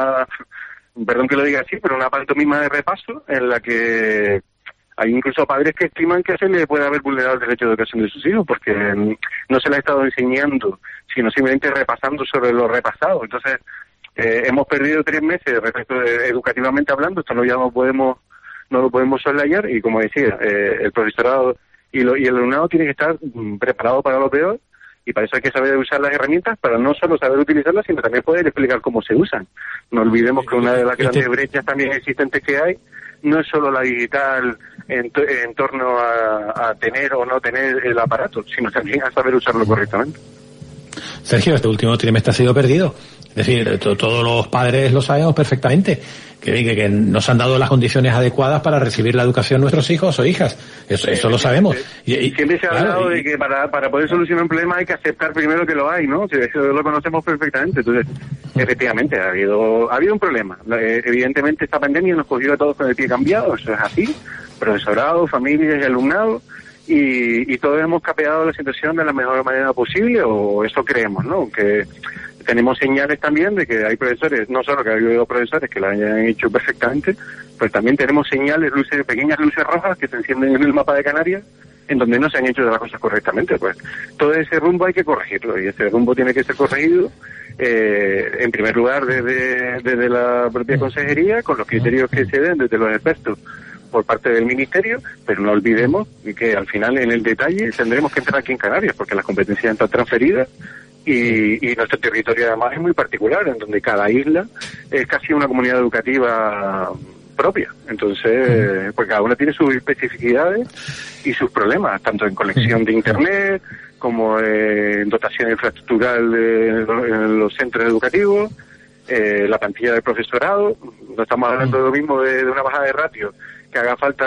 [SPEAKER 21] perdón que lo diga así, pero una pantomima de repaso en la que hay incluso padres que estiman que se le puede haber vulnerado el derecho de educación de sus hijos porque no se le ha estado enseñando, sino simplemente repasando sobre lo repasado. Entonces, hemos perdido 3 meses respecto educativamente hablando, esto no lo podemos soslayar, y como decía, el profesorado y el alumnado tiene que estar preparado para lo peor. Y para eso hay que saber usar las herramientas, para no solo saber utilizarlas, sino también poder explicar cómo se usan. No olvidemos que una de las grandes brechas también existentes que hay no es solo la digital en torno a tener o no tener el aparato, sino también a saber usarlo correctamente.
[SPEAKER 2] Sergio, este último trimestre ha sido perdido. Es decir, todos los padres lo sabemos perfectamente, que nos han dado las condiciones adecuadas para recibir la educación de nuestros hijos o hijas. Eso lo sabemos.
[SPEAKER 21] Y siempre se ha hablado de que para poder solucionar un problema hay que aceptar primero que lo hay, ¿no? Eso lo conocemos perfectamente. Entonces, efectivamente, ha habido un problema. Evidentemente, esta pandemia nos cogió a todos con el pie cambiado, eso es así. Profesorado, familias y alumnado. Y todos hemos capeado la situación de la mejor manera posible, o eso creemos, ¿no? Que tenemos señales también de que hay profesores, no solo que ha habido profesores que lo hayan hecho perfectamente, pero también tenemos señales, pequeñas luces rojas que se encienden en el mapa de Canarias, en donde no se han hecho las cosas correctamente. Pues todo ese rumbo hay que corregirlo, y ese rumbo tiene que ser corregido, en primer lugar desde la propia consejería, con los criterios que se den desde los expertos por parte del Ministerio, pero no olvidemos que al final en el detalle tendremos que entrar aquí en Canarias, porque las competencias están transferidas y nuestro territorio además es muy particular, en donde cada isla es casi una comunidad educativa propia. Entonces, pues cada una tiene sus especificidades y sus problemas, tanto en conexión de Internet como en dotación infraestructural en los centros educativos, la plantilla del profesorado. No estamos hablando de lo mismo de una bajada de ratio, que haga falta a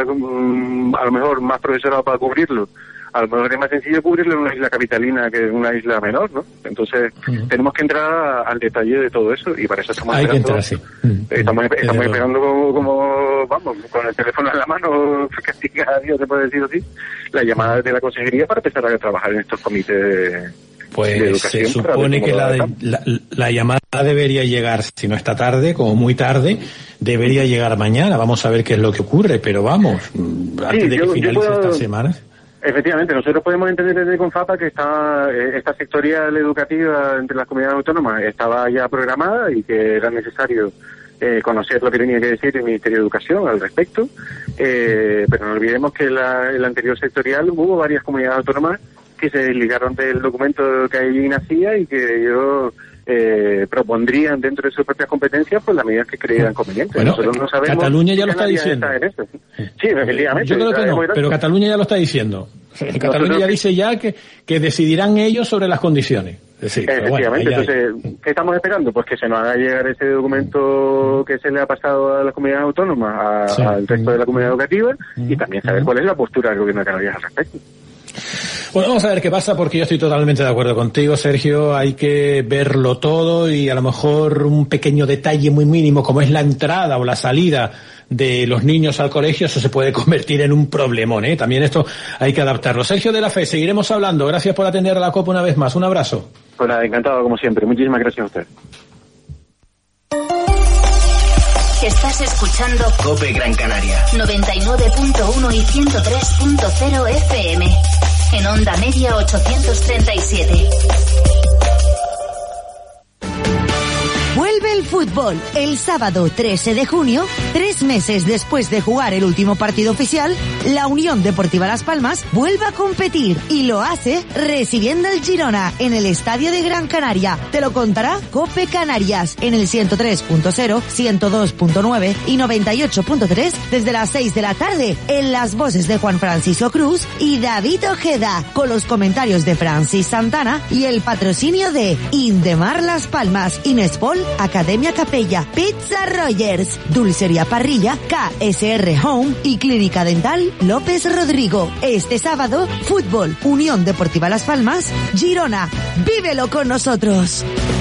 [SPEAKER 21] lo mejor más profesorado para cubrirlo. A lo mejor es más sencillo cubrirlo en una isla capitalina que en una isla menor, ¿no? Entonces, tenemos que entrar al detalle de todo eso, y para eso estamos esperando.
[SPEAKER 2] Hay que entrar, sí.
[SPEAKER 21] Estamos esperando como, vamos, con el teléfono en la mano, casi cada día se puede decir así, la llamada de la consejería para empezar a trabajar en estos comités de educación.
[SPEAKER 2] Se supone que la llamada debería llegar, si no esta tarde, como muy tarde, debería llegar mañana. Vamos a ver qué es lo que ocurre, pero vamos, antes de que finalice esta semana.
[SPEAKER 21] Efectivamente, nosotros podemos entender desde Confapa que esta sectorial educativa entre las comunidades autónomas estaba ya programada y que era necesario conocer lo que tenía que decir el Ministerio de Educación al respecto, pero no olvidemos que el anterior sectorial hubo varias comunidades autónomas que se desligaron del documento que allí nacía y que ellos propondrían dentro de sus propias competencias pues las medidas que creían convenientes.
[SPEAKER 2] Bueno,
[SPEAKER 21] nosotros no sabemos.
[SPEAKER 2] Cataluña ya lo está diciendo.
[SPEAKER 21] Sí, efectivamente.
[SPEAKER 2] Yo creo que no, pero Cataluña ya lo está diciendo. Cataluña ya dice ya que decidirán ellos sobre las condiciones. Es decir,
[SPEAKER 21] efectivamente. Entonces, ¿qué estamos esperando? Pues que se nos haga llegar ese documento que se le ha pasado a las comunidades autónomas, al resto de la comunidad educativa, y también saber cuál es la postura del Gobierno de Canarias al respecto.
[SPEAKER 2] Bueno, vamos a ver qué pasa, porque yo estoy totalmente de acuerdo contigo, Sergio. Hay que verlo todo, y a lo mejor un pequeño detalle muy mínimo, como es la entrada o la salida de los niños al colegio, eso se puede convertir en un problemón, ¿eh? También esto hay que adaptarlo. Sergio de la Fe, seguiremos hablando. Gracias por atender a la COPE una vez más. Un abrazo.
[SPEAKER 21] Pues nada, encantado como siempre. Muchísimas gracias a usted.
[SPEAKER 18] Estás escuchando
[SPEAKER 9] COPE Gran Canaria
[SPEAKER 18] 99.1 y 103.0 FM. En onda media 837.
[SPEAKER 12] Vuelve el fútbol el sábado 13 de junio, 3 meses después de jugar el último partido oficial. La Unión Deportiva Las Palmas vuelve a competir y lo hace recibiendo al Girona en el Estadio de Gran Canaria. Te lo contará COPE Canarias en el 103.0, 102.9 y 98.3 desde las 6 de la tarde, en las voces de Juan Francisco Cruz y David Ojeda, con los comentarios de Francis Santana y el patrocinio de Indemar Las Palmas, Inespol, Academia Capella, Pizza Rogers, Dulcería Parrilla, KSR Home y Clínica Dental López Rodrigo. Este sábado, fútbol, Unión Deportiva Las Palmas, Girona. ¡Vívelo con nosotros!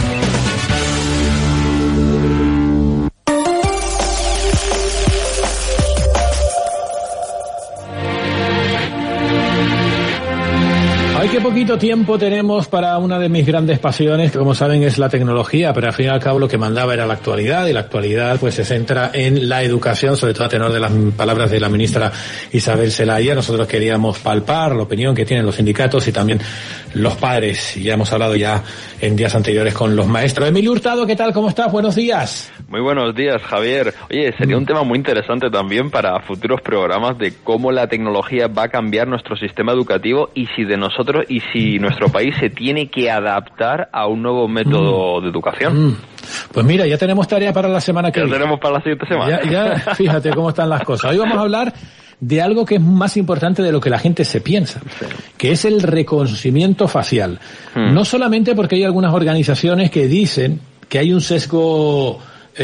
[SPEAKER 2] Ay, qué poquito tiempo tenemos para una de mis grandes pasiones, que como saben es la tecnología, pero al fin y al cabo lo que mandaba era la actualidad, y la actualidad pues se centra en la educación, sobre todo a tenor de las palabras de la ministra Isabel Zelaya. Nosotros queríamos palpar la opinión que tienen los sindicatos y también los padres, y ya hemos hablado ya en días anteriores con los maestros. Emilio Hurtado, ¿qué tal? ¿Cómo estás? Buenos días.
[SPEAKER 17] Muy buenos días, Javier. Oye, sería un tema muy interesante también para futuros programas de cómo la tecnología va a cambiar nuestro sistema educativo y si nuestro país se tiene que adaptar a un nuevo método de educación.
[SPEAKER 2] Pues mira, ya tenemos tarea para la semana que viene.
[SPEAKER 17] Ya tenemos para la siguiente semana.
[SPEAKER 2] Ya, fíjate cómo están las cosas. Hoy vamos a hablar de algo que es más importante de lo que la gente se piensa, que es el reconocimiento facial. No solamente porque hay algunas organizaciones que dicen que hay un sesgo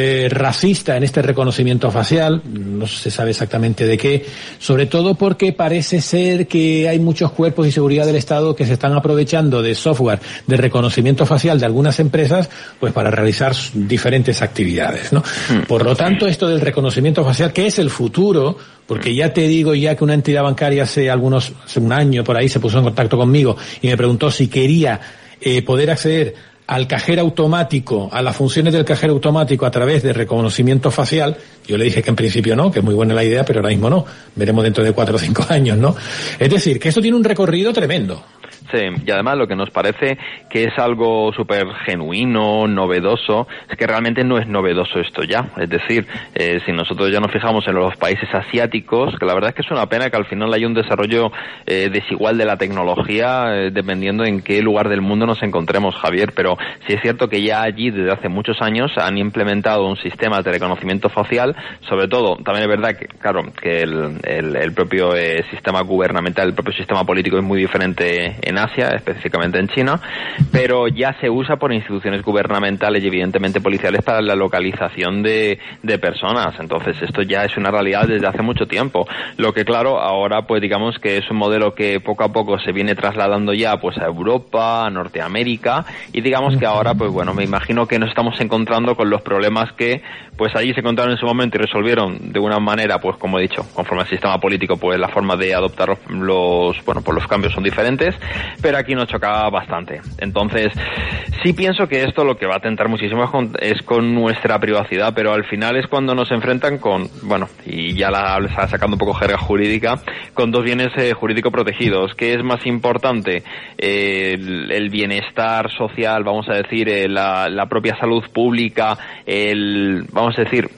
[SPEAKER 2] racista en este reconocimiento facial, no se sabe exactamente de qué, sobre todo porque parece ser que hay muchos cuerpos y seguridad del Estado que se están aprovechando de software de reconocimiento facial de algunas empresas, pues para realizar diferentes actividades, ¿no? Por lo tanto, esto del reconocimiento facial, que es el futuro, porque ya te digo ya que una entidad bancaria hace un año por ahí se puso en contacto conmigo y me preguntó si quería poder acceder al cajero automático, a las funciones del cajero automático a través de reconocimiento facial. Yo le dije que en principio no, que es muy buena la idea, pero ahora mismo no. Veremos dentro de 4 o 5 años, ¿no? Es decir, que esto tiene un recorrido tremendo.
[SPEAKER 17] Sí, y además lo que nos parece que es algo súper genuino, novedoso, es que realmente no es novedoso esto ya. Es decir, si nosotros ya nos fijamos en los países asiáticos, que la verdad es que es una pena que al final haya un desarrollo desigual de la tecnología, dependiendo en qué lugar del mundo nos encontremos, Javier, pero sí es cierto que ya allí desde hace muchos años han implementado un sistema de reconocimiento facial, sobre todo, también es verdad que, claro, que el propio sistema gubernamental, el propio sistema político es muy diferente en Asia, específicamente en China, pero ya se usa por instituciones gubernamentales y evidentemente policiales para la localización de personas. Entonces esto ya es una realidad desde hace mucho tiempo. Lo que claro, ahora pues digamos que es un modelo que poco a poco se viene trasladando ya pues a Europa, a Norteamérica, y digamos que ahora pues bueno, me imagino que nos estamos encontrando con los problemas que pues allí se encontraron en su momento y resolvieron de una manera, pues como he dicho, conforme al sistema político, pues la forma de adoptar los cambios son diferentes, pero aquí nos choca bastante. Entonces, sí pienso que esto lo que va a atentar muchísimo es con nuestra privacidad, pero al final es cuando nos enfrentan con, bueno, y ya sacando un poco jerga jurídica, con dos bienes jurídicos protegidos. ¿Qué es más importante? El bienestar social, vamos a decir, la propia salud pública, vamos a decir,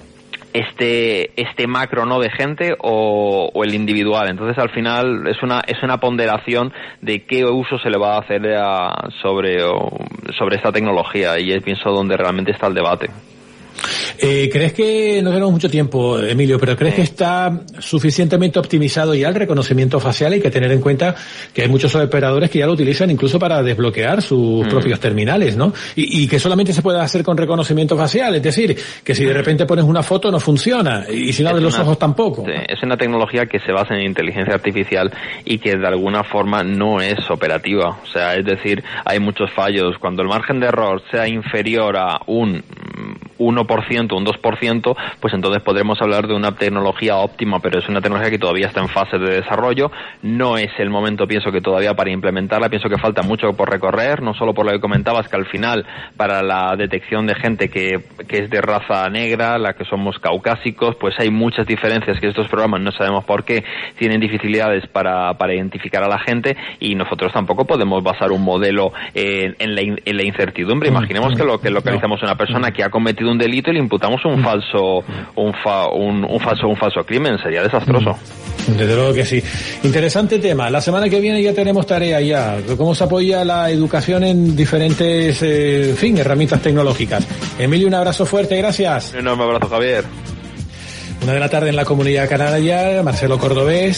[SPEAKER 17] este macro, ¿no?, de gente o el individual. Entonces al final es una ponderación de qué uso se le va a hacer sobre esta tecnología, y es pienso donde realmente está el debate.
[SPEAKER 2] ¿Crees que, no tenemos mucho tiempo, Emilio, pero crees que está suficientemente optimizado ya el reconocimiento facial? Hay que tener en cuenta que hay muchos operadores que ya lo utilizan incluso para desbloquear sus propios terminales, ¿no? Y que solamente se puede hacer con reconocimiento facial, es decir, que si de repente pones una foto no funciona, y si no abres los ojos tampoco.
[SPEAKER 17] Sí, es una tecnología que se basa en inteligencia artificial y que de alguna forma no es operativa. O sea, es decir, hay muchos fallos. Cuando el margen de error sea inferior a un 1%, un 2%, pues entonces podremos hablar de una tecnología óptima, pero es una tecnología que todavía está en fase de desarrollo. No es el momento, pienso, que todavía para implementarla. Pienso que falta mucho por recorrer, no solo por lo que comentabas, que al final para la detección de gente que es de raza negra, la que somos caucásicos, pues hay muchas diferencias que estos programas, no sabemos por qué, tienen dificultades para identificar a la gente, y nosotros tampoco podemos basar un modelo en la incertidumbre. Imaginemos que localizamos a una persona que ha cometido un delito y le imputamos un falso crimen. Sería desastroso.
[SPEAKER 2] Desde luego que sí. Interesante tema. La semana que viene ya tenemos tarea ya. ¿Cómo se apoya la educación en diferentes, herramientas tecnológicas? Emilio, un abrazo fuerte, gracias.
[SPEAKER 17] Un enorme abrazo, Javier.
[SPEAKER 2] 1 de la tarde en la Comunidad Canaria. Marcelo Cordobés.